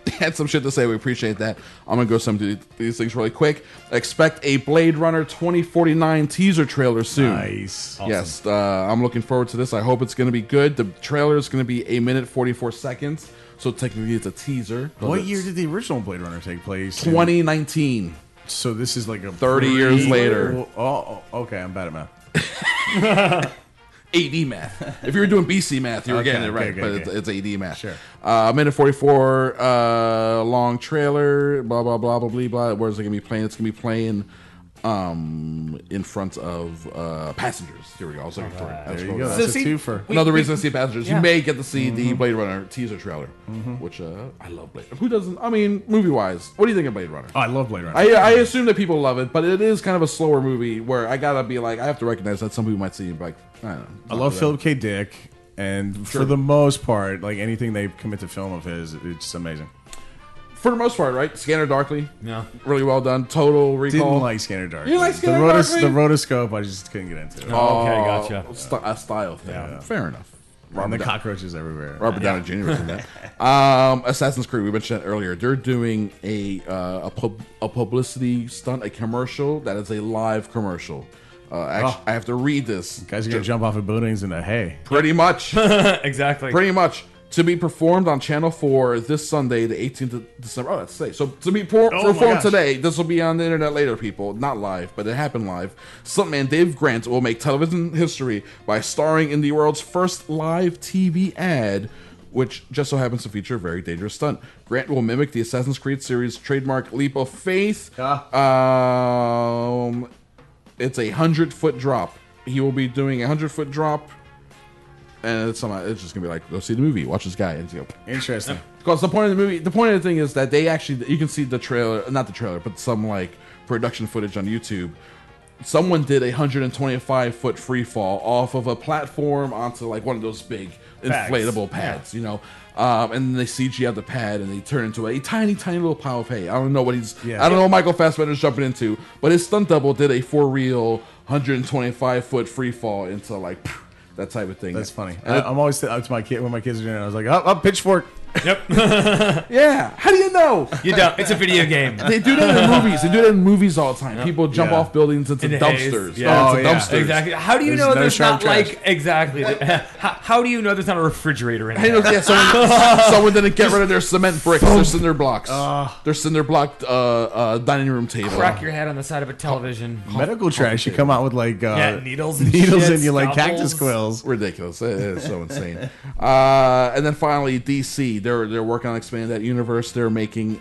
had some shit to say. We appreciate that. I'm gonna go some of these things really quick. Expect a Blade Runner 2049 teaser trailer soon. Nice. Awesome. Yes, I'm looking forward to this. I hope it's gonna be good. The trailer is gonna be 1 minute 44 seconds, so technically it's a teaser. What year did the original Blade Runner take place? 2019. So this is like a 30 years later. Oh, okay. I'm bad at math. AD math. If you were doing BC math, you were getting it right, but okay. it's AD math. Sure. 1 minute 44 long trailer, blah, blah, blah, blah, blah, blah. Where's it going to be playing? It's going to be playing in front of Passengers. Here we go. I was looking for it. There you go. That's a twofer. Another reason to see Passengers. You may get to see the Blade Runner teaser trailer, which I love Blade Runner. Who doesn't? I mean, movie-wise, what do you think of Blade Runner? Oh, I love Blade Runner. I assume that people love it, but it is kind of a slower movie where I got to be like, I have to recognize that some people might see it like, I don't know. I love Philip K. Dick, and for the most part, like anything they commit to film of his, it's amazing. For the most part, right? Scanner Darkly. Yeah. Really well done. Total Recall. Didn't like Scanner Darkly. You like Scanner Darkly? The rotoscope, I just couldn't get into it. Oh, okay, gotcha. A style thing. Yeah. Fair enough. And the cockroaches everywhere. Robert Downey Jr. was in that. Assassin's Creed, we mentioned that earlier. They're doing a publicity stunt, a commercial that is a live commercial. I have to read this. Guys are going to jump off of buildings in a hay. Pretty much. Exactly. Pretty much. To be performed on Channel 4 this Sunday, the 18th of December. Oh, that's today. So to be performed today, this will be on the internet later, people. Not live, but it happened live. Stuntman Dave Grant will make television history by starring in the world's first live TV ad, which just so happens to feature a very dangerous stunt. Grant will mimic the Assassin's Creed series' trademark leap of faith. It's a 100-foot drop. He will be doing a 100-foot drop. And it's just gonna be like, go see the movie, watch this guy, and go. Interesting. Because the point of the movie, the point of the thing is that they actually, you can see the trailer, not the trailer, but some like production footage on YouTube. Someone did a 125-foot free fall off of a platform onto like one of those big inflatable pads, you know. And they CG out the pad and they turn into a tiny, tiny little pile of hay. I don't know what I don't know what Michael Fassbender's jumping into, but his stunt double did a for-real 125-foot free fall into like that type of thing. That's funny. I'm always to my kid when my kids are doing it. I was like, "Oh, pitchfork." Yep. Yeah. How do you know? You don't. It's a video game. They do that in movies. They do that in movies all the time. People jump off buildings into dumpsters. Dumpsters. Exactly. How do you know there's not like exactly? How do you know there's not a refrigerator in there? Someone didn't get rid of their cement bricks. Their cinder blocks. Their cinder blocked dining room table. Crack your head on the side of a television. Medical trash. You come out with like needles and you like cactus quills. Ridiculous. It is so insane. And then finally, DC. They're working on expanding that universe. They're making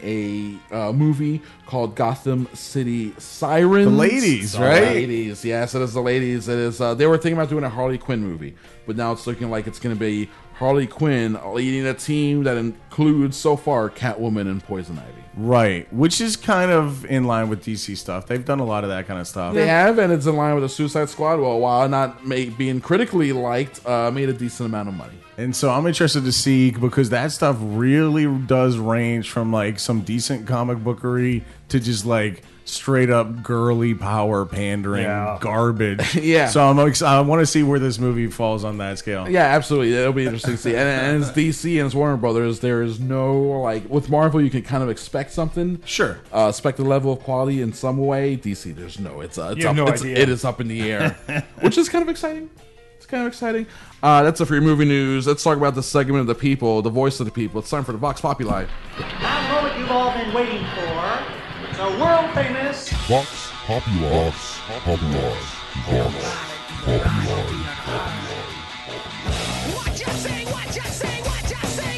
a movie called Gotham City Sirens. The ladies, right? The ladies, yes, it is the ladies. It is. They were thinking about doing a Harley Quinn movie, but now it's looking like it's going to be Harley Quinn leading a team that includes so far Catwoman and Poison Ivy. Right, which is kind of in line with DC stuff. They've done a lot of that kind of stuff. They have, and it's in line with the Suicide Squad. Well, while not being critically liked, made a decent amount of money. And so I'm interested to see, because that stuff really does range from like some decent comic bookery to just like straight up girly power pandering garbage. Yeah. So I want to see where this movie falls on that scale. Yeah, absolutely. It'll be interesting to see. And it's DC and it's Warner Brothers. There is no like with Marvel, you can kind of expect something. Sure. Expect a level of quality in some way. DC, there's no. It's up. Idea. It is up in the air, which is kind of exciting. It's kind of exciting. That's it for your movie news. Let's talk about the segment of the people, the voice of the people. It's time for the Vox Populi. Now the moment you've all been waiting for. The world famous Vox Populi. Vox Populi. Vox Populi. What you say, what you say, what you say,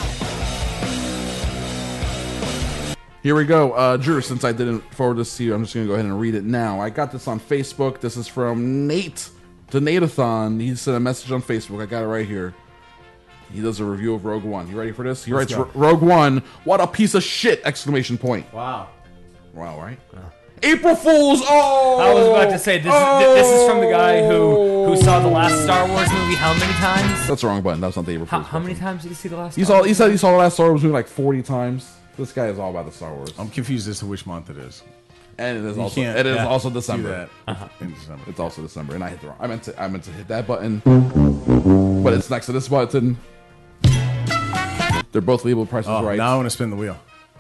what? Here we go. Drew, since I didn't forward this to you, I'm just going to go ahead and read it now. I got this on Facebook. This is from Nate, the Nateathon. He sent a message on Facebook. I got it right here. He does a review of Rogue One. You ready for this? He writes, Rogue One, what a piece of shit! Exclamation point. Wow. Wow, right? April Fools! Oh! I was about to say, this is from the guy who saw the last Star Wars movie how many times? That's the wrong button. That's not the April Fools. How many times did he see the last He said he saw the last Star Wars movie like 40 times. This guy is all about the Star Wars. I'm confused as to which month it is. And it is also December. Do that in December. It's also December, and I hit the wrong. I meant to hit that button, but it's next to this button. They're both labeled Price is Right. Now I want to spin the wheel.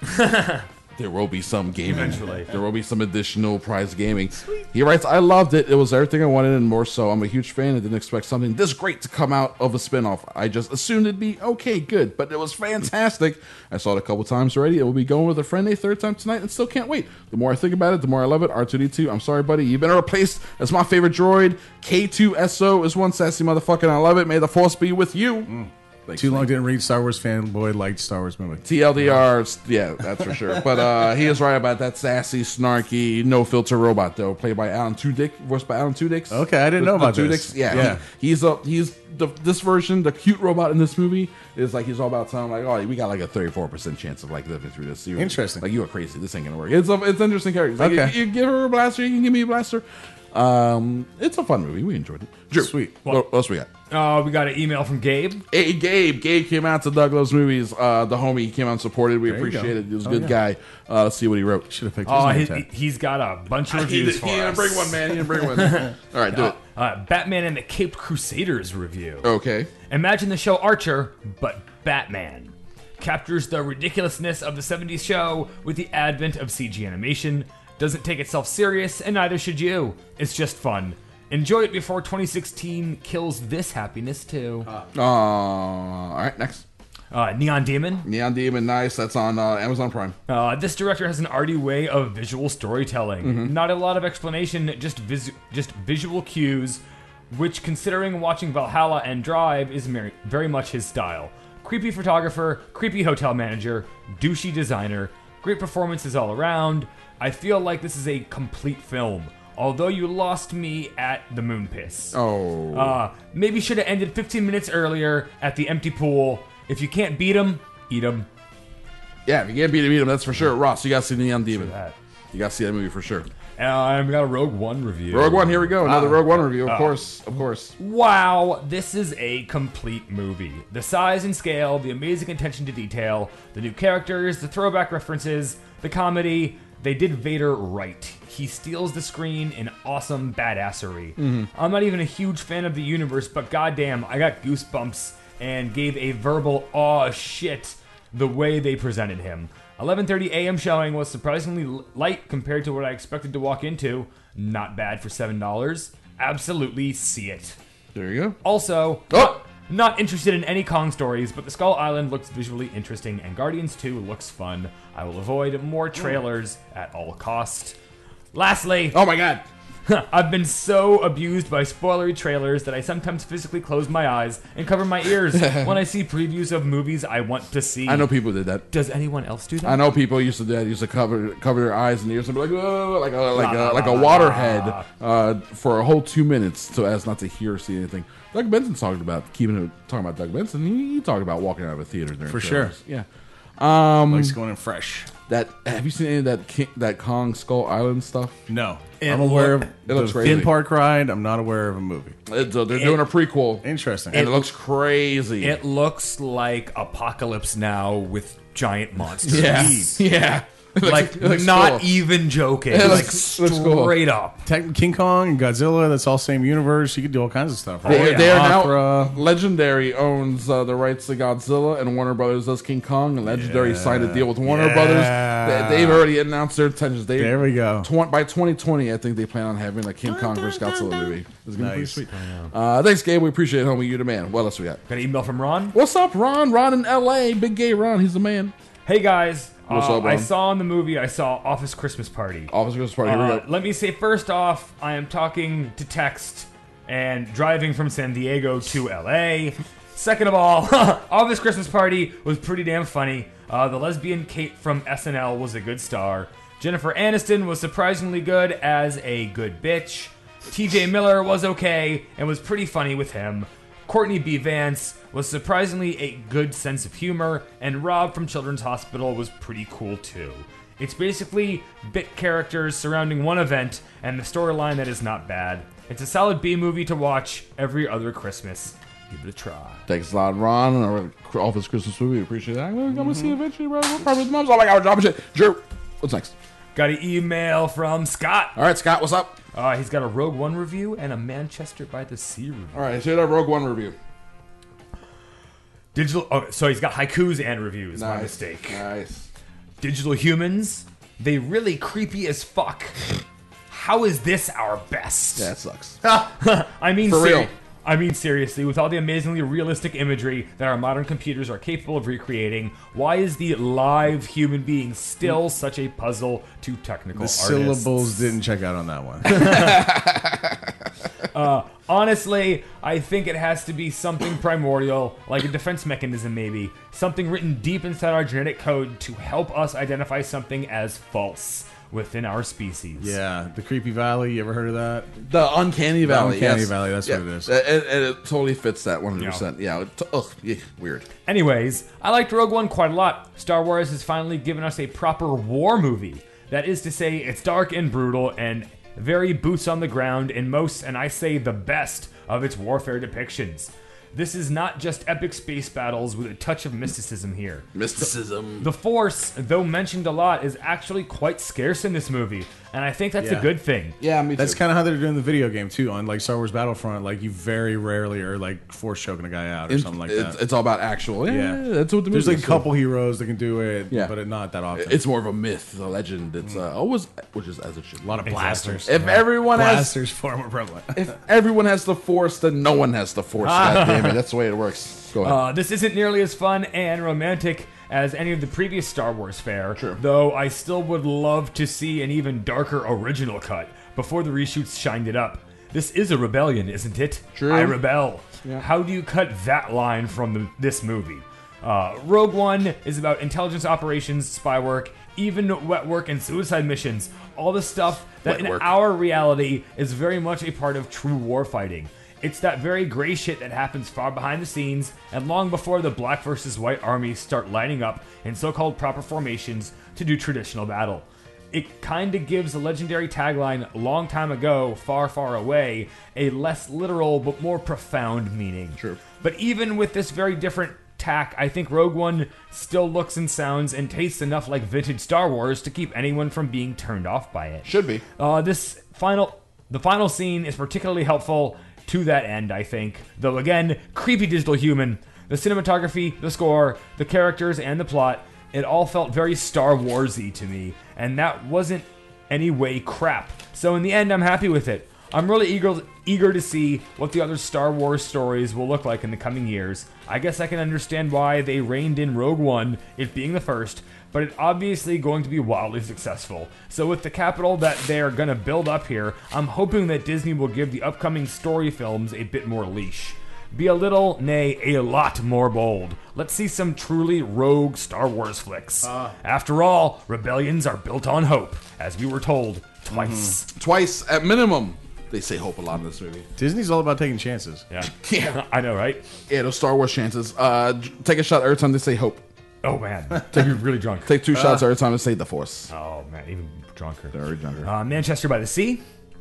There will be some gaming. Eventually. There will be some additional prize gaming. Sweet. He writes, I loved it. It was everything I wanted and more so. I'm a huge fan. I didn't expect something this great to come out of a spinoff. I just assumed it'd be okay, good. But it was fantastic. I saw it a couple times already. It will be going with a friend a third time tonight and still can't wait. The more I think about it, the more I love it. R2-D2, I'm sorry, buddy. You've been replaced as my favorite droid. K2SO is one sassy motherfucker and I love it. May the force be with you. Thanks, Too long didn't read Star Wars fanboy, liked Star Wars movie. TLDR, yeah, that's for sure. But he is right about that sassy, snarky, no filter robot though, played by Alan Tudyk, voiced by Alan Tudyk. Okay, I didn't know about this. Yeah. This version, the cute robot in this movie is like he's all about telling like, oh, we got like a 34% chance of like living through this. Interesting. Like you are crazy. This ain't gonna work. It's an interesting character. Like, Okay. you give her a blaster, you can give me a blaster. It's a fun movie. We enjoyed it. Drew, Sweet. What else we got? We got an email from Gabe. Hey, Gabe. Gabe came out to Doug Loves Movies. The homie, he came out and supported. We There you appreciate go. it. He was a good guy. Let's see what he wrote. Should have picked his name tag. He's got a bunch of reviews for us. He didn't bring one, man. He didn't bring one. All right, do it. Batman and the Caped Crusaders review. Okay. Imagine the show Archer, but Batman. Captures the ridiculousness of the 70s show with the advent of CG animation. Doesn't take itself serious, and neither should you. It's just fun. Enjoy it before 2016 kills this happiness, too. All right, next. Neon Demon. Neon Demon, nice. That's on Amazon Prime. This director has an arty way of visual storytelling. Mm-hmm. Not a lot of explanation, just visual cues, which, considering watching Valhalla and Drive, is very much his style. Creepy photographer, creepy hotel manager, douchey designer, great performances all around. I feel like this is a complete film. Although you lost me at the moon piss. Oh. Maybe should have ended 15 minutes earlier at the empty pool. If you can't beat him, eat him. Yeah, if you can't beat him, that's for sure. Ross, you got to see Neon Demon. You got to see that movie for sure. And we got a Rogue One review. Rogue One, here we go. Another Rogue One review, of course. Wow, this is a complete movie. The size and scale, the amazing attention to detail, the new characters, the throwback references, the comedy. They did Vader right. He steals the screen in awesome badassery. Mm-hmm. I'm not even a huge fan of the universe, but goddamn, I got goosebumps and gave a verbal aw shit the way they presented him. 11:30 a.m. showing was surprisingly light compared to what I expected to walk into. Not bad for $7. Absolutely see it. There you go. Also, not interested in any Kong stories, but the Skull Island looks visually interesting, and Guardians 2 looks fun. I will avoid more trailers at all cost. Lastly, oh my god, I've been so abused by spoilery trailers that I sometimes physically close my eyes and cover my ears when I see previews of movies I want to see. I know people did that. Does anyone else do that? I know people used to do that. Used to cover their eyes and ears and be like, oh, like a waterhead for a whole 2 minutes, so as not to hear or see anything. Doug Benson's talking about Doug Benson. He talked about walking out of a theater during For trailers. sure. Yeah. Likes going in fresh. Have you seen any of that Kong Skull Island stuff? No. I'm aware of the theme park ride. I'm not aware of a movie. They're doing a prequel. Interesting. And it looks crazy. It looks like Apocalypse Now with giant monsters. Yes. Yeah. Like, not cool. Even joking. Like, straight up. King Kong and Godzilla, that's all same universe. You could do all kinds of stuff. Right? They are now... Legendary owns the rights to Godzilla, and Warner Brothers does King Kong, and Legendary signed a deal with Warner Brothers. They've already announced their intentions. There we go. By 2020, I think they plan on having a King Kong vs. Godzilla movie. It's going to be pretty sweet. Thanks, Gabe. We appreciate it, homie. You're the man. What else we got? Got an email from Ron. What's up, Ron? Ron in L.A. Big gay Ron. He's the man. Hey, guys. What's up, I saw in the movie, I saw Office Christmas Party. Office Christmas Party, here we go. Let me say, first off, I am talking to text and driving from San Diego to LA. Second of all, Office Christmas Party was pretty damn funny. The lesbian Kate from SNL was a good star. Jennifer Aniston was surprisingly good as a good bitch. TJ Miller was okay and was pretty funny with him. Courtney B. Vance was surprisingly a good sense of humor, and Rob from Children's Hospital was pretty cool too. It's basically bit characters surrounding one event and the storyline that is not bad. It's a solid B movie to watch every other Christmas. Give it a try. Thanks a lot, Ron. Our Office Christmas movie. We appreciate that. I'm going to see you eventually, bro. We're probably the moms. Oh my God, we're dropping shit. Drew, what's next? Got an email from Scott. All right, Scott, what's up? He's got a Rogue One review and a Manchester by the Sea review. All right, let's hear that Rogue One review. Digital. Oh, so he's got haikus and reviews. Nice. My mistake. Nice. Digital humans, they really creepy as fuck. How is this our best? Yeah, it sucks. I mean, For real. I mean, seriously, with all the amazingly realistic imagery that our modern computers are capable of recreating, why is the live human being still such a puzzle to technical The artists? syllables didn't check out on that one. Honestly, I think it has to be something primordial, like a defense mechanism maybe. Something written deep inside our genetic code to help us identify something as false within our species. Yeah, the Creepy Valley, you ever heard of that? The Uncanny Valley. The Uncanny yes. Valley, that's Yeah. what it is. And it totally fits that 100%. Yeah. Weird. Anyways, I liked Rogue One quite a lot. Star Wars has finally given us a proper war movie. That is to say, it's dark and brutal and very boots on the ground in most, and I say the best, of its warfare depictions. This is not just epic space battles with a touch of mysticism here. Mysticism. The Force, though mentioned a lot, is actually quite scarce in this movie, and I think that's a good thing. Yeah, me too. That's kind of how they're doing the video game too. On like Star Wars Battlefront, like you very rarely are like force choking a guy out or something like that. It's all about actual. Yeah, that's what the There's movie like is a for. couple heroes that can do it, Yeah. but not that often. It's more of a myth, a legend. It's always, which is as it should. A lot of blasters. If everyone blasters has, far more prevalent. if everyone has the Force, then no one has the Force. God damn it, that's the way it works. Go ahead. This isn't nearly as fun and romantic as any of the previous Star Wars fare, though I still would love to see an even darker original cut before the reshoots shined it up. This is a rebellion, isn't it? True. I rebel. Yeah. How do you cut that line from this movie? Rogue One is about intelligence operations, spy work, even wet work and suicide missions. All the stuff that in our reality is very much a part of true warfighting. It's that very gray shit that happens far behind the scenes and long before the black versus white armies start lining up in so-called proper formations to do traditional battle. It kinda gives the legendary tagline, long time ago, far, far away, a less literal but more profound meaning. True. But even with this very different tack, I think Rogue One still looks and sounds and tastes enough like vintage Star Wars to keep anyone from being turned off by it. Should be. The final scene is particularly helpful to that end, I think. Though again, creepy digital human. The cinematography, the score, the characters, and the plot, it all felt very Star Wars-y to me, and that wasn't any way crap. So in the end, I'm happy with it. I'm really eager to see what the other Star Wars stories will look like in the coming years. I guess I can understand why they reined in Rogue One, it being the first, but it's obviously going to be wildly successful. So with the capital that they're going to build up here, I'm hoping that Disney will give the upcoming story films a bit more leash. Be a little, nay, a lot more bold. Let's see some truly rogue Star Wars flicks. After all, rebellions are built on hope, as we were told twice. Twice at minimum. They say hope a lot in this movie. Disney's all about taking chances. Yeah. Yeah. I know, right? Yeah, those Star Wars chances. Take a shot every time they say hope. Oh, man. Take you really drunk. Take 2 shots every time they say the Force. Oh, man. Even drunker. Very drunker. Manchester by the Sea.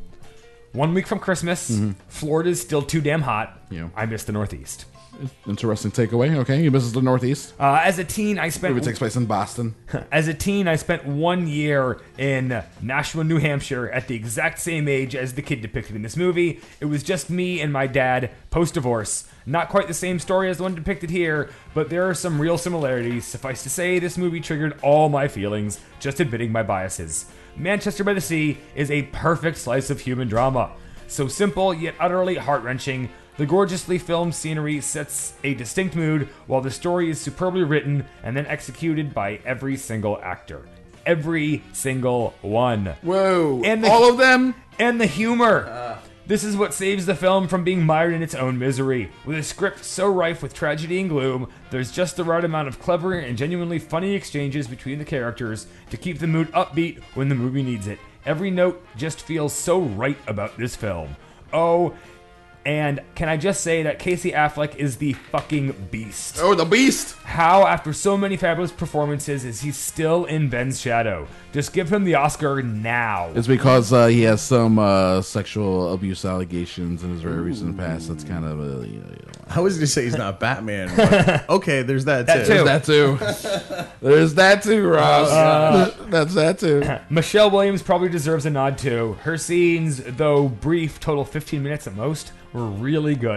1 week from Christmas. Florida's still too damn hot. Yeah. I miss the Northeast. Interesting takeaway. Okay, you misses the Northeast. As a teen, I spent... Movie takes place in Boston. As a teen, I spent 1 year in Nashua, New Hampshire at the exact same age as the kid depicted in this movie. It was just me and my dad post-divorce. Not quite the same story as the one depicted here, but there are some real similarities. Suffice to say, this movie triggered all my feelings, just admitting my biases. Manchester by the Sea is a perfect slice of human drama. So simple, yet utterly heart-wrenching. The gorgeously filmed scenery sets a distinct mood, while the story is superbly written and then executed by every single actor. Every single one. Whoa. And all of them? And the humor. This is what saves the film from being mired in its own misery. With a script so rife with tragedy and gloom, there's just the right amount of clever and genuinely funny exchanges between the characters to keep the mood upbeat when the movie needs it. Every note just feels so right about this film. Oh, and can I just say that Casey Affleck is the fucking beast. Oh, the beast! How, after so many fabulous performances, is he still in Ben's shadow? Just give him the Oscar now. It's because he has some sexual abuse allegations in his very recent past. That's kind of I was going to say he's not Batman. But okay, there's that too. There's that too. There's that too, Ross. That's that too. Michelle Williams probably deserves a nod too. Her scenes, though brief, total 15 minutes at most, were really good.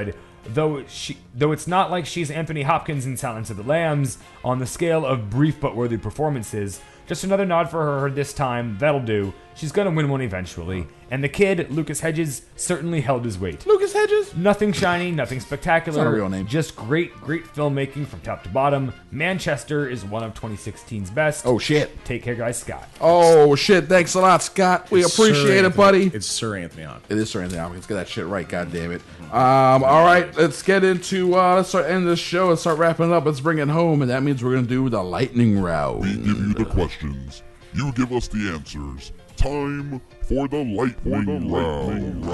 though it's not like she's Anthony Hopkins in Silence of the Lambs on the scale of brief but worthy performances. Just another nod for her this time. That'll do. She's gonna win one eventually. And the kid, Lucas Hedges, certainly held his weight. Lucas Hedges? Nothing shiny, nothing spectacular. It's not a real name. Just great filmmaking from top to bottom. Manchester is one of 2016's best. Oh, shit. Take care, guys. Scott. Oh, shit. Thanks a lot, Scott. We appreciate it, buddy. It's Sir Anthony Hopkins. It is Sir Anthony Hopkins. Get that shit right, goddammit. All right, let's get into, let's start ending this show and start wrapping it up. Let's bring it home, and that means we're going to do the lightning round. We give you the questions. You give us the answers. Time for the lightning round.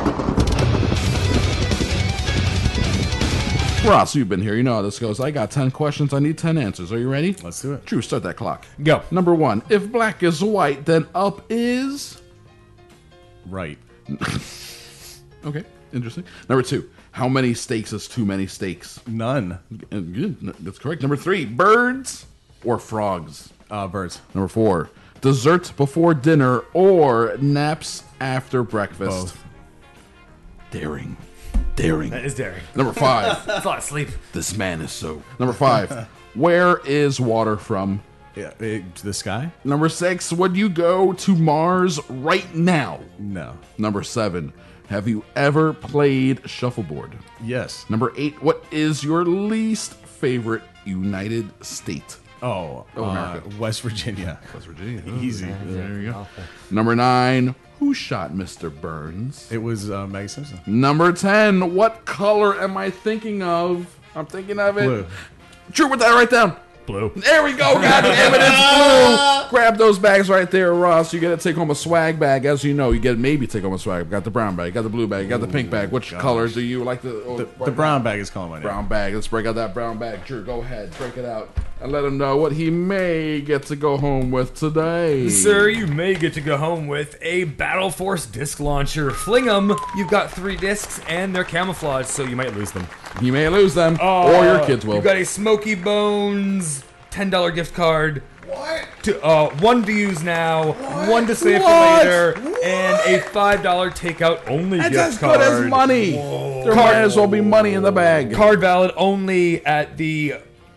Ross, you've been here. You know how this goes. I got 10 questions. I need 10 answers. Are you ready? Let's do it. Drew, start that clock. Go. Number 1. If black is white, then up is... Right. Okay, interesting. Number 2. How many steaks is too many steaks? None. Good. That's correct. Number 3. Birds or frogs? Birds. Number 4. Dessert before dinner or naps after breakfast? Both. Daring. Daring. That is daring. Number 5. That's a lot of sleep. This man is so. Number 5. Where is water from? Yeah, the sky? Number 6. Would you go to Mars right now? No. Number 7. Have you ever played shuffleboard? Yes. Number 8. What is your least favorite United State? America. West Virginia. West Virginia. Easy. There you go. Number 9. Who shot Mr. Burns? It was Maggie Simpson. Number 10. What color am I thinking of? I'm thinking of it. Blue. Drew, write that right down. Blue. There we go. God damn it, it's blue. Grab those bags right there, Ross. You got to take home a swag bag. As you know, you get maybe take home a swag. Got the brown bag, got the blue bag, got the pink bag. Which color do you like? The brown bag is calling my name. Brown bag. Let's break out that brown bag. Drew, go ahead. Break it out. And let him know what he may get to go home with today. Sir, you may get to go home with a Battle Force disc launcher. Fling them. You've got 3 discs, and they're camouflaged, so you might lose them. You may lose them, or your kids will. You've got a Smoky Bones $10 gift card. What? One to use now, one to save for later, and a $5 takeout only gift That's card. as good as money. Whoa. There might as well be money in the bag. Card valid only at the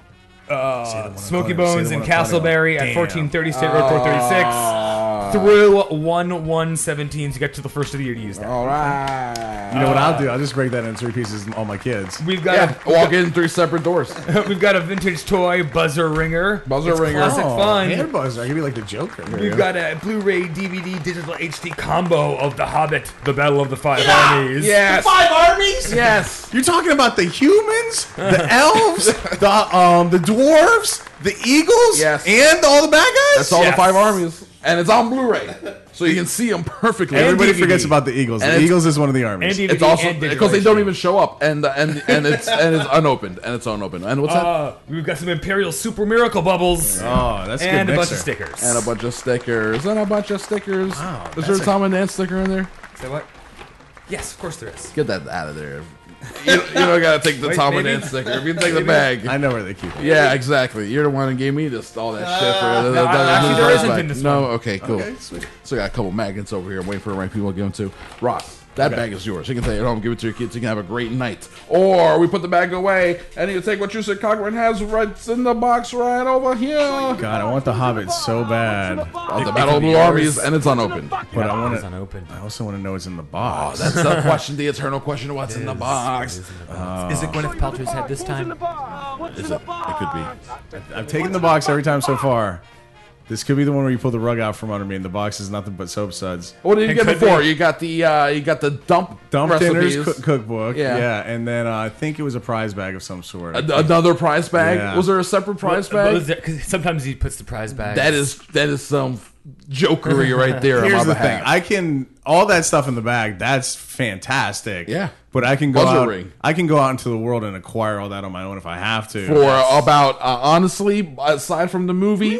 Smoky Bones in Castleberry at 1430 State Road 436 through 1/1/17 to get to the first of the year to use that. All right. You know what I'll do? I'll just break that into 3 pieces and all my kids. We've got walk in 3 separate doors. We've got a vintage toy buzzer ringer. Buzzer it's ringer. Classic fun. Hair buzzer. I could be like the Joker. We've got a Blu-ray DVD digital HD combo of The Hobbit, The Battle of the Five Armies. Yes. The 5 armies? Yes. You're talking about the humans, the elves, the dwarves, the eagles, and all the bad guys? That's all the 5 armies. And it's on Blu-ray. So you can see them perfectly. Everybody forgets about the Eagles. The Eagles is one of the armies. It's also because they don't even show up, and it's unopened, and it's unopened. And what's that? We've got some Imperial Super Miracle Bubbles. Oh, that's good. And a bunch of stickers. And a bunch of stickers. And a bunch of stickers. Wow, is there a Tom and Dan sticker in there? Say what? Yes, of course there is. Get that out of there. You don't gotta take the Tom and Dan sticker. If you take the bag, I know where they keep it. Yeah, exactly. You're the one who gave me all that shit for actually, there isn't in this No, one. okay, cool. Okay, sweet. So I got a couple magnets over here. I'm waiting for the right people to give them to. Ross, that bag is yours. You can take it home, give it to your kids. You can have a great night. Or we put the bag away, and you take what you said Cochran has right in the box right over here. God, I want the Hobbit so bad. The Battle of Blue Armies, and it's unopened. But I want It's it. unopened. I also want to know what's in the box. That's the question, the eternal question. What's in the box? Is it Gwyneth Paltrow's head this time? Is it? It could be. I've taken the box every time so far. This could be the one where you pull the rug out from under me, and the box is nothing but soap suds. What did you get before? You got the dump dinners recipes. cookbook. Yeah. Yeah, and then I think it was a prize bag of some sort. Another prize bag? Yeah. Was there a separate prize bag? Because sometimes he puts the prize bag. That is some jokery right there. Here's on the my thing: behalf. all that stuff in the bag. That's fantastic. Yeah. But I can go Buzzer out. ring. I can go out into the world and acquire all that on my own if I have to. For about honestly, aside from the movie,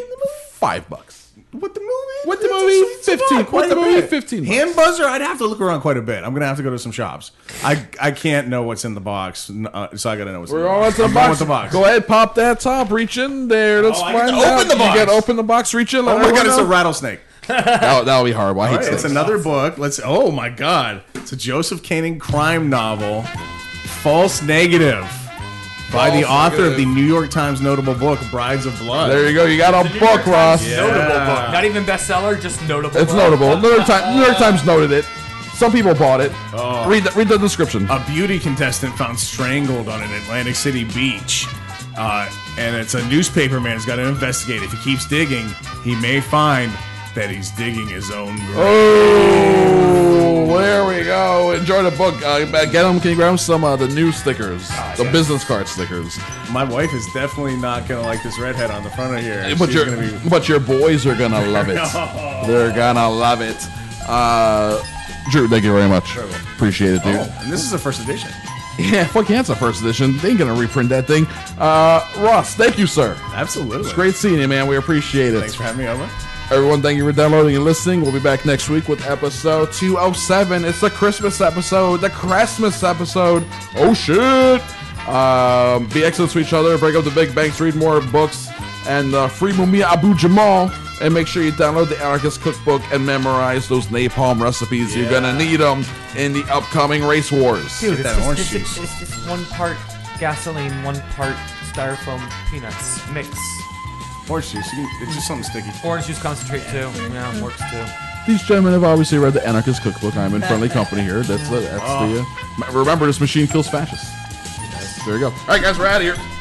$5. With the movie? With the movie, 15. With the movie, 15. Hand buzzer, I'd have to look around quite a bit. I'm gonna have to go to some shops. I can't know what's in the box, so I gotta know what's in the We're all box. into the I'm going box. with the box. Go ahead, pop that top. Reach in there. Let's I find get to out. open the box. You gotta open the box. Reach in. Oh my god, it's a rattlesnake. That'll be horrible. I hate It's snakes. another book. Oh my god, it's a Joseph Koenig crime novel. False Negative by the author Negative. of the New York Times notable book, Brides of Blood. There you go. You got a book, Ross. Notable book. Not even bestseller, just notable. It's book. notable. New York Times noted it. Some people bought it. Oh. Read the description. A beauty contestant found strangled on an Atlantic City beach. And it's a newspaper man's got to investigate. If he keeps digging, he may find that he's digging his own grave. Oh, there we go. Enjoy the book. Get them. Can you grab some the new stickers, the business card stickers? My wife is definitely not gonna like this redhead on the front of here. But She's gonna be. but your boys are gonna love it. They're gonna love it. Drew, thank you very much. Appreciate it, dude. Oh, and this is the first edition. Yeah, fuck yeah, it's a first edition. They ain't gonna reprint that thing. Ross, thank you, sir. Absolutely. It's great seeing you, man. We appreciate it. Thanks for having me over. Everyone, thank you for downloading and listening. We'll be back next week with episode 207. It's the Christmas episode, the Christmas episode. Oh, shit. Be excellent to each other. Break up the big banks. Read more books. And free Mumia Abu Jamal. And make sure you download the Anarchist Cookbook and memorize those napalm recipes. You're going to need them in the upcoming race wars. Dude, it's just 1 part gasoline, 1 part styrofoam peanuts mix. Orange juice. It's just something sticky. Orange juice concentrate too. Yeah, works too. These gentlemen have obviously read the Anarchist Cookbook. I'm in friendly company here. That's the. Remember, this machine kills fascists. There you go. All right, guys, we're out of here.